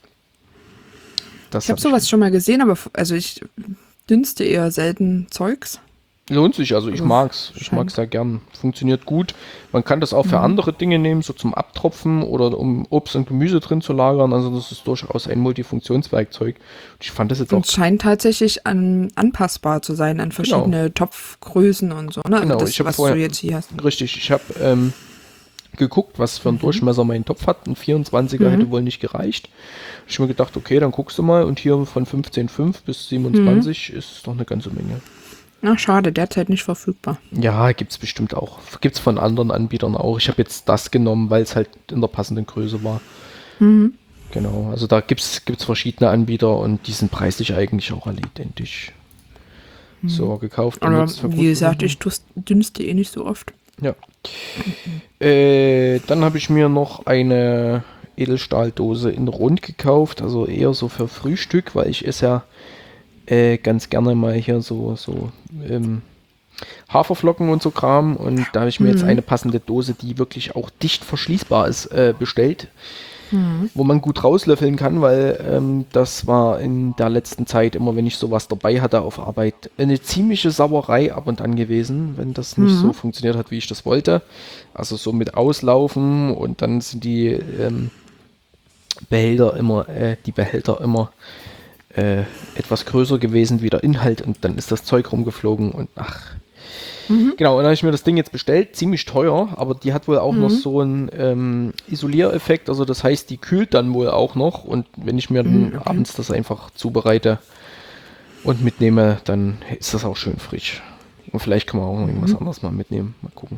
Das Ich habe hab sowas schon mal gesehen, aber f- also ich dünste eher selten Zeugs. Lohnt sich, also ich Also, mag's. Ich scheint- mag's sehr gern. Funktioniert gut. Man kann das auch für andere Dinge nehmen, so zum Abtropfen oder um Obst und Gemüse drin zu lagern. Also das ist durchaus ein Multifunktionswerkzeug. Und ich fand das jetzt auch. Und es scheint tatsächlich an, anpassbar zu sein an verschiedene Topfgrößen und so, ne? Also Genau, das, ich hab was vorher- du jetzt hier hast. Richtig, ich habe ähm, geguckt, was für einen Durchmesser mein Topf hat. Ein vierundzwanziger hätte wohl nicht gereicht. Ich habe mir gedacht, okay, dann guckst du mal. Und hier von fünfzehn Komma fünf bis siebenundzwanzig ist doch eine ganze Menge. Ach, schade, derzeit nicht verfügbar. Ja, gibt's bestimmt auch. Gibt's von anderen Anbietern auch. Ich habe jetzt das genommen, weil es halt in der passenden Größe war. Genau, also da gibt's gibt's verschiedene Anbieter und die sind preislich eigentlich auch alle identisch. So, gekauft. Aber benutzt, wie gesagt, ich tust- dünste eh nicht so oft. Ja. Äh, dann habe ich mir noch eine Edelstahldose in Rund gekauft, also eher so für Frühstück, weil ich esse ja äh, ganz gerne mal hier so, so ähm, Haferflocken und so Kram und da habe ich mir jetzt eine passende Dose, die wirklich auch dicht verschließbar ist, äh, bestellt, wo man gut rauslöffeln kann, weil ähm, das war in der letzten Zeit immer, wenn ich sowas dabei hatte auf Arbeit, eine ziemliche Sauerei ab und an gewesen, wenn das nicht so funktioniert hat, wie ich das wollte. Also so mit Auslaufen und dann sind die ähm, Behälter immer, äh, die Behälter immer äh, etwas größer gewesen wie der Inhalt und dann ist das Zeug rumgeflogen und ach. Genau, und dann habe ich mir das Ding jetzt bestellt, ziemlich teuer, aber die hat wohl auch noch so einen ähm, Isoliereffekt, also das heißt, die kühlt dann wohl auch noch und wenn ich mir dann abends das einfach zubereite und mitnehme, dann ist das auch schön frisch. Und vielleicht kann man auch noch irgendwas anderes mal mitnehmen, mal gucken.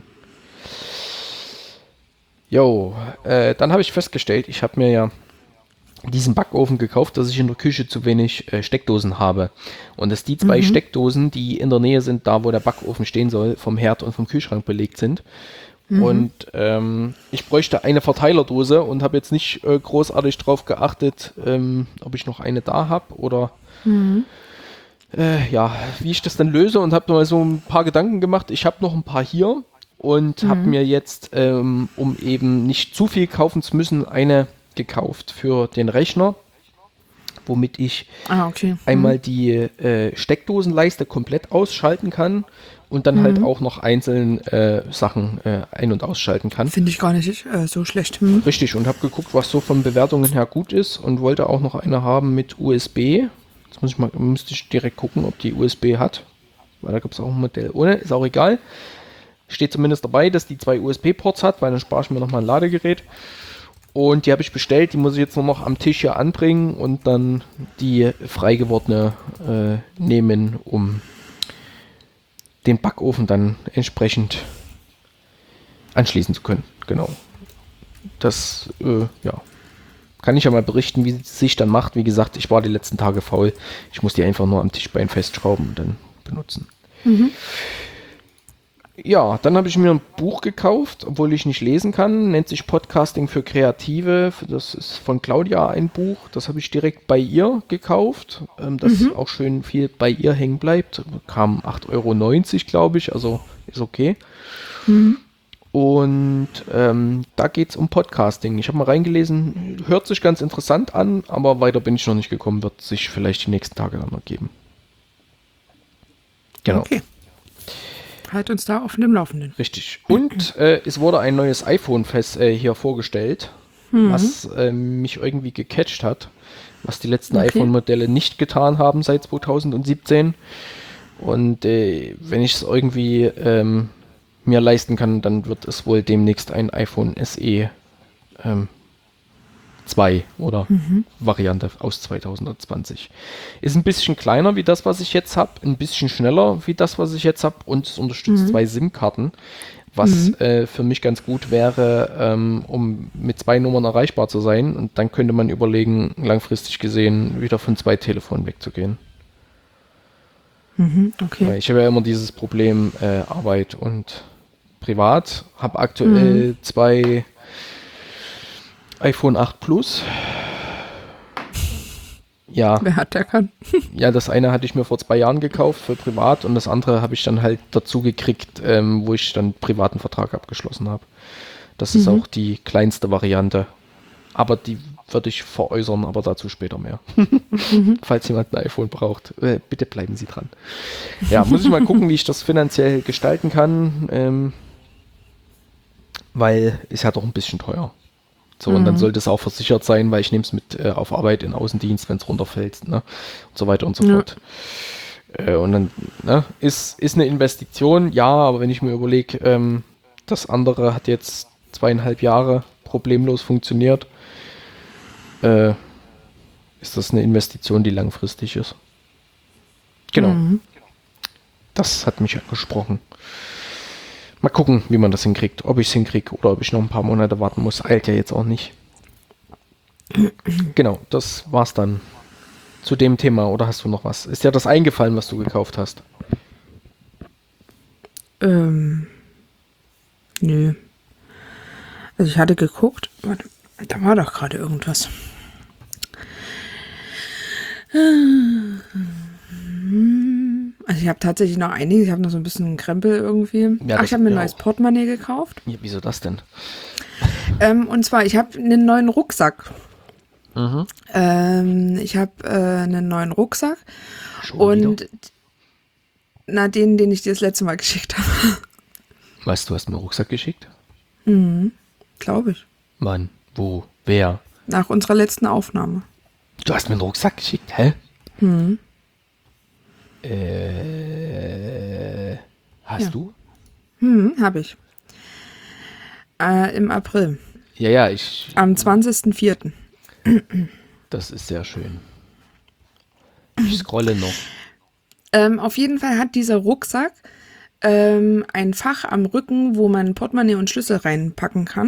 Jo, äh, dann habe ich festgestellt, ich habe mir ja diesen Backofen gekauft, dass ich in der Küche zu wenig äh, Steckdosen habe. Und dass die zwei Steckdosen, die in der Nähe sind, da wo der Backofen stehen soll, vom Herd und vom Kühlschrank belegt sind. Und ähm, ich bräuchte eine Verteilerdose und habe jetzt nicht äh, großartig drauf geachtet, ähm, ob ich noch eine da habe oder äh, ja, wie ich das dann löse und habe mal so ein paar Gedanken gemacht. Ich habe noch ein paar hier und habe mir jetzt, ähm, um eben nicht zu viel kaufen zu müssen, eine gekauft für den Rechner, womit ich Ah, okay. einmal die äh, Steckdosenleiste komplett ausschalten kann und dann halt auch noch einzeln äh, Sachen äh, ein- und ausschalten kann. Finde ich gar nicht äh, so schlecht. Hm. Richtig, und habe geguckt, was so von Bewertungen her gut ist und wollte auch noch eine haben mit U S B. Jetzt muss ich mal, müsste ich direkt gucken, ob die U S B hat, weil da gibt es auch ein Modell ohne, ist auch egal. Steht zumindest dabei, dass die zwei U S B-Ports hat, weil dann spare ich mir nochmal ein Ladegerät. Und die habe ich bestellt, die muss ich jetzt nur noch am Tisch hier anbringen und dann die frei gewordene äh, nehmen, um den Backofen dann entsprechend anschließen zu können. Genau. Das, äh, ja. Kann ich ja mal berichten, wie es sich dann macht. Wie gesagt, ich war die letzten Tage faul. Ich muss die einfach nur am Tischbein festschrauben und dann benutzen. Ja, dann habe ich mir ein Buch gekauft, obwohl ich nicht lesen kann. Nennt sich Podcasting für Kreative. Das ist von Claudia ein Buch. Das habe ich direkt bei ihr gekauft. Ähm, das auch schön viel bei ihr hängen bleibt. Kam acht Euro neunzig, glaube ich. Also ist okay. Und ähm, da geht es um Podcasting. Ich habe mal reingelesen. Hört sich ganz interessant an, aber weiter bin ich noch nicht gekommen. Wird sich vielleicht die nächsten Tage dann noch geben. Genau. Okay. Halt uns da auf dem Laufenden. Richtig. Und äh, es wurde ein neues iPhone fest, äh, hier vorgestellt, was äh, mich irgendwie gecatcht hat, was die letzten Okay. iPhone-Modelle nicht getan haben seit zwanzig siebzehn. Und äh, wenn ich es irgendwie ähm, mir leisten kann, dann wird es wohl demnächst ein iPhone S E ähm, zwei oder Variante aus zwanzig zwanzig. Ist ein bisschen kleiner wie das, was ich jetzt habe, ein bisschen schneller wie das, was ich jetzt habe und es unterstützt zwei SIM-Karten, was äh, für mich ganz gut wäre, ähm, um mit zwei Nummern erreichbar zu sein und dann könnte man überlegen, langfristig gesehen, wieder von zwei Telefonen wegzugehen. Okay. Weil ich habe ja immer dieses Problem äh, Arbeit und privat, habe aktuell zwei iPhone acht Plus. Ja, Wer hat, der kann. ja, das eine hatte ich mir vor zwei Jahren gekauft für privat und das andere habe ich dann halt dazu gekriegt, ähm, wo ich dann privaten Vertrag abgeschlossen habe. Das ist auch die kleinste Variante. aber die würde ich veräußern, aber dazu später mehr. Falls jemand ein iPhone braucht, äh, bitte bleiben Sie dran. Ja, muss ich mal gucken, wie ich das finanziell gestalten kann, ähm, weil ist ja doch ein bisschen teuer. So, und dann sollte es auch versichert sein, weil ich nehme es mit äh, auf Arbeit in Außendienst, wenn es runterfällt, ne? Und so weiter und so Ja. fort. Äh, und dann, ne, ist, ist eine Investition, ja, aber wenn ich mir überlege, ähm, das andere hat jetzt zweieinhalb Jahre problemlos funktioniert, äh, ist das eine Investition, die langfristig ist. Genau. Mhm. Das hat mich angesprochen. Mal gucken, wie man das hinkriegt. Ob ich es hinkriege oder ob ich noch ein paar Monate warten muss. Eilt ja jetzt auch nicht. Genau, das war's dann zu dem Thema. Oder hast du noch was? Ist dir das eingefallen, was du gekauft hast? Ähm, nö. Also ich hatte geguckt, warte, da war doch gerade irgendwas. Also ich habe tatsächlich noch einiges, ich habe noch so ein bisschen Krempel irgendwie. Ja, Ach, das ich habe mir ein ja neues auch. Portemonnaie gekauft. Ja, wieso das denn? Ähm, und zwar, ich habe einen neuen Rucksack. Mhm. Ähm, ich habe äh, einen neuen Rucksack. Schon Und wieder? na, den, den ich dir das letzte Mal geschickt habe. Weißt du, hast mir einen Rucksack geschickt? Glaube ich. Wann? Wo? Wer? Nach unserer letzten Aufnahme. Du hast mir einen Rucksack geschickt, hä? Äh, hast Ja. du? Hm, habe ich. Äh, Im April. Ja, ja, ich. Am zwanzigsten vierten Das ist sehr schön. Ich scrolle noch. Ähm, auf jeden Fall hat dieser Rucksack ähm, ein Fach am Rücken, wo man Portemonnaie und Schlüssel reinpacken kann.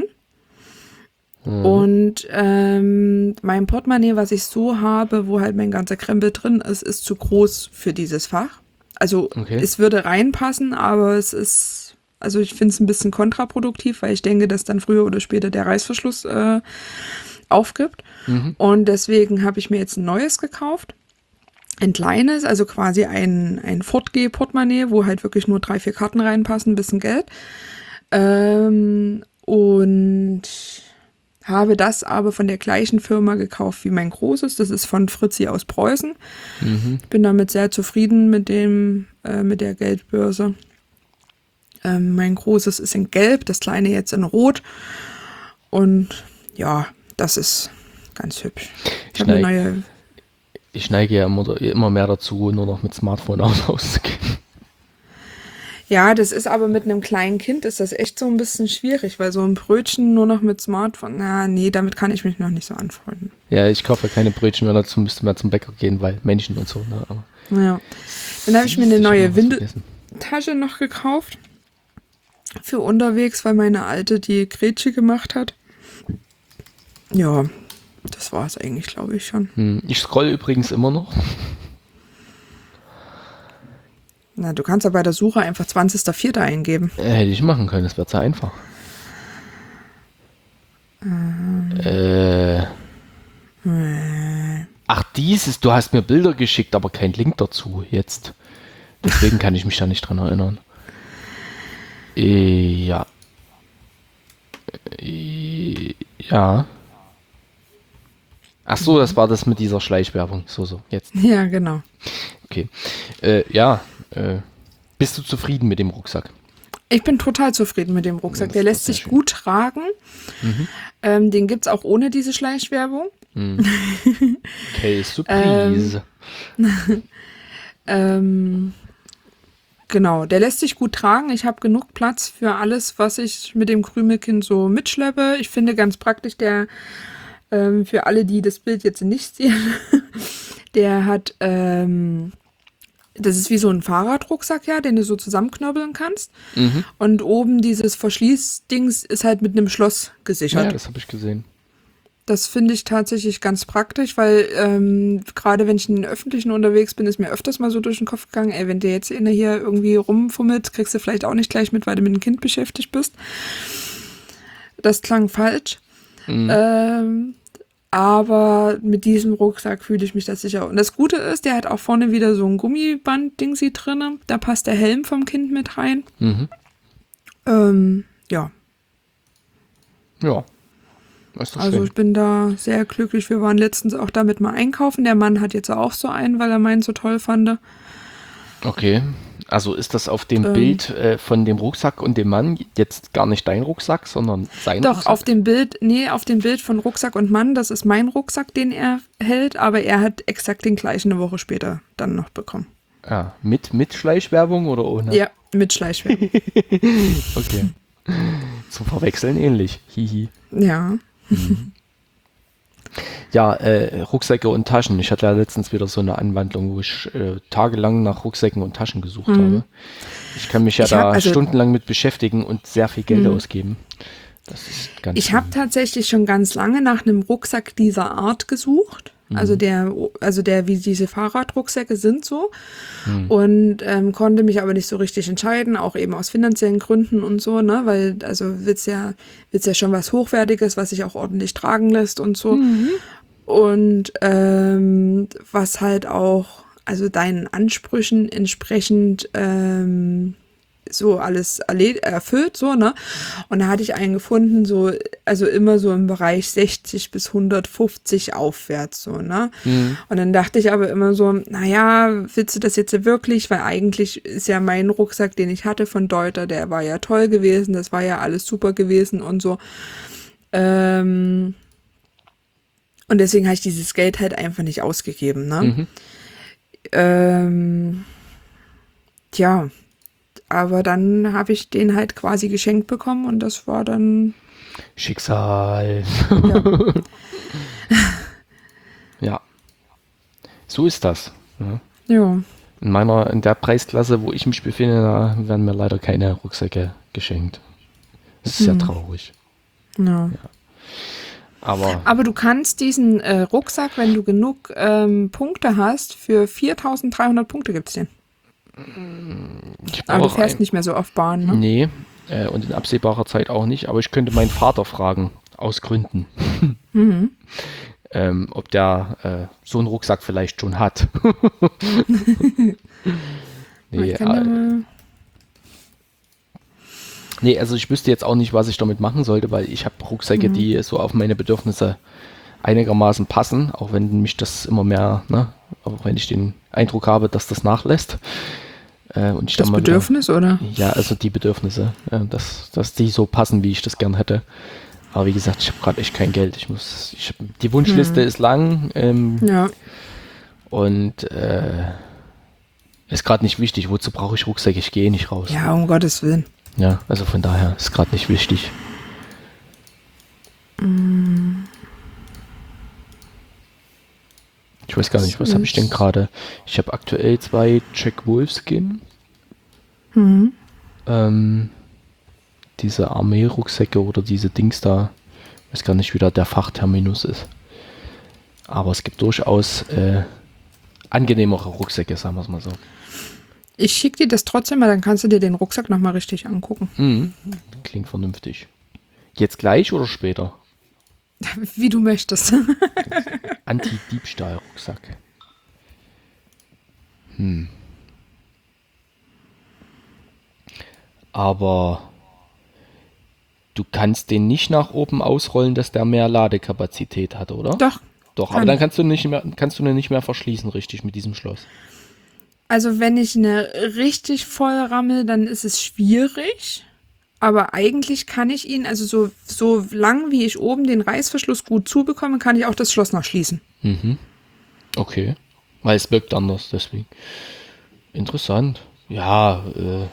Und ähm, mein Portemonnaie, was ich so habe, wo halt mein ganzer Krempel drin ist, ist zu groß für dieses Fach. Also Okay. es würde reinpassen, aber es ist, also ich finde es ein bisschen kontraproduktiv, weil ich denke, dass dann früher oder später der Reißverschluss äh, aufgibt. Und deswegen habe ich mir jetzt ein neues gekauft. Ein kleines, also quasi ein, ein Fortgeh-Portemonnaie, wo halt wirklich nur drei, vier Karten reinpassen, ein bisschen Geld. Ähm, und habe das aber von der gleichen Firma gekauft wie mein großes. Das ist von Fritzi aus Preußen. Ich bin damit sehr zufrieden mit dem, äh, mit der Geldbörse. Ähm, mein großes ist in Gelb, das kleine jetzt in Rot. Und ja, das ist ganz hübsch. Ich habe eine Schneid- neue. Ich neige ja immer, immer mehr dazu, nur noch mit Smartphone aus auszugehen. Ja, das ist aber mit einem kleinen Kind ist das echt so ein bisschen schwierig, weil so ein Brötchen nur noch mit Smartphone, na nee, damit kann ich mich noch nicht so anfreunden. Ja, ich kaufe ja keine Brötchen mehr, dazu müsste man zum Bäcker gehen, weil Menschen und so. Ne? Aber Ja. Dann habe ich mir eine hab neue noch was vergessen. Windeltasche noch gekauft für unterwegs, weil meine alte die Grätsche gemacht hat. Ja, das war es eigentlich, glaube ich schon. Hm, ich scroll übrigens immer noch. Na, du kannst ja bei der Suche einfach zwanzigster vierter eingeben. Äh, hätte ich machen können, das wäre zu einfach. Äh. Ach, dieses, du hast mir Bilder geschickt, aber kein Link dazu jetzt. Deswegen kann ich mich da nicht dran erinnern. Äh, ja. Äh, ja. Ach so, das war das mit dieser Schleichwerbung. So, so, jetzt. Ja, genau. Okay. Äh, ja. Äh, bist du zufrieden mit dem Rucksack? Ich bin total zufrieden mit dem Rucksack. Ja, das Der ist lässt doch sehr sich schön. gut tragen. Ähm, den gibt es auch ohne diese Schleichwerbung. Okay, Surprise. Ähm, genau, der lässt sich gut tragen. Ich habe genug Platz für alles, was ich mit dem Krümelkind so mitschleppe. Ich finde ganz praktisch, der ähm, für alle, die das Bild jetzt nicht sehen, der hat, ähm, das ist wie so ein Fahrradrucksack, ja, den du so zusammenknöbeln kannst. Und oben dieses Verschließdings ist halt mit einem Schloss gesichert. Ja, das habe ich gesehen. Das finde ich tatsächlich ganz praktisch, weil ähm, gerade wenn ich in den Öffentlichen unterwegs bin, ist mir öfters mal so durch den Kopf gegangen, ey, wenn der jetzt einer hier irgendwie rumfummelt, kriegst du vielleicht auch nicht gleich mit, weil du mit dem Kind beschäftigt bist. Das klang falsch. Ähm, aber mit diesem Rucksack fühle ich mich da sicher. Und das Gute ist, der hat auch vorne wieder so ein Gummiband-Dingsi drin. Da passt der Helm vom Kind mit rein. Mhm. Ähm, ja. Ja. Das ist doch Also schön. ich bin da sehr glücklich. Wir waren letztens auch damit mal einkaufen. Der Mann hat jetzt auch so einen, weil er meinen so toll fand. Okay. Also ist das auf dem Ähm, Bild äh, von dem Rucksack und dem Mann jetzt gar nicht dein Rucksack, sondern sein Doch, Rucksack? auf dem Bild, nee, auf dem Bild von Rucksack und Mann, das ist mein Rucksack, den er hält, aber er hat exakt den gleichen eine Woche später dann noch bekommen. Ah, mit, mit Schleichwerbung oder ohne? Ja, mit Schleichwerbung. Okay. Zum Verwechseln ähnlich. Hihi. Ja. Ja, äh, Rucksäcke und Taschen. Ich hatte ja letztens wieder so eine Anwandlung, wo ich äh, tagelang nach Rucksäcken und Taschen gesucht habe. Ich kann mich ja Ich hab da also- stundenlang mit beschäftigen und sehr viel Geld ausgeben. Das ist ganz Ich habe tatsächlich schon ganz lange nach einem Rucksack dieser Art gesucht. Also der, also der, wie diese Fahrradrucksäcke sind so. Und ähm, konnte mich aber nicht so richtig entscheiden, auch eben aus finanziellen Gründen und so, ne? Weil, also willst ja, willst ja schon was Hochwertiges, was sich auch ordentlich tragen lässt und so. Und ähm, was halt auch, also deinen Ansprüchen entsprechend ähm, so alles erled- erfüllt, so, ne? Und da hatte ich einen gefunden, so, also immer so im Bereich sechzig bis hundertfünfzig aufwärts, so, ne? Und dann dachte ich aber immer so, naja, willst du das jetzt wirklich? Weil eigentlich ist ja mein Rucksack, den ich hatte von Deuter, der war ja toll gewesen, das war ja alles super gewesen und so. Ähm, und deswegen habe ich dieses Geld halt einfach nicht ausgegeben, ne? Mhm. Ähm, tja, aber dann habe ich den halt quasi geschenkt bekommen und das war dann, Schicksal. ja, Ja. So ist das. Ja. ja. In meiner, in der Preisklasse, wo ich mich befinde, da werden mir leider keine Rucksäcke geschenkt. Das ist sehr traurig. ja. Aber Aber du kannst diesen äh, Rucksack, wenn du genug ähm, Punkte hast, für viertausenddreihundert Punkte gibt's den. ich Aber du brauche fährst ein, nicht mehr so oft Bahn, ne? Nee, äh, und in absehbarer Zeit auch nicht. Aber ich könnte meinen Vater fragen, aus Gründen. ähm, ob der äh, so einen Rucksack vielleicht schon hat. nee, Ich kann ja äh, mal, nee, also ich wüsste jetzt auch nicht, was ich damit machen sollte, weil ich habe Rucksäcke, die so auf meine Bedürfnisse einigermaßen passen, auch wenn mich das immer mehr, ne, auch wenn ich den Eindruck habe, dass das nachlässt. Äh, und ich das dann mal Bedürfnis, oder? Wieder, ja, also die Bedürfnisse, äh, dass, dass die so passen, wie ich das gern hätte. Aber wie gesagt, ich habe gerade echt kein Geld. Ich muss, ich hab, die Wunschliste ist lang ähm, Ja. und äh, ist gerade nicht wichtig. Wozu brauche ich Rucksäcke? Ich gehe nicht raus. Ja, um Gottes Willen. Ja, also von daher ist gerade nicht wichtig. Ich weiß gar nicht, was habe ich denn gerade? Ich habe aktuell zwei Jack Wolfskin. Ähm, diese Armee-Rucksäcke oder diese Dings da. Ich weiß gar nicht, wie da der Fachterminus ist. Aber es gibt durchaus äh, angenehmere Rucksäcke, sagen wir es mal so. Ich schicke dir das trotzdem mal, dann kannst du dir den Rucksack nochmal richtig angucken. Mhm. Klingt vernünftig. Jetzt gleich oder später? Wie du möchtest. Anti-Diebstahl-Rucksack. Hm. Aber du kannst den nicht nach oben ausrollen, dass der mehr Ladekapazität hat, oder? Doch. Doch, kann aber dann ich. kannst du nicht mehr, kannst du den nicht mehr verschließen, richtig, mit diesem Schloss. Also wenn ich eine richtig voll rammel, dann ist es schwierig. Aber eigentlich kann ich ihn, also so, so lang wie ich oben den Reißverschluss gut zubekomme, kann ich auch das Schloss noch schließen. Mhm. Okay. Weil es wirkt anders, deswegen. Interessant. Ja, äh.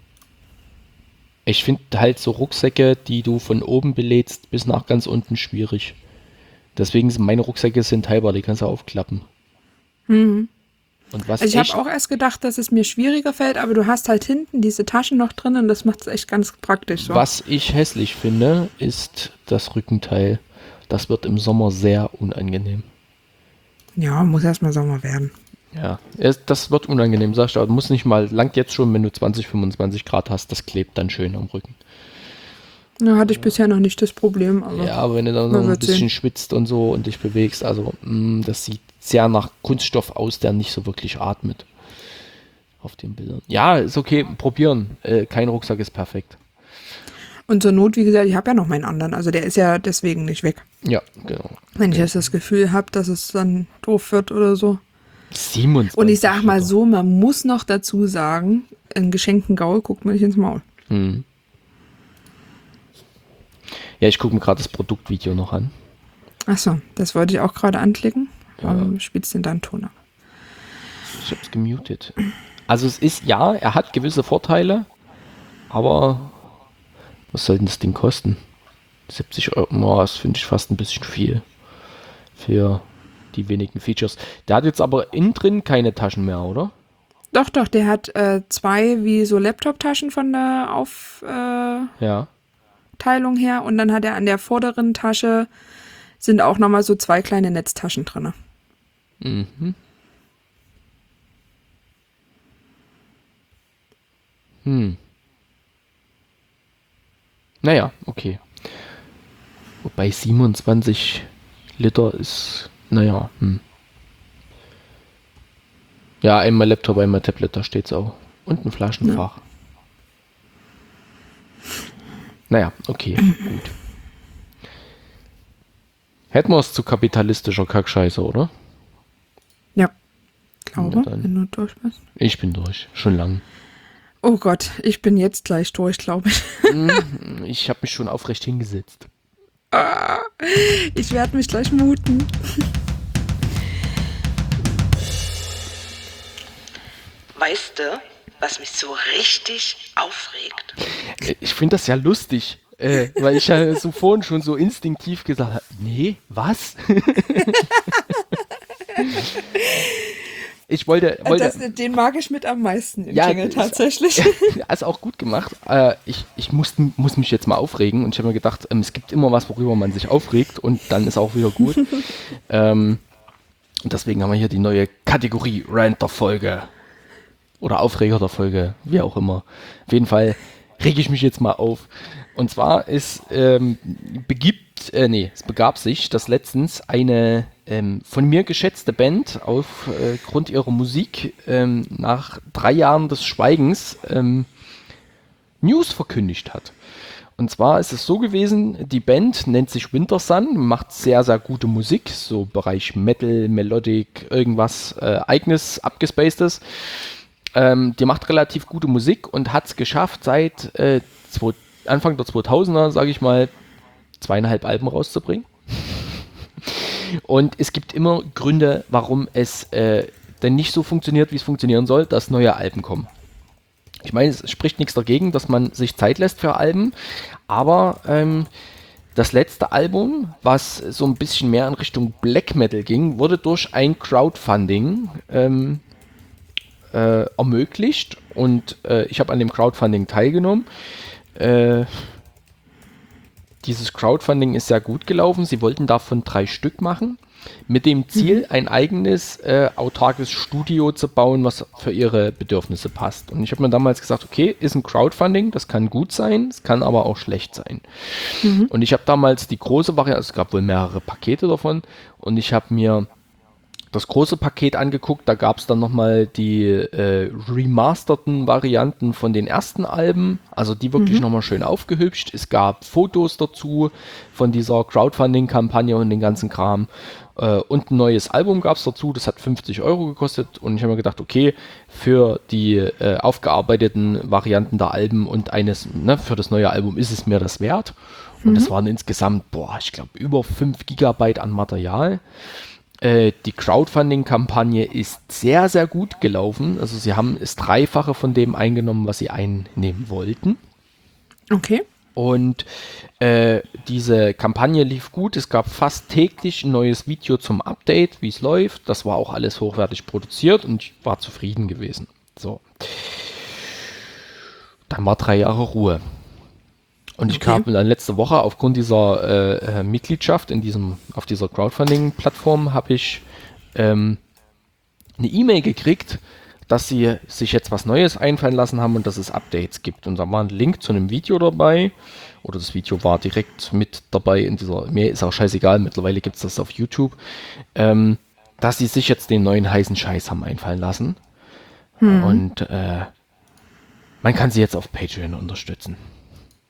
Ich finde halt so Rucksäcke, die du von oben belädst, bis nach ganz unten schwierig. Deswegen sind meine Rucksäcke sind teilbar, die kannst du aufklappen. Mhm. Und was Also ich echt, habe auch erst gedacht, dass es mir schwieriger fällt, aber du hast halt hinten diese Taschen noch drin und das macht es echt ganz praktisch so. was ich hässlich finde, ist das Rückenteil. Das wird im Sommer sehr unangenehm. Ja, muss erstmal Sommer werden. Ja, es, das wird unangenehm, sagst du. Aber muss nicht mal, langt jetzt schon, wenn du zwanzig, fünfundzwanzig Grad hast, das klebt dann schön am Rücken. Ja, hatte ich bisher noch nicht das Problem, aber Ja, aber wenn du dann man noch ein wird bisschen sehen. schwitzt und so und dich bewegst, also mh, das sieht sehr nach Kunststoff aus, der nicht so wirklich atmet. Auf den Bildern. Ja, ist okay, probieren. Äh, kein Rucksack ist perfekt. Und zur Not, wie gesagt, ich habe ja noch meinen anderen. Also der ist ja deswegen nicht weg. Ja, genau. Wenn ich jetzt das Gefühl habe, dass es dann doof wird oder so. siebenundzwanzig. Und ich sag mal Liter. so, man muss noch dazu sagen, einen geschenkten Gaul guckt man nicht ins Maul. Hm. Ja, ich gucke mir gerade das Produktvideo noch an. Achso, das wollte ich auch gerade anklicken. Ja. Spielst du den dann Ton ab? Ich hab's gemutet. Also es ist, ja, er hat gewisse Vorteile, aber was soll denn das Ding kosten? siebzig Euro, oh, das finde ich fast ein bisschen viel für die wenigen Features. Der hat jetzt aber innen drin keine Taschen mehr, oder? Doch, doch, der hat äh, zwei wie so Laptop-Taschen von der Aufteilung Ja. her und dann hat er an der vorderen Tasche sind auch nochmal so zwei kleine Netztaschen drin. Mhm. Hm. Naja, okay. Wobei siebenundzwanzig Liter ist, naja, hm. Ja, einmal Laptop, einmal Tablet, da steht's auch. Und ein Flaschenfach. Ja. Naja, okay, gut. Hätten wir es zu kapitalistischer Kackscheiße, oder? Ja, glaube, dann. wenn du durch bist. Ich bin durch, schon lang. Oh Gott, ich bin jetzt gleich durch, glaube ich. Ich habe mich schon aufrecht hingesetzt. Ah, ich werde mich gleich muten. Weißt du, was mich so richtig aufregt? Ich finde das ja lustig, äh, weil ich ja so vorhin schon so instinktiv gesagt habe, nee, was? Ich wollte... wollte das, den mag ich mit am meisten, den ja, Jingle tatsächlich. Ist auch gut gemacht. Äh, ich ich muss, muss mich jetzt mal aufregen und ich habe mir gedacht, ähm, es gibt immer was, worüber man sich aufregt und dann ist auch wieder gut. ähm, und deswegen haben wir hier die neue Kategorie Rant der Folge. Oder Aufreger der Folge, wie auch immer. Auf jeden Fall rege ich mich jetzt mal auf. Und zwar ist, ähm, begibt, äh, nee, es begab sich, dass letztens eine ähm, von mir geschätzte Band aufgrund äh, ihrer Musik ähm, nach drei Jahren des Schweigens ähm, News verkündigt hat. Und zwar ist es so gewesen, die Band nennt sich Winter Sun, macht sehr, sehr gute Musik, so Bereich Metal, Melodic, irgendwas äh, eigenes, abgespacedes. Ähm, die macht relativ gute Musik und hat es geschafft, seit äh, zwei, Anfang der zweitausender, sage ich mal, zweieinhalb Alben rauszubringen. Und es gibt immer Gründe, warum es äh, denn nicht so funktioniert, wie es funktionieren soll, dass neue Alben kommen. Ich meine, es spricht nichts dagegen, dass man sich Zeit lässt für Alben, aber ähm, das letzte Album, was so ein bisschen mehr in Richtung Black Metal ging, wurde durch ein Crowdfunding ähm, Äh, ermöglicht und äh, ich habe an dem Crowdfunding teilgenommen. Äh, dieses Crowdfunding ist sehr gut gelaufen. Sie wollten davon drei Stück machen, mit dem Ziel, mhm. ein eigenes äh, autarkes Studio zu bauen, was für ihre Bedürfnisse passt. Und ich habe mir damals gesagt, okay, ist ein Crowdfunding, das kann gut sein, es kann aber auch schlecht sein. Mhm. Und ich habe damals die große Variante, es gab wohl mehrere Pakete davon, und ich habe mir das große Paket angeguckt, da gab es dann nochmal die äh, remasterten Varianten von den ersten Alben, also die wirklich mhm. nochmal schön aufgehübscht. Es gab Fotos dazu von dieser Crowdfunding-Kampagne und den ganzen Kram. Äh, und ein neues Album gab es dazu, das hat fünfzig Euro gekostet. Und ich habe mir gedacht, okay, für die äh, aufgearbeiteten Varianten der Alben und eines, ne, für das neue Album ist es mir das wert. Und mhm. das waren insgesamt, boah, ich glaube, über fünf Gigabyte an Material. Die Crowdfunding-Kampagne ist sehr, sehr gut gelaufen. Also sie haben das Dreifache von dem eingenommen, was sie einnehmen wollten. Okay. Und äh, diese Kampagne lief gut. Es gab fast täglich ein neues Video zum Update, wie es läuft. Das war auch alles hochwertig produziert und ich war zufrieden gewesen. So. Dann war drei Jahre Ruhe. Und ich okay. kam dann letzte Woche aufgrund dieser äh, Mitgliedschaft in diesem, auf dieser Crowdfunding-Plattform habe ich ähm, eine E-Mail gekriegt, dass sie sich jetzt was Neues einfallen lassen haben und dass es Updates gibt. Und da war ein Link zu einem Video dabei, oder das Video war direkt mit dabei in dieser, mir ist auch scheißegal, mittlerweile gibt es das auf YouTube, ähm, dass sie sich jetzt den neuen heißen Scheiß haben einfallen lassen. Hm. Und äh, man kann sie jetzt auf Patreon unterstützen.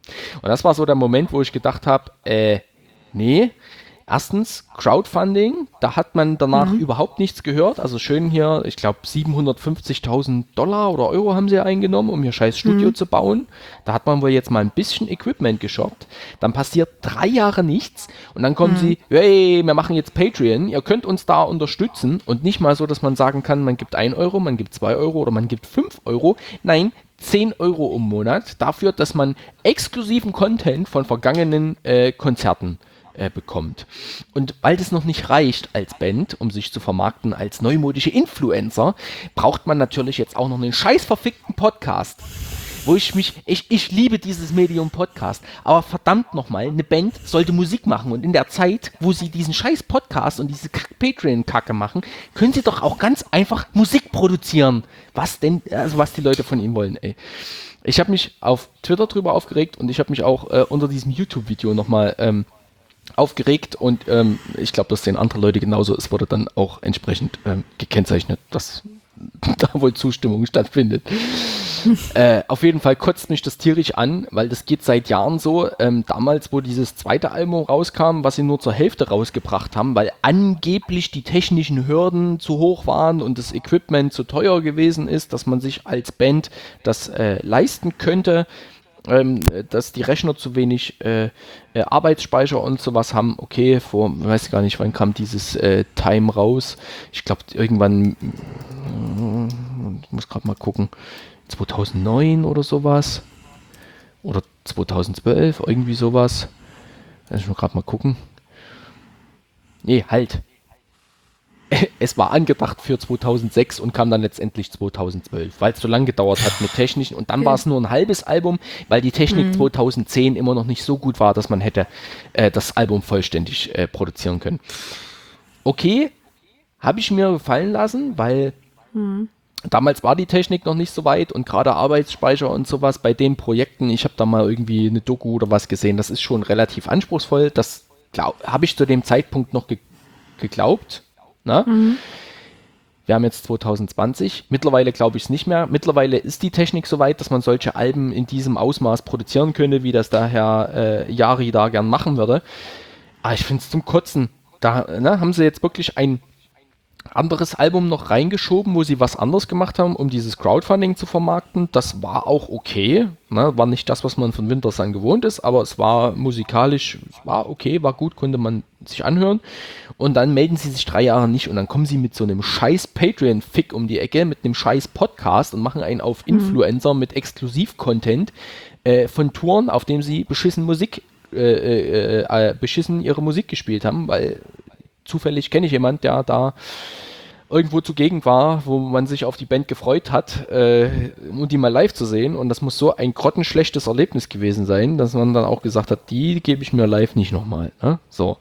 Und das war so der Moment, wo ich gedacht habe, äh, nee, erstens Crowdfunding, da hat man danach mhm. überhaupt nichts gehört, also schön hier, ich glaube siebenhundertfünfzigtausend Dollar oder Euro haben sie eingenommen, um ihr scheiß Studio mhm. zu bauen, da hat man wohl jetzt mal ein bisschen Equipment geshoppt, dann passiert drei Jahre nichts und dann kommen mhm. sie, hey, wir machen jetzt Patreon, ihr könnt uns da unterstützen und nicht mal so, dass man sagen kann, man gibt ein Euro, man gibt zwei Euro oder man gibt fünf Euro, nein, zehn Euro im Monat dafür, dass man exklusiven Content von vergangenen äh, Konzerten äh, bekommt. Und weil das noch nicht reicht als Band, um sich zu vermarkten als neumodische Influencer, braucht man natürlich jetzt auch noch einen scheiß verfickten Podcast. Wo ich mich, ich, ich liebe dieses Medium Podcast, aber verdammt nochmal, eine Band sollte Musik machen und in der Zeit, wo sie diesen scheiß Podcast und diese Patreon-Kacke machen, können sie doch auch ganz einfach Musik produzieren. Was denn, also was die Leute von ihnen wollen, ey. Ich habe mich auf Twitter drüber aufgeregt und ich habe mich auch äh, unter diesem YouTube-Video nochmal ähm, aufgeregt und ähm, ich glaube, das sehen andere Leute genauso. Es wurde dann auch entsprechend ähm, gekennzeichnet, dass da wohl Zustimmung stattfindet. äh, auf jeden Fall kotzt mich das tierisch an, weil das geht seit Jahren so. Ähm, damals, wo dieses zweite Album rauskam, was sie nur zur Hälfte rausgebracht haben, weil angeblich die technischen Hürden zu hoch waren und das Equipment zu teuer gewesen ist, dass man sich als Band das äh, leisten könnte, ähm, dass die Rechner zu wenig äh, äh, Arbeitsspeicher und sowas haben. Okay, vor, ich weiß gar nicht, wann kam dieses äh, Time raus. Ich glaube, irgendwann, ich muss gerade mal gucken, zweitausendneun oder sowas. Oder zweitausendzwölf, irgendwie sowas. Lass mich gerade mal gucken. Nee, halt. Es war angedacht für zweitausendsechs und kam dann letztendlich zweitausendzwölf, weil es so lange gedauert hat mit technischen. Und dann okay. war es nur ein halbes Album, weil die Technik mhm. zweitausendzehn immer noch nicht so gut war, dass man hätte äh, das Album vollständig äh, produzieren können. Okay, habe ich mir gefallen lassen, weil mhm. damals war die Technik noch nicht so weit und gerade Arbeitsspeicher und sowas bei den Projekten, ich habe da mal irgendwie eine Doku oder was gesehen, das ist schon relativ anspruchsvoll. Das habe ich zu dem Zeitpunkt noch ge- geglaubt. Na? Mhm. Wir haben jetzt zwanzig zwanzig. Mittlerweile glaube ich es nicht mehr. Mittlerweile ist die Technik so weit, dass man solche Alben in diesem Ausmaß produzieren könnte, wie das der Herr äh, Yari da gern machen würde. Aber ich finde es zum Kotzen. Da ne, haben sie jetzt wirklich ein anderes Album noch reingeschoben, wo sie was anderes gemacht haben, um dieses Crowdfunding zu vermarkten. Das war auch okay. Ne? War nicht das, was man von Wintersun gewohnt ist, aber es war musikalisch, war okay, war gut, konnte man sich anhören. Und dann melden sie sich drei Jahre nicht und dann kommen sie mit so einem scheiß Patreon-Fick um die Ecke, mit einem scheiß Podcast und machen einen auf Influencer mhm. mit Exklusiv-Content äh, von Touren, auf dem sie beschissen Musik, äh, äh, äh, beschissen ihre Musik gespielt haben, weil zufällig kenne ich jemanden, der da irgendwo zugegen war, wo man sich auf die Band gefreut hat, äh, um die mal live zu sehen. Und das muss so ein grottenschlechtes Erlebnis gewesen sein, dass man dann auch gesagt hat, die gebe ich mir live nicht nochmal. Ne? So.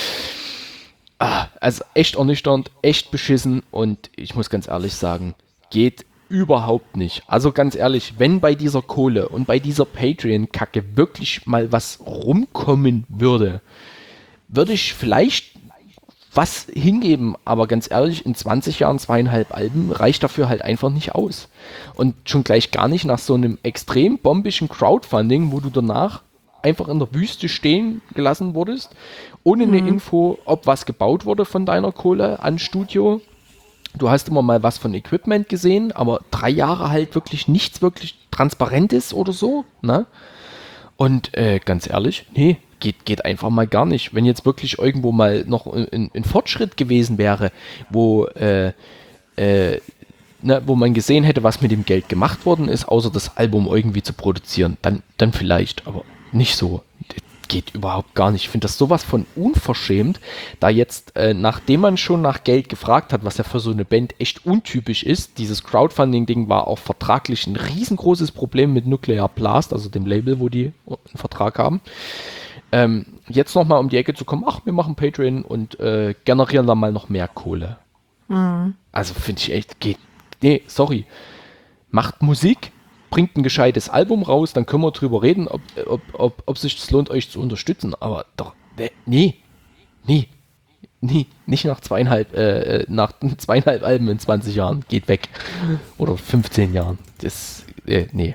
Ah, also echt ernüchternd, echt beschissen und ich muss ganz ehrlich sagen, geht überhaupt nicht. Also ganz ehrlich, wenn bei dieser Kohle und bei dieser Patreon-Kacke wirklich mal was rumkommen würde, würde ich vielleicht was hingeben, aber ganz ehrlich, in zwanzig Jahren zweieinhalb Alben reicht dafür halt einfach nicht aus. Und schon gleich gar nicht nach so einem extrem bombischen Crowdfunding, wo du danach einfach in der Wüste stehen gelassen wurdest, ohne mhm. eine Info, ob was gebaut wurde von deiner Kohle an Studio. Du hast immer mal was von Equipment gesehen, aber drei Jahre halt wirklich nichts wirklich Transparentes oder so, ne? Und äh, ganz ehrlich, nee, Geht, geht einfach mal gar nicht. Wenn jetzt wirklich irgendwo mal noch ein, ein Fortschritt gewesen wäre, wo, äh, äh, ne, wo man gesehen hätte, was mit dem Geld gemacht worden ist, außer das Album irgendwie zu produzieren, dann, dann vielleicht, aber nicht so. Geht überhaupt gar nicht. Ich finde das sowas von unverschämt, da jetzt, äh, nachdem man schon nach Geld gefragt hat, was ja für so eine Band echt untypisch ist, dieses Crowdfunding-Ding war auch vertraglich ein riesengroßes Problem mit Nuclear Blast, also dem Label, wo die einen Vertrag haben. Ähm, jetzt nochmal um die Ecke zu kommen, ach, wir machen Patreon und äh, generieren da mal noch mehr Kohle. Mhm. Also finde ich echt, geht, nee, sorry. Macht Musik, bringt ein gescheites Album raus, dann können wir drüber reden, ob, ob, ob, ob sich das lohnt, euch zu unterstützen. Aber doch, nee, nee, nee, nicht nach zweieinhalb, äh, nach zweieinhalb Alben in zwanzig Jahren, geht weg. Oder fünfzehn Jahren. Das, äh, nee.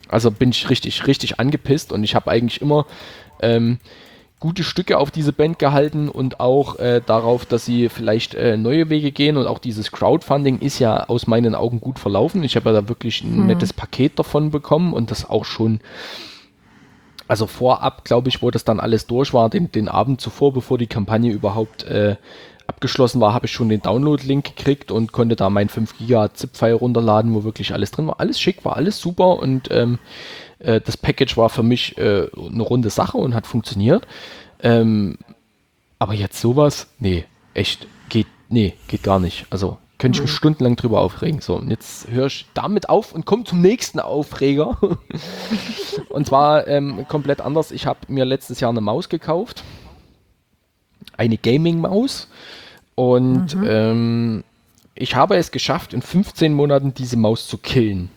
Also bin ich richtig, richtig angepisst und ich habe eigentlich immer ähm, gute Stücke auf diese Band gehalten und auch äh, darauf, dass sie vielleicht äh, neue Wege gehen und auch dieses Crowdfunding ist ja aus meinen Augen gut verlaufen. Ich habe ja da wirklich ein Hm. nettes Paket davon bekommen und das auch schon, also vorab, glaube ich, wo das dann alles durch war, den, den Abend zuvor, bevor die Kampagne überhaupt äh, abgeschlossen war, habe ich schon den Download-Link gekriegt und konnte da mein fünf Giga ZIP-File runterladen, wo wirklich alles drin war. Alles schick, war alles super und ähm, äh, das Package war für mich äh, eine runde Sache und hat funktioniert. Ähm, aber jetzt sowas, nee, echt, geht, nee, geht gar nicht. Also könnte ich mich stundenlang drüber aufregen. So, und jetzt höre ich damit auf und komme zum nächsten Aufreger. Und zwar ähm, komplett anders. Ich habe mir letztes Jahr eine Maus gekauft. Eine Gaming-Maus. Und mhm. ähm, ich habe es geschafft, in fünfzehn Monaten diese Maus zu killen.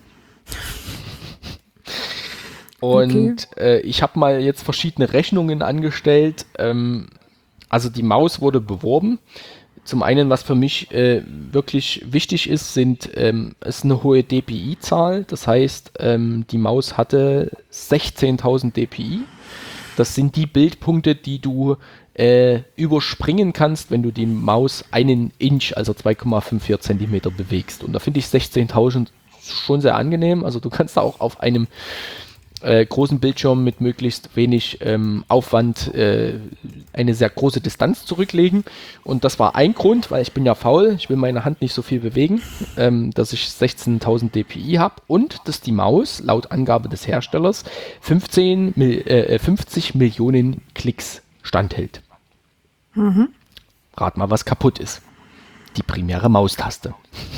Und okay. äh, ich habe mal jetzt verschiedene Rechnungen angestellt. Ähm, also die Maus wurde beworben. Zum einen, was für mich äh, wirklich wichtig ist, sind, ähm, ist eine hohe D P I-Zahl. Das heißt, ähm, die Maus hatte sechzehntausend D P I. Das sind die Bildpunkte, die du äh, überspringen kannst, wenn du die Maus einen Inch, also zwei Komma vierundfünfzig Zentimeter bewegst. Und da finde ich sechzehntausend schon sehr angenehm. Also du kannst da auch auf einem äh, großen Bildschirm mit möglichst wenig ähm, Aufwand äh, eine sehr große Distanz zurücklegen. Und das war ein Grund, weil ich bin ja faul, ich will meine Hand nicht so viel bewegen, ähm, dass ich sechzehntausend D P I habe und dass die Maus laut Angabe des Herstellers fünfzehn, äh, fünfzig Millionen Klicks standhält. Mhm. Rat mal, was kaputt ist. Die primäre Maustaste.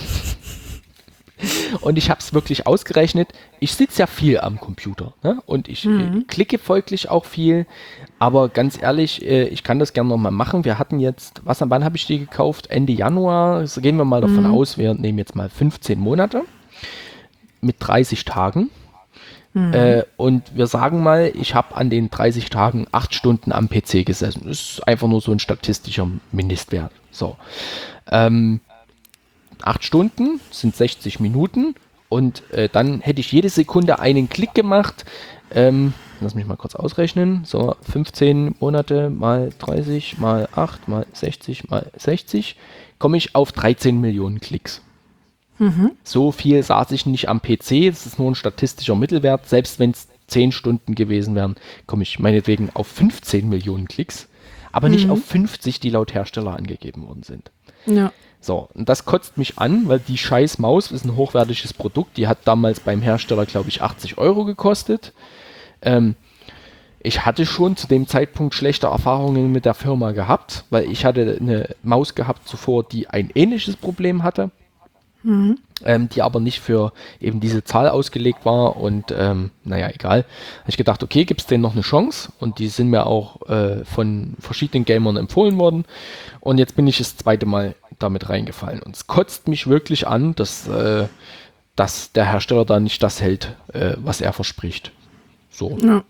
Und ich habe es wirklich ausgerechnet. Ich sitze ja viel am Computer, ne? Und ich mhm. äh, klicke folglich auch viel. Aber ganz ehrlich, äh, ich kann das gerne nochmal machen. Wir hatten jetzt, was wann habe ich die gekauft? Ende Januar. Also gehen wir mal davon mhm. aus, wir nehmen jetzt mal fünfzehn Monate mit dreißig Tagen. Mhm. Äh, und wir sagen mal, ich habe an den dreißig Tagen acht Stunden am P C gesessen. Das ist einfach nur so ein statistischer Mindestwert. So. Ähm, acht Stunden sind sechzig Minuten und äh, dann hätte ich jede Sekunde einen Klick gemacht. Ähm, lass mich mal kurz ausrechnen. So, fünfzehn Monate mal dreißig mal acht mal sechzig mal sechzig, komme ich auf dreizehn Millionen Klicks. Mhm. So viel saß ich nicht am P C, das ist nur ein statistischer Mittelwert. Selbst wenn es zehn Stunden gewesen wären, komme ich meinetwegen auf fünfzehn Millionen Klicks, aber mhm. nicht auf fünfzig, die laut Hersteller angegeben worden sind. Ja. So, und das kotzt mich an, weil die scheiß Maus ist ein hochwertiges Produkt. Die hat damals beim Hersteller, glaube ich, achtzig Euro gekostet. Ähm, ich hatte schon zu dem Zeitpunkt schlechte Erfahrungen mit der Firma gehabt, weil ich hatte eine Maus gehabt zuvor, die ein ähnliches Problem hatte, mhm. ähm, die aber nicht für eben diese Zahl ausgelegt war. Und ähm, naja, egal. Habe ich gedacht, okay, gibt es denen noch eine Chance? Und die sind mir auch äh, von verschiedenen Gamern empfohlen worden. Und jetzt bin ich das zweite Mal damit reingefallen. Und es kotzt mich wirklich an, dass, äh, dass der Hersteller da nicht das hält, äh, was er verspricht. So. Ja.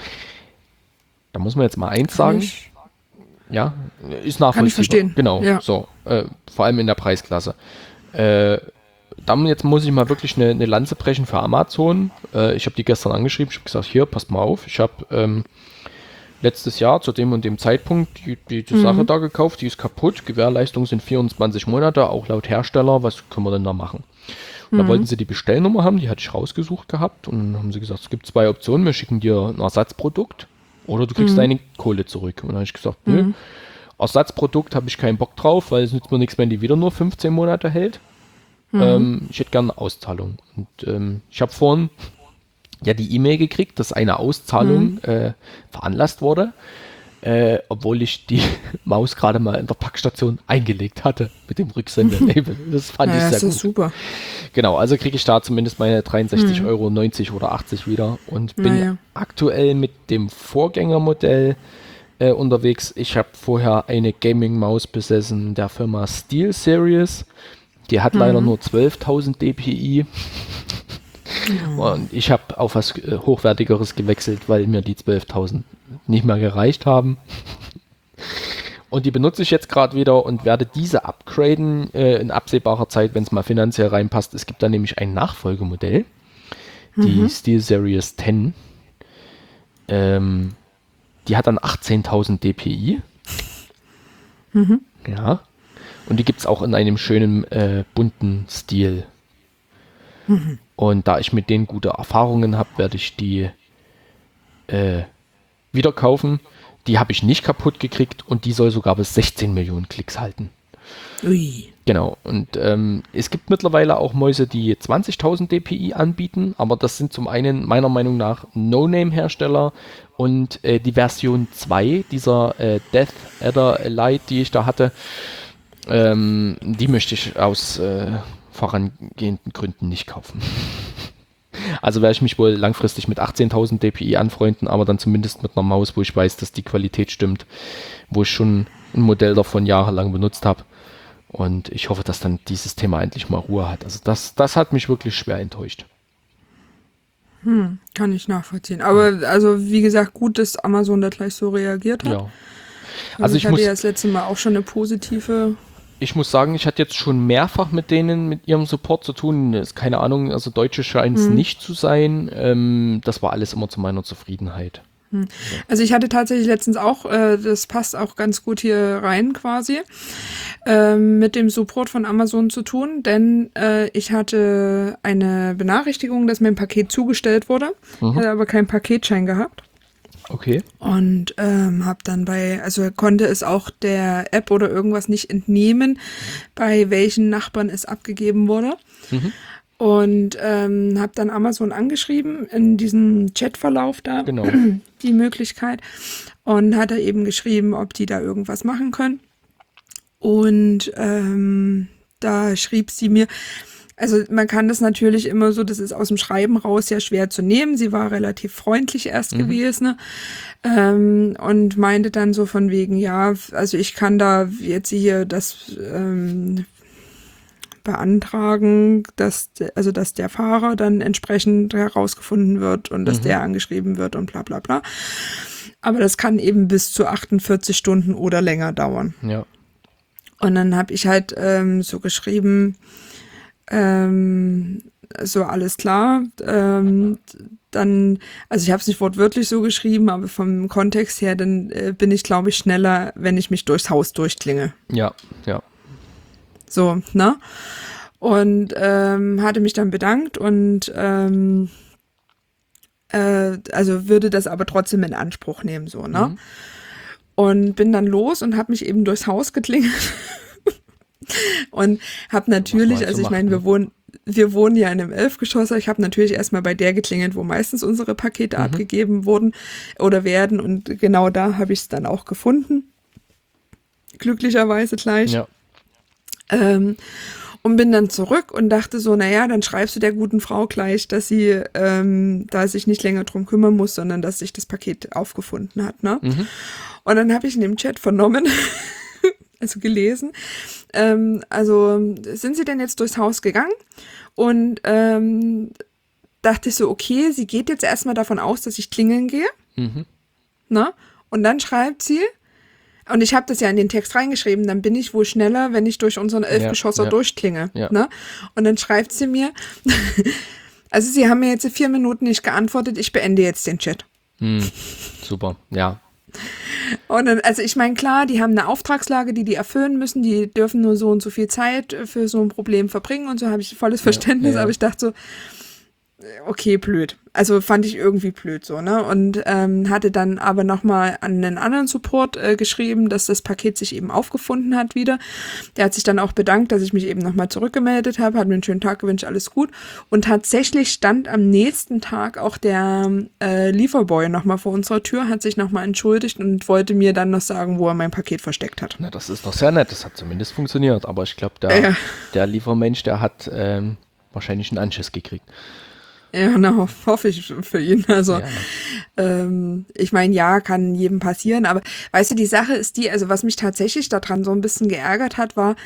Da muss man jetzt mal eins sagen. Ich, ja, ist nachvollziehbar. Kann ich verstehen. Genau, ja. So. Äh, vor allem in der Preisklasse. Äh, dann jetzt muss ich mal wirklich eine, eine Lanze brechen für Amazon. Äh, ich habe die gestern angeschrieben. Ich habe gesagt, hier, passt mal auf. Ich habe ähm, letztes Jahr zu dem und dem Zeitpunkt die, die, die mhm. Sache da gekauft, die ist kaputt, Gewährleistung sind vierundzwanzig Monate, auch laut Hersteller, was können wir denn da machen? Und mhm. da wollten sie die Bestellnummer haben, die hatte ich rausgesucht gehabt und dann haben sie gesagt, es gibt zwei Optionen, wir schicken dir ein Ersatzprodukt oder du kriegst mhm. deine Kohle zurück. Und dann habe ich gesagt, nö, mhm. Ersatzprodukt habe ich keinen Bock drauf, weil es nützt mir nichts, wenn die wieder nur fünfzehn Monate hält. Mhm. Ähm, ich hätte gerne eine Auszahlung. Und ähm, ich habe vorhin ja die E-Mail gekriegt, dass eine Auszahlung mhm. äh, veranlasst wurde, äh, obwohl ich die Maus gerade mal in der Packstation eingelegt hatte mit dem Rücksendelabel. Das fand ja, ich sehr das gut. Das ist super. Genau, also kriege ich da zumindest meine dreiundsechzig Euro neunzig oder achtzig wieder und bin ja, ja. aktuell mit dem Vorgängermodell äh, unterwegs. Ich habe vorher eine Gaming-Maus besessen der Firma SteelSeries. Die hat mhm. leider nur zwölftausend D P I. Und ich habe auf was äh, Hochwertigeres gewechselt, weil mir die zwölftausend nicht mehr gereicht haben. Und die benutze ich jetzt gerade wieder und werde diese upgraden äh, in absehbarer Zeit, wenn es mal finanziell reinpasst. Es gibt da nämlich ein Nachfolgemodell. die Mhm. SteelSeries zehn. Ähm, die hat dann achtzehntausend dpi. Mhm. Ja. Und die gibt es auch in einem schönen äh, bunten Stil. Mhm. Und da ich mit denen gute Erfahrungen habe, werde ich die äh, wieder kaufen. Die habe ich nicht kaputt gekriegt und die soll sogar bis sechzehn Millionen Klicks halten. Ui. Genau. Und ähm, es gibt mittlerweile auch Mäuse, die zwanzigtausend dpi anbieten, aber das sind zum einen meiner Meinung nach No-Name-Hersteller und äh, die Version zwei dieser äh, Death Adder Lite, die ich da hatte, ähm, die möchte ich aus äh, vorangehenden Gründen nicht kaufen. Also werde ich mich wohl langfristig mit achtzehntausend dpi anfreunden, aber dann zumindest mit einer Maus, wo ich weiß, dass die Qualität stimmt, wo ich schon ein Modell davon jahrelang benutzt habe. Und ich hoffe, dass dann dieses Thema endlich mal Ruhe hat. Also das, das hat mich wirklich schwer enttäuscht. Hm, kann ich nachvollziehen. Aber also wie gesagt, gut, dass Amazon da gleich so reagiert hat. Ja. Also, Also ich, ich hatte muss, ja das letzte Mal auch schon eine positive. ich muss sagen, ich hatte jetzt schon mehrfach mit denen, mit ihrem Support zu tun. Ist keine Ahnung, also Deutsche scheint es Hm. nicht zu sein. Ähm, das war alles immer zu meiner Zufriedenheit. Also ich hatte tatsächlich letztens auch, äh, das passt auch ganz gut hier rein quasi, ähm, mit dem Support von Amazon zu tun, denn äh, ich hatte eine Benachrichtigung, dass mir ein Paket zugestellt wurde, Mhm. hatte aber keinen Paketschein gehabt. Okay. Und ähm, habe dann bei, also konnte es auch der App oder irgendwas nicht entnehmen, bei welchen Nachbarn es abgegeben wurde. Mhm. Und ähm, habe dann Amazon angeschrieben in diesem Chatverlauf da, Genau. die Möglichkeit. Und hat er eben geschrieben, ob die da irgendwas machen können. Und ähm, da schrieb sie mir, also man kann das natürlich immer so, das ist aus dem Schreiben raus ja schwer zu nehmen. Sie war relativ freundlich erst Mhm. gewesen, ne? ähm, und meinte dann so von wegen, ja, also ich kann da jetzt hier das ähm, beantragen, dass de- also dass der Fahrer dann entsprechend herausgefunden wird und dass Mhm. der angeschrieben wird und bla bla bla. Aber das kann eben bis zu achtundvierzig Stunden oder länger dauern. Ja. Und dann habe ich halt ähm, so geschrieben, ähm, so alles klar. Ähm, dann, also ich habe es nicht wortwörtlich so geschrieben, aber vom Kontext her, dann äh, bin ich, glaube ich, schneller, wenn ich mich durchs Haus durchklinge. Ja. Ja. So, ne? Und ähm, hatte mich dann bedankt und ähm, äh, also würde das aber trotzdem in Anspruch nehmen, so, ne? Mhm. Und bin dann los und habe mich eben durchs Haus geklingelt und habe natürlich, halt so also ich macht, meine, ne? wir wohnen, wir wohnen ja in einem Elfgeschosser. Ich habe natürlich erstmal bei der geklingelt, wo meistens unsere Pakete Mhm. abgegeben wurden oder werden. Und genau da habe ich es dann auch gefunden. Glücklicherweise gleich. Ja. Ähm, und bin dann zurück und dachte so, naja, dann schreibst du der guten Frau gleich, dass sie ähm, da sich nicht länger drum kümmern muss, sondern dass sich das Paket aufgefunden hat, ne? Mhm. Und dann habe ich in dem Chat vernommen, also gelesen, ähm, also sind sie denn jetzt durchs Haus gegangen? Und ähm, dachte ich so, okay, sie geht jetzt erstmal davon aus, dass ich klingeln gehe, Mhm. ne? Und dann schreibt sie, und ich habe das ja in den Text reingeschrieben, dann bin ich wohl schneller, wenn ich durch unseren Elfgeschosser ja. durchklinge. Ja. Ne? Und dann schreibt sie mir, also sie haben mir jetzt vier Minuten nicht geantwortet, ich beende jetzt den Chat. Mhm. Super. Ja. Und dann, also ich meine, klar, die haben eine Auftragslage, die die erfüllen müssen, die dürfen nur so und so viel Zeit für so ein Problem verbringen und so habe ich volles Verständnis, ja. aber ich dachte so, okay, blöd. Also fand ich irgendwie blöd so, ne? Und ähm, hatte dann aber nochmal an einen anderen Support äh, geschrieben, dass das Paket sich eben aufgefunden hat wieder. Der hat sich dann auch bedankt, dass ich mich eben nochmal zurückgemeldet habe, hat mir einen schönen Tag gewünscht, alles gut. Und tatsächlich stand am nächsten Tag auch der äh, Lieferboy nochmal vor unserer Tür, hat sich nochmal entschuldigt und wollte mir dann noch sagen, wo er mein Paket versteckt hat. Na, das ist doch sehr nett. Das hat zumindest funktioniert. Aber ich glaube, der, Ja. der Liefermensch, der hat ähm, wahrscheinlich einen Anschiss gekriegt. Ja, na, hoffe ich für ihn. Also, Ja. ähm, ich meine, ja, kann jedem passieren, aber weißt du, die Sache ist die, also was mich tatsächlich daran so ein bisschen geärgert hat, war,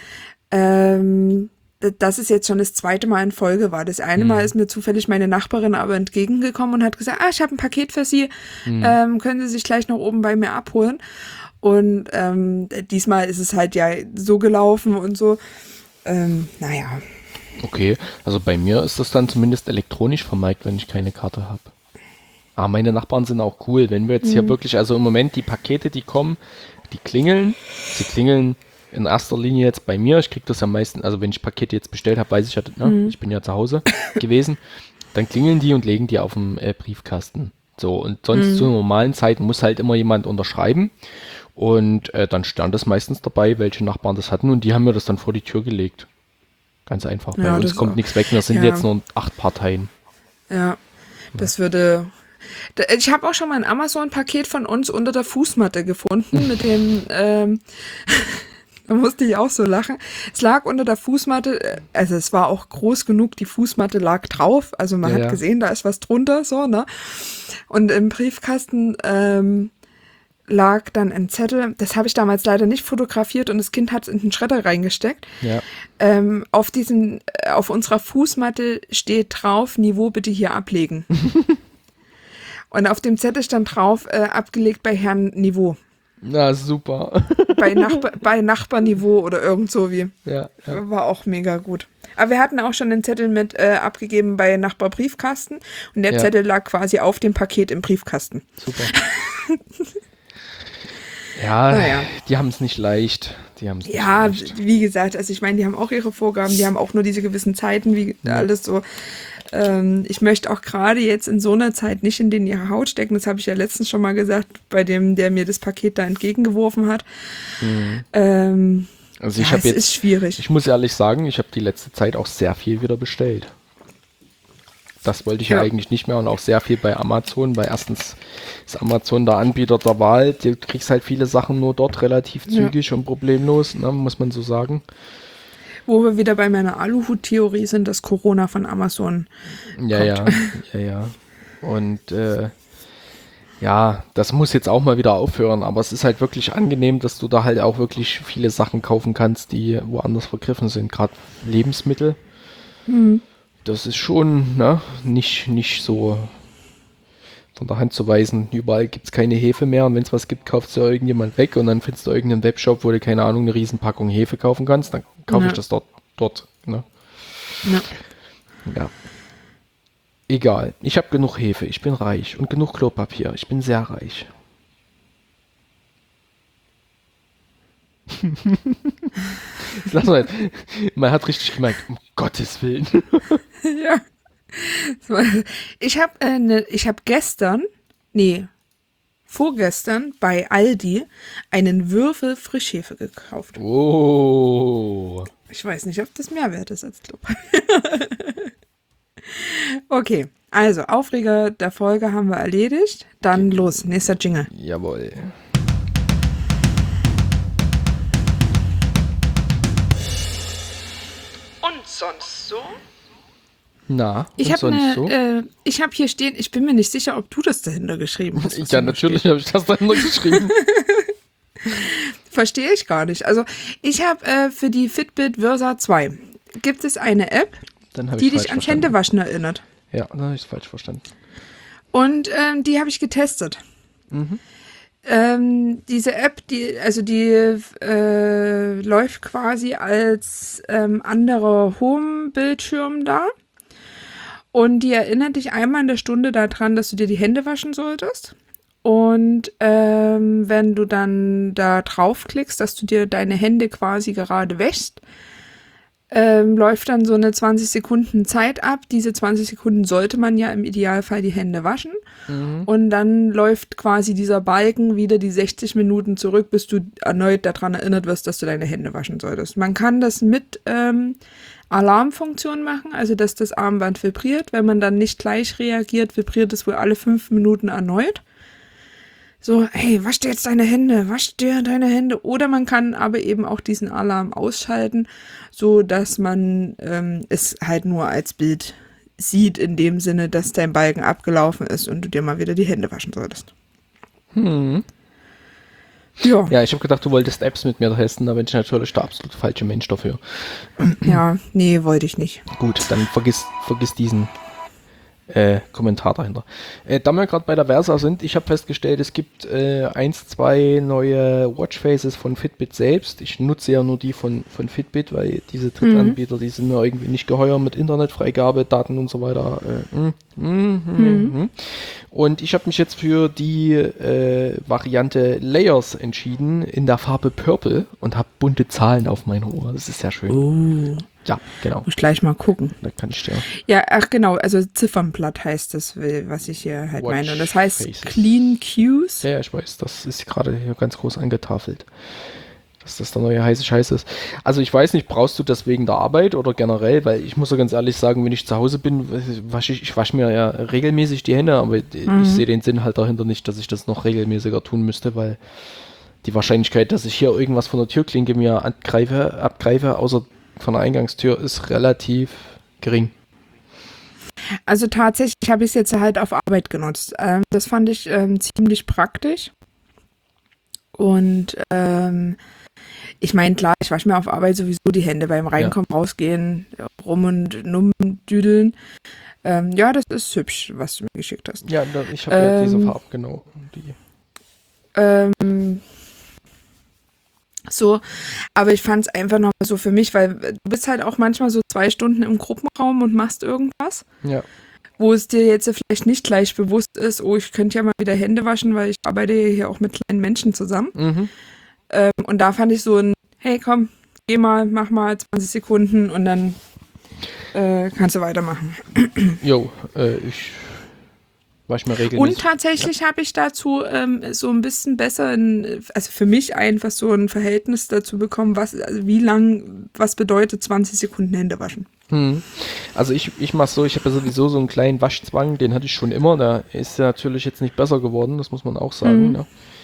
ähm, d- dass es jetzt schon das zweite Mal in Folge war. Das eine Mal ist mir zufällig meine Nachbarin aber entgegengekommen und hat gesagt, ah, ich habe ein Paket für Sie, ähm, können Sie sich gleich noch oben bei mir abholen. Und ähm, diesmal ist es halt ja so gelaufen und so. Ähm, naja. Okay, also bei mir ist das dann zumindest elektronisch vermerkt, wenn ich keine Karte habe. Aber meine Nachbarn sind auch cool, wenn wir jetzt hier wirklich, also im Moment die Pakete, die kommen, die klingeln, sie klingeln in erster Linie jetzt bei mir, ich kriege das am meisten, also wenn ich Pakete jetzt bestellt habe, weiß ich ja, ne, ich bin ja zu Hause gewesen, dann klingeln die und legen die auf dem äh, Briefkasten. So, und sonst zu normalen Zeiten muss halt immer jemand unterschreiben und äh, dann stand es meistens dabei, welche Nachbarn das hatten und die haben mir das dann vor die Tür gelegt. Ganz einfach. Bei Ja, uns das kommt auch. nichts weg, wir sind Ja. jetzt nur acht Parteien. Ja, das würde. Da- Ich habe auch schon mal ein Amazon-Paket von uns unter der Fußmatte gefunden mit dem. Ähm, da musste ich auch so lachen. Es lag unter der Fußmatte, äh, also es war auch groß genug, die Fußmatte lag drauf. Also man Ja, hat ja. gesehen, da ist was drunter, so, ne? Und im Briefkasten ähm, lag dann ein Zettel, das habe ich damals leider nicht fotografiert und das Kind hat es in den Schredder reingesteckt. Ja. Ähm, auf diesem, äh, auf unserer Fußmatte steht drauf, Niveau bitte hier ablegen. Und auf dem Zettel stand drauf, äh, abgelegt bei Herrn Niveau. Na, super. Bei, Nachbar, bei Nachbarniveau oder irgend so wie. ja, ja. War auch mega gut. Aber wir hatten auch schon den Zettel mit äh, abgegeben bei Nachbarbriefkasten und der Ja. Zettel lag quasi auf dem Paket im Briefkasten. Super. ja, Naja. die haben es nicht leicht. Die haben es nicht Ja, leicht. wie gesagt, also ich meine, die haben auch ihre Vorgaben, die haben auch nur diese gewissen Zeiten, wie alles so. Ähm, ich möchte auch gerade jetzt in so einer Zeit nicht in den ihre Haut stecken, das habe ich ja letztens schon mal gesagt, bei dem, der mir das Paket da entgegengeworfen hat. Ähm, Also ich ja, habe es jetzt, ist schwierig. ich muss ehrlich sagen, ich habe die letzte Zeit auch sehr viel wieder bestellt. Das wollte ich ja. Ja. eigentlich nicht mehr und auch sehr viel bei Amazon, weil erstens ist Amazon der Anbieter der Wahl, du kriegst halt viele Sachen nur dort relativ Ja. zügig und problemlos, ne, muss man so sagen. Wo wir wieder bei meiner Aluhut-Theorie sind, dass Corona von Amazon Ja, ja, ja, ja. Und äh, ja, das muss jetzt auch mal wieder aufhören, aber es ist halt wirklich angenehm, dass du da halt auch wirklich viele Sachen kaufen kannst, die woanders vergriffen sind, gerade Lebensmittel. Das ist schon, ne, nicht, nicht so von der Hand zu weisen. Überall gibt es keine Hefe mehr und wenn es was gibt, kauft es ja irgendjemand weg und dann findest du irgendeinen Webshop, wo du, keine Ahnung, eine Riesenpackung Hefe kaufen kannst, dann kaufe Ja. ich das dort, dort, ne. Ja. Ja. Egal. Ich habe genug Hefe. Ich bin reich. Und genug Klopapier. Ich bin sehr reich. Jetzt lass mal. Man hat richtig gemerkt, um Gottes Willen. Ja. Ich habe äh, ne, ich hab gestern, nee, vorgestern bei Aldi einen Würfel Frischhefe gekauft. Oh. Ich weiß nicht, ob das mehr wert ist als Klopapier. Okay, also Aufreger der Folge haben wir erledigt. Dann los, nächster Jingle. Jawohl. Und sonst so? Na, Ich und habe sonst ne, so? äh, ich habe hier stehen, ich bin mir nicht sicher, ob du das dahinter geschrieben hast. was Ja, hier natürlich steht. habe ich das da noch geschrieben. Verstehe ich gar nicht. Also ich habe äh, für die Fitbit Versa zwei gibt es eine App, Dann habe die ich dich falsch ans verstanden. Händewaschen erinnert. Ja, dann habe ich es falsch verstanden. Und ähm, die habe ich getestet. Ähm, diese App, die, also die äh, läuft quasi als ähm, anderer Home-Bildschirm da. Und die erinnert dich einmal in der Stunde daran, dass du dir die Hände waschen solltest. Und ähm, wenn du dann da draufklickst, dass du dir deine Hände quasi gerade wäschst, ähm, läuft dann so eine zwanzig Sekunden Zeit ab. Diese zwanzig Sekunden sollte man ja im Idealfall die Hände waschen. Und dann läuft quasi dieser Balken wieder die sechzig Minuten zurück, bis du erneut daran erinnert wirst, dass du deine Hände waschen solltest. Man kann das mit ähm, Alarmfunktion machen, also dass das Armband vibriert. Wenn man dann nicht gleich reagiert, vibriert es wohl alle fünf Minuten erneut. So, hey, wasch dir jetzt deine Hände, wasch dir deine Hände. Oder man kann aber eben auch diesen Alarm ausschalten, so dass man ähm, es halt nur als Bild sieht, in dem Sinne, dass dein Balken abgelaufen ist und du dir mal wieder die Hände waschen solltest. Hm. Ja, Ja, ich habe gedacht, du wolltest Apps mit mir testen, da bin ich natürlich der absolut falsche Mensch dafür. ja, nee, wollte ich nicht. Gut, dann vergiss, vergiss diesen äh, Kommentar dahinter. Äh, da wir gerade bei der Versa sind, ich habe festgestellt, es gibt äh, eins, zwei neue Watchfaces von Fitbit selbst. Ich nutze ja nur die von, von Fitbit, weil diese Drittanbieter, mhm. die sind mir irgendwie nicht geheuer mit Internetfreigabe, Daten und so weiter. Äh, mm, mm, mm, mm. Und ich habe mich jetzt für die äh, Variante Layers entschieden in der Farbe Purple und habe bunte Zahlen auf meiner Uhr. Das ist sehr schön. Oh. Ja, genau. Muss ich gleich mal gucken. Da kann ich dir. Ja, ach genau, also Ziffernblatt heißt das, was ich hier halt Watch meine. Und das heißt Faces. Clean Cues. Ja, ja, ich weiß, das ist gerade hier ganz groß angetafelt, dass das der neue heiße Scheiß ist. Also ich weiß nicht, brauchst du das wegen der Arbeit oder generell? Weil ich muss ja ganz ehrlich sagen, wenn ich zu Hause bin, wasche ich, ich wasche mir ja regelmäßig die Hände, aber mhm. ich sehe den Sinn halt dahinter nicht, dass ich das noch regelmäßiger tun müsste, weil die Wahrscheinlichkeit, dass ich hier irgendwas von der Türklinke mir abgreife, abgreife außer von der Eingangstür, ist relativ gering. Also tatsächlich habe ich es jetzt halt auf Arbeit genutzt. Ähm, das fand ich ähm, ziemlich praktisch. Und ähm, ich meine, klar, ich wasche mir auf Arbeit sowieso die Hände beim Reinkommen, ja. rausgehen, rum und numm düdeln. Ähm, ja, das ist hübsch, was du mir geschickt hast. Ja, ich habe ähm, ja diese Farbe, genau. Die. Ähm, So, aber ich fand es einfach noch so für mich, weil du bist halt auch manchmal so zwei Stunden im Gruppenraum und machst irgendwas, ja. wo es dir jetzt vielleicht nicht gleich bewusst ist, oh, ich könnte ja mal wieder Hände waschen, weil ich arbeite hier auch mit kleinen Menschen zusammen. Mhm. Ähm, und da fand ich so ein, hey komm, geh mal, mach mal zwanzig Sekunden und dann äh, kannst du weitermachen. Jo, äh, ich... regelmäßig. Und tatsächlich ja. habe ich dazu ähm, so ein bisschen besser, in, also für mich einfach so ein Verhältnis dazu bekommen, was, also wie lang, was bedeutet zwanzig Sekunden Hände waschen. Hm. Also ich, ich mache so, ich habe ja sowieso so einen kleinen Waschzwang, den hatte ich schon immer, der ist ja natürlich jetzt nicht besser geworden, das muss man auch sagen, mhm. ne?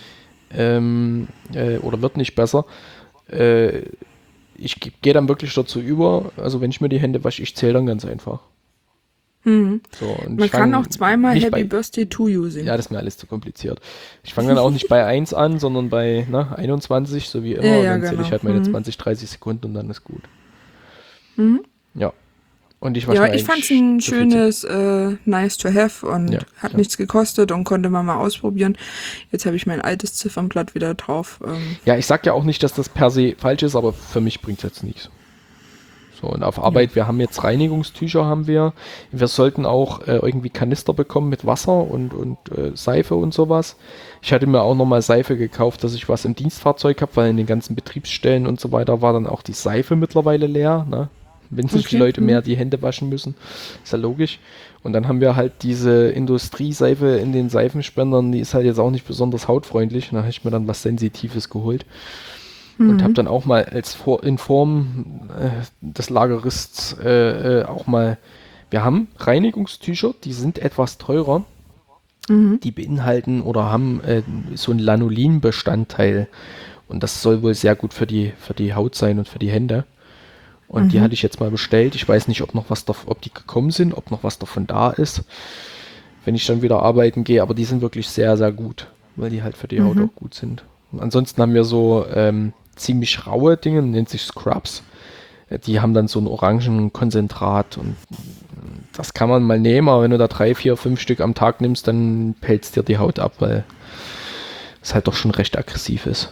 ähm, äh, oder wird nicht besser. Äh, ich gehe dann wirklich dazu über, also wenn ich mir die Hände wasche, ich zähle dann ganz einfach. Mhm. So, Man kann auch zweimal Happy bei, Birthday to you singen. Ja, das ist mir alles zu kompliziert. Ich fange dann auch nicht bei eins an, sondern bei ne, einundzwanzig, so wie immer. Ja, und ja, dann zähle genau. ich halt meine mhm. zwanzig, dreißig Sekunden und dann ist gut. Mhm. Ja. Und ich wasche Ja, ich fand es ein so schönes äh, Nice to have und ja, hat ja. nichts gekostet und konnte man mal ausprobieren. Jetzt habe ich mein altes Ziffernblatt wieder drauf. Ähm. Ja, ich sag ja auch nicht, dass das per se falsch ist, aber für mich bringt es jetzt nichts. So, und auf Arbeit, ja. wir haben jetzt Reinigungstücher, haben wir. Wir sollten auch äh, irgendwie Kanister bekommen mit Wasser und, und äh, Seife und sowas. Ich hatte mir auch nochmal Seife gekauft, dass ich was im Dienstfahrzeug habe, weil in den ganzen Betriebsstellen und so weiter war dann auch die Seife mittlerweile leer, ne? Wenn sich okay. die Leute mehr die Hände waschen müssen. Ist ja logisch. Und dann haben wir halt diese Industrieseife in den Seifenspendern, die ist halt jetzt auch nicht besonders hautfreundlich. Da habe ich mir dann was Sensitives geholt. Und mhm. habe dann auch mal als Vor- in Form äh, des Lagerists äh, äh, auch mal, wir haben Reinigungstücher, die sind etwas teurer, mhm. die beinhalten oder haben äh, so einen Lanolin-Bestandteil und das soll wohl sehr gut für die, für die Haut sein und für die Hände. Und mhm. die hatte ich jetzt mal bestellt. Ich weiß nicht, ob noch was dav- ob die gekommen sind, ob noch was davon da ist, wenn ich dann wieder arbeiten gehe, aber die sind wirklich sehr, sehr gut, weil die halt für die mhm. Haut auch gut sind. Und ansonsten haben wir so ähm, ziemlich raue Dinge, nennt sich Scrubs. Die haben dann so ein Orangenkonzentrat und das kann man mal nehmen, aber wenn du da drei, vier, fünf Stück am Tag nimmst, dann pelzt dir die Haut ab, weil es halt doch schon recht aggressiv ist.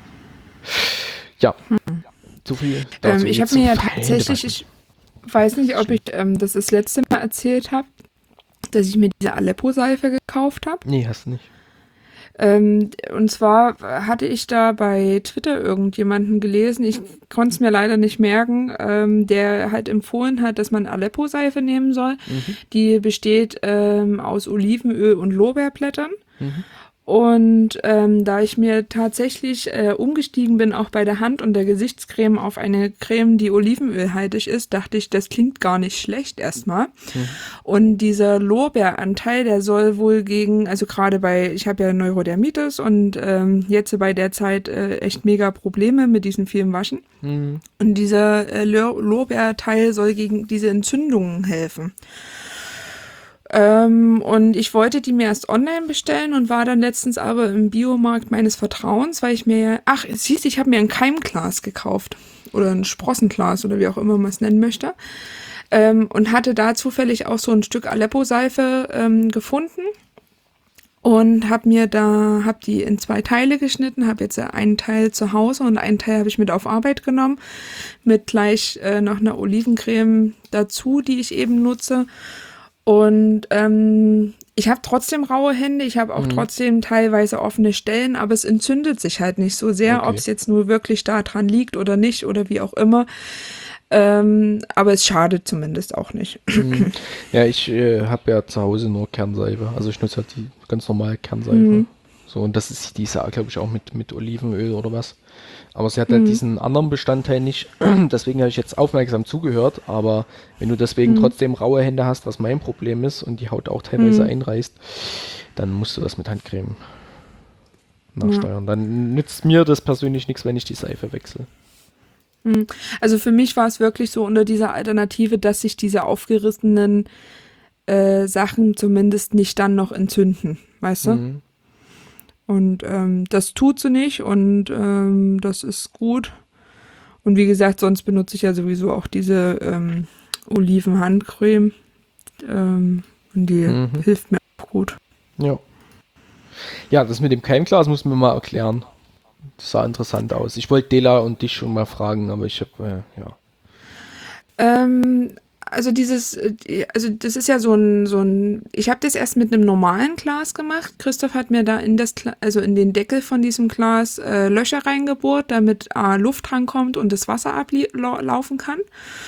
Ja, hm. so viel dazu. Ähm, ich habe mir ja tatsächlich, ich weiß nicht, ob ich ähm, das das letzte Mal erzählt habe, dass ich mir diese Aleppo-Seife gekauft habe. Nee, hast du nicht. Ähm, und zwar hatte ich da bei Twitter irgendjemanden gelesen, ich konnte es mir leider nicht merken, ähm, der halt empfohlen hat, dass man Aleppo-Seife nehmen soll. Mhm. Die besteht ähm, aus Olivenöl und Lorbeerblättern. Mhm. Und ähm, da ich mir tatsächlich äh, umgestiegen bin, auch bei der Hand- und der Gesichtscreme auf eine Creme, die olivenölhaltig ist, dachte ich, das klingt gar nicht schlecht erstmal. Mhm. Und dieser Lorbeeranteil, der soll wohl gegen, also gerade bei, ich habe ja Neurodermitis und ähm, jetzt bei der Zeit äh, echt mega Probleme mit diesen vielen Waschen. Mhm. Und dieser äh, Lorbeerteil soll gegen diese Entzündungen helfen. Ähm, und ich wollte die mir erst online bestellen und war dann letztens aber im Biomarkt meines Vertrauens, weil ich mir, ach, siehst, ich habe mir ein Keimglas gekauft oder ein Sprossenglas oder wie auch immer man es nennen möchte. Ähm, und hatte da zufällig auch so ein Stück Aleppo-Seife ähm, gefunden und habe mir da, habe die in zwei Teile geschnitten, habe jetzt einen Teil zu Hause und einen Teil habe ich mit auf Arbeit genommen, mit gleich äh, noch einer Olivencreme dazu, die ich eben nutze. Und ähm, ich habe trotzdem raue Hände, ich habe auch Mhm. trotzdem teilweise offene Stellen, aber es entzündet sich halt nicht so sehr, ob Okay. es jetzt nur wirklich da dran liegt oder nicht oder wie auch immer. Ähm, aber es schadet zumindest auch nicht. Mhm. Ja, ich äh, habe ja zu Hause nur Kernseife. Also ich nutze halt die ganz normale Kernseife. Mhm. So, und das ist, die ist ja, glaube ich, auch mit, mit Olivenöl oder was. Aber sie hat ja Mhm. diesen anderen Bestandteil nicht. Deswegen habe ich jetzt aufmerksam zugehört. Aber wenn du deswegen Mhm. trotzdem raue Hände hast, was mein Problem ist und die Haut auch teilweise Mhm. einreißt, dann musst du das mit Handcreme Ja. nachsteuern. Dann nützt mir das persönlich nichts, wenn ich die Seife wechsle. Mhm. Also für mich war es wirklich so unter dieser Alternative, dass sich diese aufgerissenen äh, Sachen zumindest nicht dann noch entzünden, weißt du? Mhm. Und ähm, das tut sie nicht und ähm, das ist gut. Und wie gesagt, sonst benutze ich ja sowieso auch diese ähm, Olivenhandcreme ähm, und die Mhm. hilft mir auch gut. Ja. Ja, das mit dem Keimglas muss man mal erklären. Das sah interessant aus. Ich wollte Dela und dich schon mal fragen, aber ich habe, äh, ja. Ähm, also dieses, äh, die- also das ist ja so ein, so ein, ich habe das erst mit einem normalen Glas gemacht. Christoph hat mir da in das, Gla- also in den Deckel von diesem Glas äh, Löcher reingebohrt, damit A, Luft rankommt und das Wasser ablaufen kann.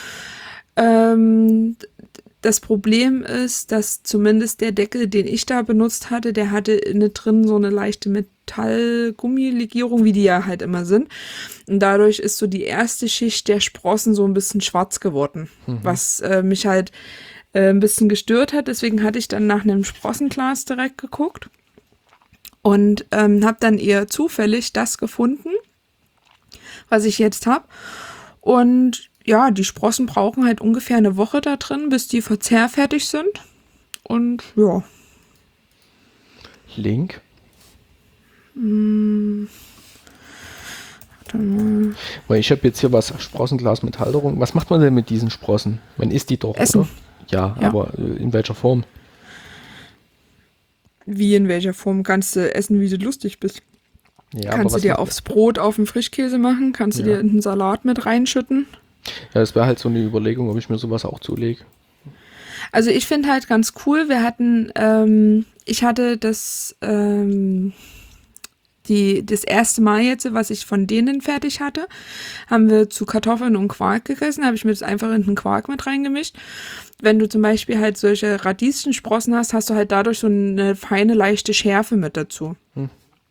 Ähm, Das Problem ist, dass zumindest der Deckel, den ich da benutzt hatte, der hatte innen drin so eine leichte Metallgummilegierung, wie die ja halt immer sind. Und dadurch ist so die erste Schicht der Sprossen so ein bisschen schwarz geworden, Mhm. was äh, mich halt äh, ein bisschen gestört hat. Deswegen hatte ich dann nach einem Sprossenglas direkt geguckt und ähm, habe dann eher zufällig das gefunden, was ich jetzt habe. Und ja, die Sprossen brauchen halt ungefähr eine Woche da drin, bis die verzehrfertig sind. Und ja, Link. dann Weil ich habe jetzt hier was, Sprossenglas mit Halterung. Was macht man denn mit diesen Sprossen? Man isst die doch, essen. oder? Ja, Ja. aber äh, in welcher Form? Wie in welcher Form kannst du essen, wie du lustig bist. Ja, aber Kannst du was dir macht aufs Brot auf den Frischkäse machen, kannst du Ja. dir in den Salat mit reinschütten. Ja, das wäre halt so eine Überlegung, ob ich mir sowas auch zulege. Also ich finde halt ganz cool, wir hatten, ähm, ich hatte das, ähm, die, das erste Mal jetzt, was ich von denen fertig hatte, haben wir zu Kartoffeln und Quark gegessen, habe ich mir das einfach in den Quark mit reingemischt. Wenn du zum Beispiel halt solche Radieschensprossen hast, hast du halt dadurch so eine feine, leichte Schärfe mit dazu. Hm.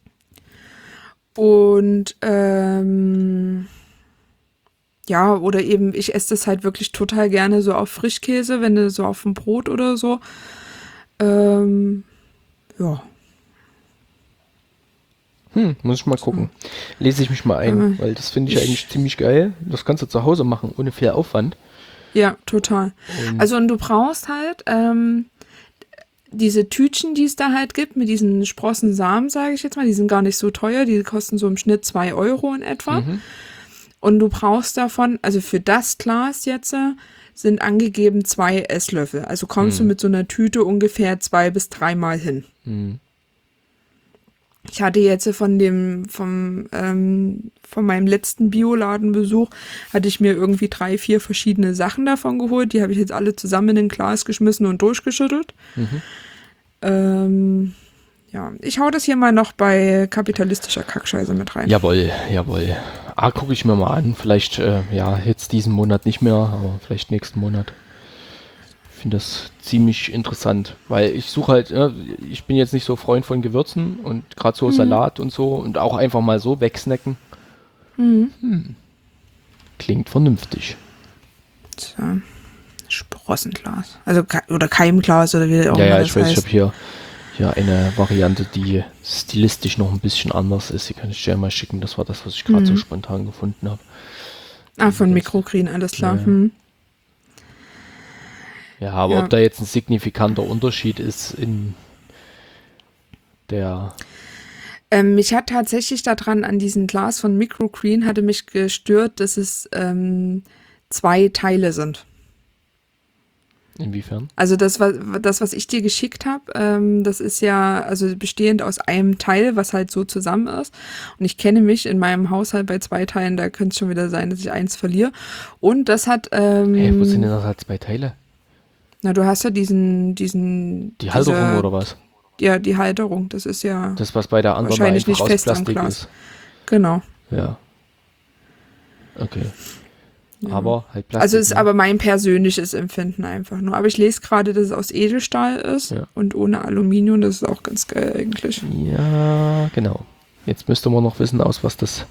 Und ähm, ja, oder eben, ich esse das halt wirklich total gerne so auf Frischkäse, wenn du so auf dem Brot oder so. Ähm, ja. Hm, muss ich mal gucken. Lese ich mich mal ein, Äh, weil das finde ich, ich- eigentlich ziemlich geil. Das kannst du zu Hause machen, ohne viel Aufwand. Ja, total. Und Also und du brauchst halt ähm, diese Tütchen, die es da halt gibt, mit diesen Sprossensamen, sage ich jetzt mal, die sind gar nicht so teuer, die kosten so im Schnitt zwei Euro in etwa. Mhm. Und du brauchst davon, also für das Glas jetzt äh, sind angegeben zwei Esslöffel. Also kommst du Hm. mit so einer Tüte ungefähr zwei bis dreimal hin. Hm. Ich hatte jetzt von dem, vom, ähm, von meinem letzten Bioladenbesuch, hatte ich mir irgendwie drei, vier verschiedene Sachen davon geholt. Die habe ich jetzt alle zusammen in ein Glas geschmissen und durchgeschüttelt. Mhm. Ähm, ja, ich hau das hier mal noch bei kapitalistischer Kackscheiße mit rein. Jawohl, jawohl. Ah, gucke ich mir mal an. Vielleicht, äh, ja, jetzt diesen Monat nicht mehr, aber vielleicht nächsten Monat. Ich finde das ziemlich interessant, weil ich suche halt, äh, ich bin jetzt nicht so Freund von Gewürzen und gerade so Salat und so und auch einfach mal so wegsnacken. Mhm. Hm. Klingt vernünftig. So. Sprossenglas. Also, Ke- oder Keimglas oder wie auch Ja, immer ja, das ich weiß, ich heißt. habe hier, hier eine Variante, die stilistisch noch ein bisschen anders ist. Die kann ich dir mal schicken. Das war das, was ich gerade so Mhm. spontan gefunden habe. Ah, von Mikrogreen, alles klar. Ja, ja. Hm. Ja, aber Ja. ob da jetzt ein signifikanter Unterschied ist in der... Ähm, mich hat tatsächlich daran an diesem Glas von Microgreen hatte mich gestört, dass es ähm, zwei Teile sind. Inwiefern? Also das, was, das, was ich dir geschickt habe, ähm, das ist ja also bestehend aus einem Teil, was halt so zusammen ist. Und ich kenne mich in meinem Haushalt bei zwei Teilen, da könnte es schon wieder sein, dass ich eins verliere. Und das hat, ähm, Hey, wo sind denn das halt zwei Teile? na, du hast ja diesen, diesen, Die Halterung diese, oder was? Ja, die Halterung, das ist ja Das, was bei der anderen wahrscheinlich einfach nicht aus fest am Plastik Glas. ist. Genau. Ja. Okay. Ja. Aber halt Plastik. Also ist ne? aber mein persönliches Empfinden einfach nur. Aber ich lese gerade, dass es aus Edelstahl ist Ja. und ohne Aluminium. Das ist auch ganz geil eigentlich. Ja, genau. Jetzt müsste man noch wissen, aus was das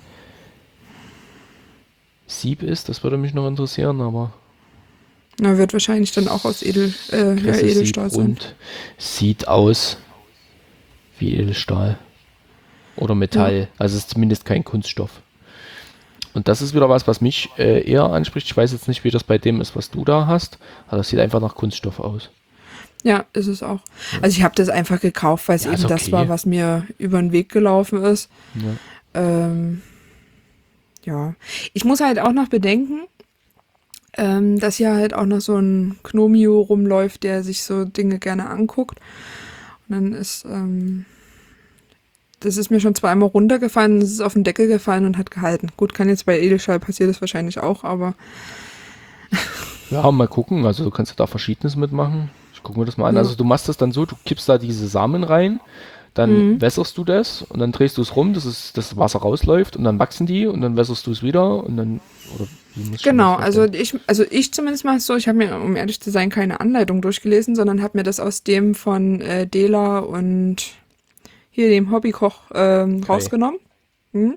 Sieb ist. Das würde mich noch interessieren, aber Na, wird wahrscheinlich dann auch aus Edel, äh, ja, Presse Edelstahl Sieb sein. und sieht aus wie Edelstahl oder Metall. Also es ist zumindest kein Kunststoff. Und das ist wieder was, was mich äh, eher anspricht. Ich weiß jetzt nicht, wie das bei dem ist, was du da hast, aber das sieht einfach nach Kunststoff aus. Ja, ist es auch. Also ich habe das einfach gekauft, weil es Ja, eben ist das okay. war, was mir über den Weg gelaufen ist. Ja. Ähm, ja. Ich muss halt auch noch bedenken, ähm, dass hier halt auch noch so ein Knomio rumläuft, der sich so Dinge gerne anguckt. Und dann ist, ähm, das ist mir schon zweimal runtergefallen, es ist auf den Deckel gefallen und hat gehalten. Gut, kann jetzt bei Edelstahl passiert das wahrscheinlich auch, aber Ja, mal gucken. Also du kannst ja da Verschiedenes mitmachen. Ich gucke mir das mal an. Ja. Also du machst das dann so, du kippst da diese Samen rein, dann Mhm. wässerst du das und dann drehst du es rum, dass es, das Wasser rausläuft und dann wachsen die und dann wässerst du es wieder und dann, oder wie muss ich mir genau, das also vorstellen? ich, also ich zumindest mache es so, ich habe mir, um ehrlich zu sein, keine Anleitung durchgelesen, sondern habe mir das aus dem von äh, Dela und hier dem Hobbykoch ähm, rausgenommen. Mhm.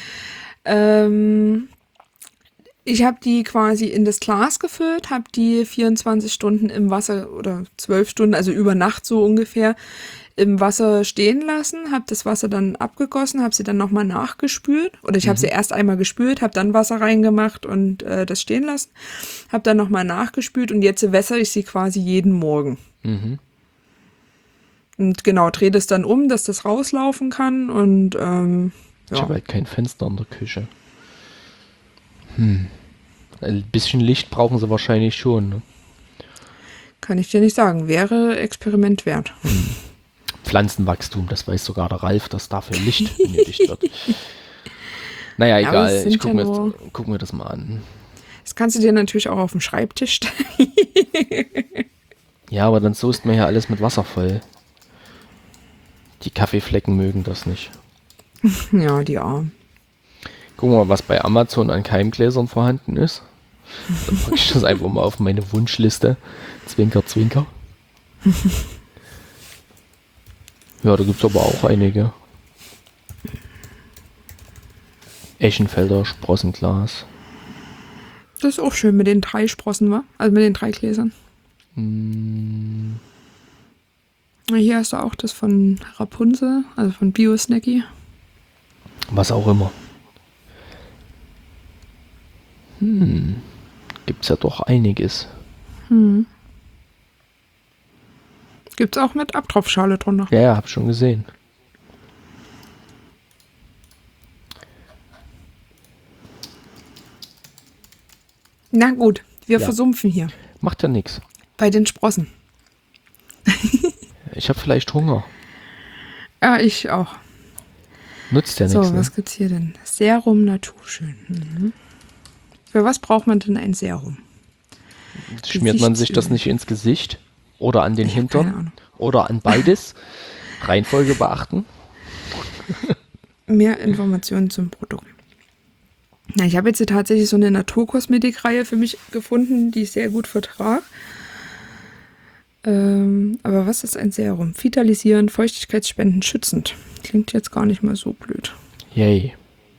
Ähm, ich habe die quasi in das Glas gefüllt, habe die vierundzwanzig Stunden im Wasser oder zwölf Stunden, also über Nacht so ungefähr, im Wasser stehen lassen, habe das Wasser dann abgegossen, habe sie dann nochmal nachgespült oder ich habe sie erst einmal gespült, habe dann Wasser reingemacht und äh, das stehen lassen, habe dann nochmal nachgespült und jetzt wässere ich sie quasi jeden Morgen. Mhm. Und genau, drehe das dann um, dass das rauslaufen kann und ähm, Ich ja. habe halt kein Fenster in der Küche. Hm. Ein bisschen Licht brauchen sie wahrscheinlich schon. Ne? Kann ich dir nicht sagen, wäre Experiment wert. Pflanzenwachstum, das weiß sogar der Ralf, dass dafür Licht benötigt wird. Naja, Ja, aber es egal. sind Ich gucke ja mir, nur- jetzt- guck mir das mal an. Das kannst du dir natürlich auch auf den Schreibtisch stellen. Ja, aber dann soßt man ja alles mit Wasser voll. Die Kaffeeflecken mögen das nicht. Ja, die Arm. Gucken wir mal, was bei Amazon an Keimgläsern vorhanden ist. Dann packe ich das einfach mal auf meine Wunschliste. Zwinker, zwinker. Ja, da gibt es aber auch einige. Eschenfelder Sprossenglas. Das ist auch schön mit den drei Sprossen, wa? Also mit den drei Gläsern. Hm, Na, hier hast du auch das von Rapunzel, also von Bio-Snacky. was auch immer. Hm, gibt's ja doch einiges. Gibt's auch mit Abtropfschale drunter. Ja, ja, hab schon gesehen. Na gut, wir Ja. versumpfen hier Macht ja nichts. bei den Sprossen. Ich habe vielleicht Hunger. Ja, ich auch. Nutzt ja So, nichts. was Ne? gibt's hier denn? Serum Naturschön. Mhm. Für was braucht man denn ein Serum? Schmiert man sich das Gesichtsöl. nicht ins Gesicht? Oder an den Ich hab keine Hintern? Ahnung. Oder an beides? Reihenfolge beachten? Mehr Informationen zum Produkt. Na, ich habe jetzt hier tatsächlich so eine Naturkosmetikreihe für mich gefunden, die ich sehr gut vertrage. Ähm, aber was ist ein Serum? Vitalisierend, feuchtigkeitsspendend, schützend. Klingt jetzt gar nicht mal so blöd. Yay.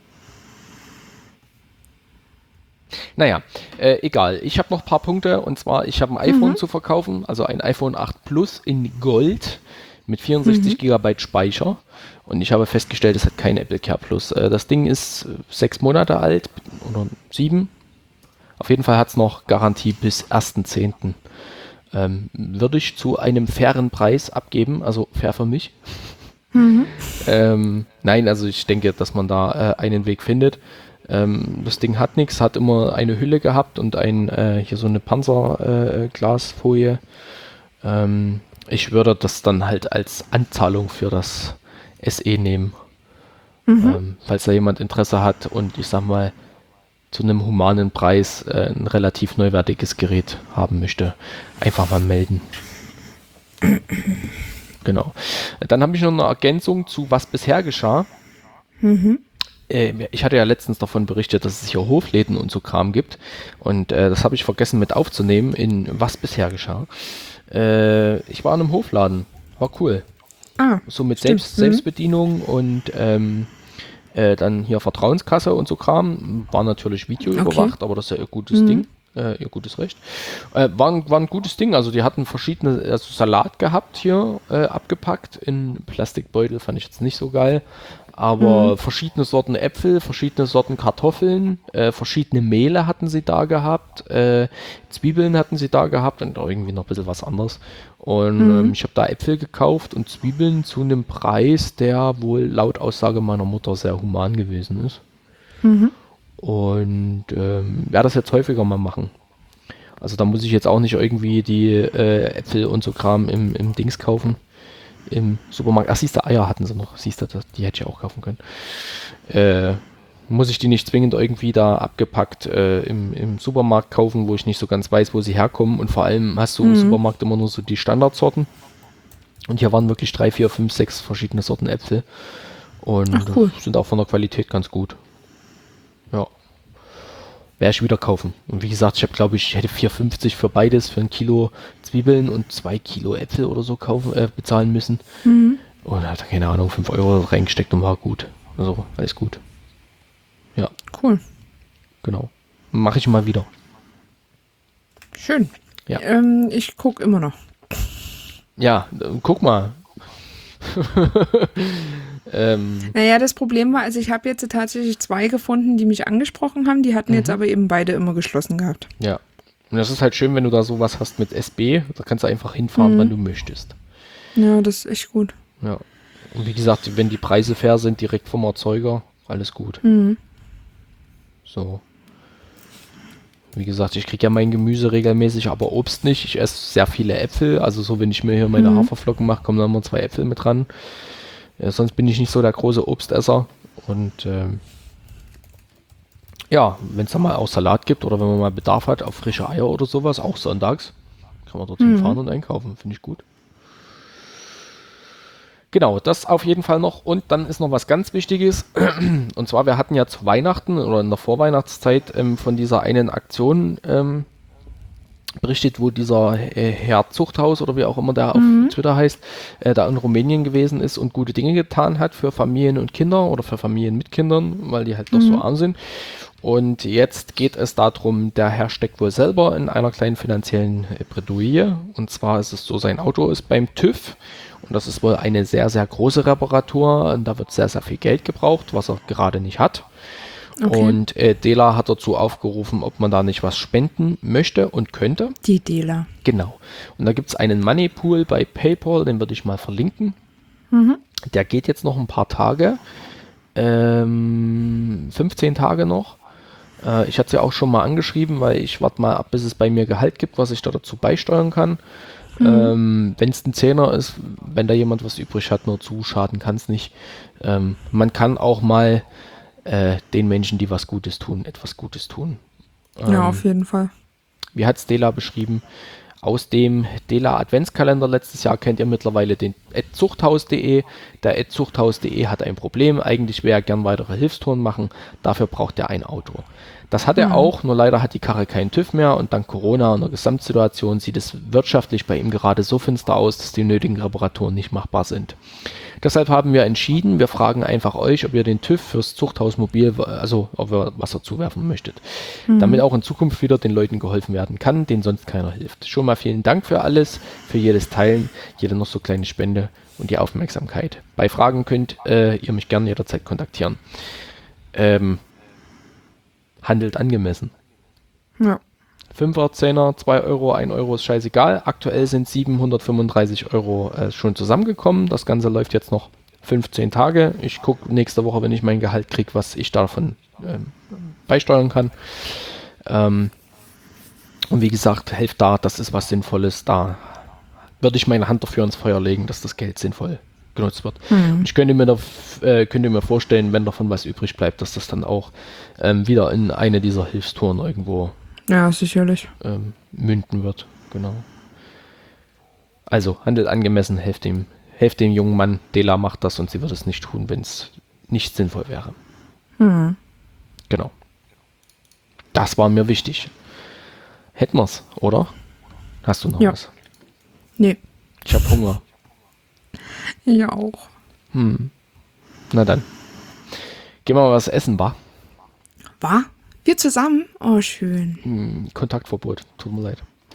Naja, äh, egal. Ich habe noch ein paar Punkte und zwar, ich habe ein iPhone zu verkaufen, also ein iPhone acht Plus in Gold mit vierundsechzig Gigabyte Speicher und ich habe festgestellt, es hat kein Apple Care Plus. Äh, das Ding ist äh, sechs Monate alt oder sieben. Auf jeden Fall hat es noch Garantie bis ersten zehnten Ähm, würde ich zu einem fairen Preis abgeben, also fair für mich. Ähm, nein, also ich denke, dass man da äh, einen Weg findet. Ähm, das Ding hat nichts, hat immer eine Hülle gehabt und ein äh, hier so eine Panzerglasfolie. Äh, ähm, ich würde das dann halt als Anzahlung für das S E nehmen. Mhm. Ähm, falls da jemand Interesse hat und ich sag mal zu einem humanen Preis äh, ein relativ neuwertiges Gerät haben möchte, einfach mal melden. Genau. Dann habe ich noch eine Ergänzung zu was bisher geschah. Mhm. Äh, ich hatte ja letztens davon berichtet, dass es hier Hofläden und so Kram gibt und äh, das habe ich vergessen mit aufzunehmen in was bisher geschah. Äh, ich war in einem Hofladen, war cool. Ah, so mit Selbst, mhm. Selbstbedienung und ähm, Äh, dann hier Vertrauenskasse und so Kram, war natürlich Video okay. überwacht, aber das ist ja ihr gutes mhm. Ding, äh, ihr gutes Recht. Äh, war, ein, war ein gutes Ding, also die hatten verschiedene, also Salat gehabt hier, äh, abgepackt in Plastikbeutel, fand ich jetzt nicht so geil, aber mhm. verschiedene Sorten Äpfel, verschiedene Sorten Kartoffeln, äh, verschiedene Mehle hatten sie da gehabt, äh, Zwiebeln hatten sie da gehabt und irgendwie noch ein bisschen was anderes. Und mhm. ähm, ich habe da Äpfel gekauft und Zwiebeln zu einem Preis, der wohl laut Aussage meiner Mutter sehr human gewesen ist. Mhm. Und ähm, werde das jetzt häufiger mal machen. Also da muss ich jetzt auch nicht irgendwie die äh, Äpfel und so Kram im, im Dings kaufen. Im Supermarkt. Ach, siehst du, Eier hatten sie noch. Siehst du, die hätte ich auch kaufen können. Äh, muss ich die nicht zwingend irgendwie da abgepackt äh, im, im Supermarkt kaufen, wo ich nicht so ganz weiß, wo sie herkommen. Und vor allem hast du mhm. im Supermarkt immer nur so die Standardsorten. Und hier waren wirklich drei, vier, fünf, sechs verschiedene Sorten Äpfel. Und Ach, cool. sind auch von der Qualität ganz gut. Ja. Werde ich wieder kaufen. Und wie gesagt, ich habe, glaube ich, ich hätte vier fünfzig für beides, für ein Kilo Zwiebeln und zwei Kilo Äpfel oder so kaufen, äh, bezahlen müssen. Mhm. Und hat, keine Ahnung, fünf Euro reingesteckt und war gut. Also, alles gut. Ja. Cool. Genau. Mache ich mal wieder. Schön. Ja. Ähm, ich gucke immer noch. Ja, äh, guck mal. ähm. Naja, das Problem war, also ich habe jetzt tatsächlich zwei gefunden, die mich angesprochen haben. Die hatten mhm. jetzt aber eben beide immer geschlossen gehabt. Ja. Und das ist halt schön, wenn du da sowas hast mit S B. Da kannst du einfach hinfahren, mhm. wann du möchtest. Ja, das ist echt gut. Ja. Und wie gesagt, wenn die Preise fair sind, direkt vom Erzeuger, alles gut. Mhm. So. Wie gesagt, ich kriege ja mein Gemüse regelmäßig, aber Obst nicht. Ich esse sehr viele Äpfel. Also so, wenn ich mir hier meine mhm. Haferflocken mache, kommen dann immer zwei Äpfel mit ran. Ja, sonst bin ich nicht so der große Obstesser. Und ähm, ja, wenn es dann mal auch Salat gibt oder wenn man mal Bedarf hat auf frische Eier oder sowas, auch sonntags, kann man dorthin mhm. fahren und einkaufen. Finde ich gut. Genau, das auf jeden Fall noch. Und dann ist noch was ganz Wichtiges. Und zwar, wir hatten ja zu Weihnachten oder in der Vorweihnachtszeit ähm, von dieser einen Aktion ähm, berichtet, wo dieser äh, Herr Zuchthaus oder wie auch immer der mhm. auf Twitter heißt, äh, da in Rumänien gewesen ist und gute Dinge getan hat für Familien und Kinder oder für Familien mit Kindern, weil die halt noch mhm. so arm sind. Und jetzt geht es darum, der Herr steckt wohl selber in einer kleinen finanziellen äh, Bredouille. Und zwar ist es so, sein Auto ist beim TÜV. Und das ist wohl eine sehr, sehr große Reparatur. Und da wird sehr, sehr viel Geld gebraucht, was er gerade nicht hat. Okay. Und äh, Dela hat dazu aufgerufen, ob man da nicht was spenden möchte und könnte. Die Dela. Genau. Und da gibt es einen Moneypool bei PayPal, den würde ich mal verlinken. Mhm. Der geht jetzt noch ein paar Tage. Ähm, fünfzehn Tage noch. Äh, ich hatte es ja auch schon mal angeschrieben, weil ich warte mal ab, bis es bei mir Gehalt gibt, was ich da dazu beisteuern kann. Mhm. Ähm, wenn es ein Zehner ist, wenn da jemand was übrig hat, nur zuschaden kann es nicht. Ähm, man kann auch mal äh, den Menschen, die was Gutes tun, etwas Gutes tun. Ähm, ja, auf jeden Fall. Wie hat es Dela beschrieben? Aus dem Dela Adventskalender letztes Jahr kennt ihr mittlerweile den at zuchthaus punkt de. Der at zuchthaus punkt de hat ein Problem. Eigentlich wäre er gern weitere Hilfstouren machen. Dafür braucht er ein Auto. Das hat er mhm. auch, nur leider hat die Karre keinen TÜV mehr und dank Corona und der Gesamtsituation sieht es wirtschaftlich bei ihm gerade so finster aus, dass die nötigen Reparaturen nicht machbar sind. Deshalb haben wir entschieden, wir fragen einfach euch, ob ihr den TÜV fürs Zuchthausmobil, also ob ihr was dazu werfen möchtet. Mhm. Damit auch in Zukunft wieder den Leuten geholfen werden kann, denen sonst keiner hilft. Schon mal vielen Dank für alles, für jedes Teilen, jede noch so kleine Spende und die Aufmerksamkeit. Bei Fragen könnt äh, ihr mich gerne jederzeit kontaktieren. Ähm, handelt angemessen. Ja. Fünfer, Zehner, zwei Euro, ein Euro ist scheißegal. Aktuell sind siebenhundertfünfunddreißig Euro äh, schon zusammengekommen. Das Ganze läuft jetzt noch fünfzehn Tage. Ich gucke nächste Woche, wenn ich mein Gehalt kriege, was ich davon ähm, beisteuern kann. Ähm, und wie gesagt, helft da, das ist was Sinnvolles. Da würde ich meine Hand dafür ins Feuer legen, dass das Geld sinnvoll genutzt wird. Hm. Und ich könnte mir, da, äh, könnte mir vorstellen, wenn davon was übrig bleibt, dass das dann auch ähm, wieder in eine dieser Hilfstouren irgendwo Ja, sicherlich. ähm, münden wird. Genau. Also, handelt angemessen, helft dem, helft dem jungen Mann. Dela macht das und sie wird es nicht tun, wenn es nicht sinnvoll wäre. Hm. Genau. Das war mir wichtig. Hätten wir's, oder? Hast du noch Ja. was? Nee, Ich habe Hunger. ich auch. Hm. Na dann. Gehen wir mal was essen, wa? War? Wir zusammen? Oh, schön. Hm, Kontaktverbot. Tut mir leid.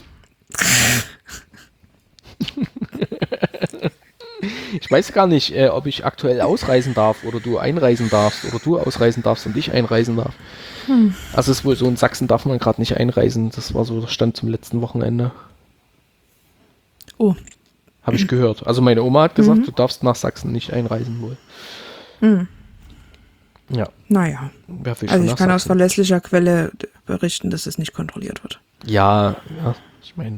Ich weiß gar nicht, äh, ob ich aktuell ausreisen darf oder du einreisen darfst oder du ausreisen darfst und ich einreisen darf. Hm. Also es ist wohl so, in Sachsen darf man gerade nicht einreisen. Das war so der Stand zum letzten Wochenende. Oh. Habe ich gehört. Also meine Oma hat gesagt, Mhm. du darfst nach Sachsen nicht einreisen wohl. Hm. Ja. Naja. Wer will Also schon ich nach kann aus Sachsen? verlässlicher Quelle berichten, dass es nicht kontrolliert wird. Ja, ja, ich meine.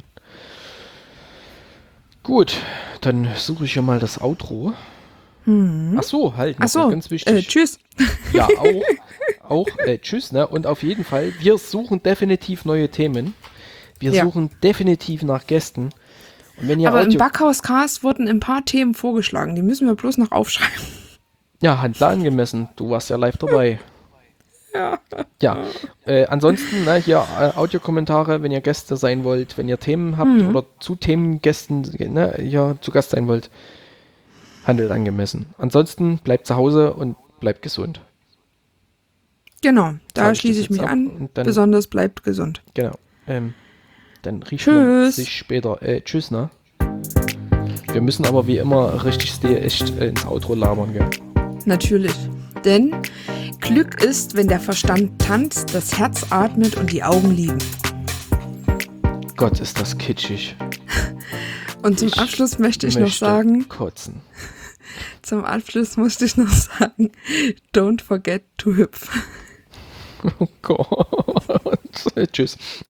Gut, dann suche ich ja mal das Outro. Hm. Ach so, halt, noch Ach so, ganz wichtig. äh, tschüss. Ja, auch, auch äh, tschüss, ne? Und auf jeden Fall, wir suchen definitiv neue Themen. Wir Ja. suchen definitiv nach Gästen. Und wenn ihr Aber im Audio... Backhauscast wurden ein paar Themen vorgeschlagen. Die müssen wir bloß noch aufschreiben. Ja, Handler angemessen. Du warst ja live dabei. Ja. Ja, äh, ansonsten, ne, hier äh, Audiokommentare, wenn ihr Gäste sein wollt, wenn ihr Themen habt Mhm. oder zu Themengästen ne, hier zu Gast sein wollt, handelt angemessen. Ansonsten bleibt zu Hause und bleibt gesund. Genau, da Sag ich schließe das ich mich jetzt ab an. und dann- Besonders bleibt gesund. Genau. Ähm, dann riecht man Tschüss. sich später. Äh, tschüss, ne? Wir müssen aber wie immer richtig ste- echt äh, ins Outro labern, gell? Natürlich. Denn Glück ist, wenn der Verstand tanzt, das Herz atmet und die Augen liegen. Gott, ist das kitschig. Und zum Ich Abschluss möchte ich noch möchte sagen, kotzen. zum Abschluss möchte ich noch sagen, don't forget to hüpf. Oh Gott. Tschüss.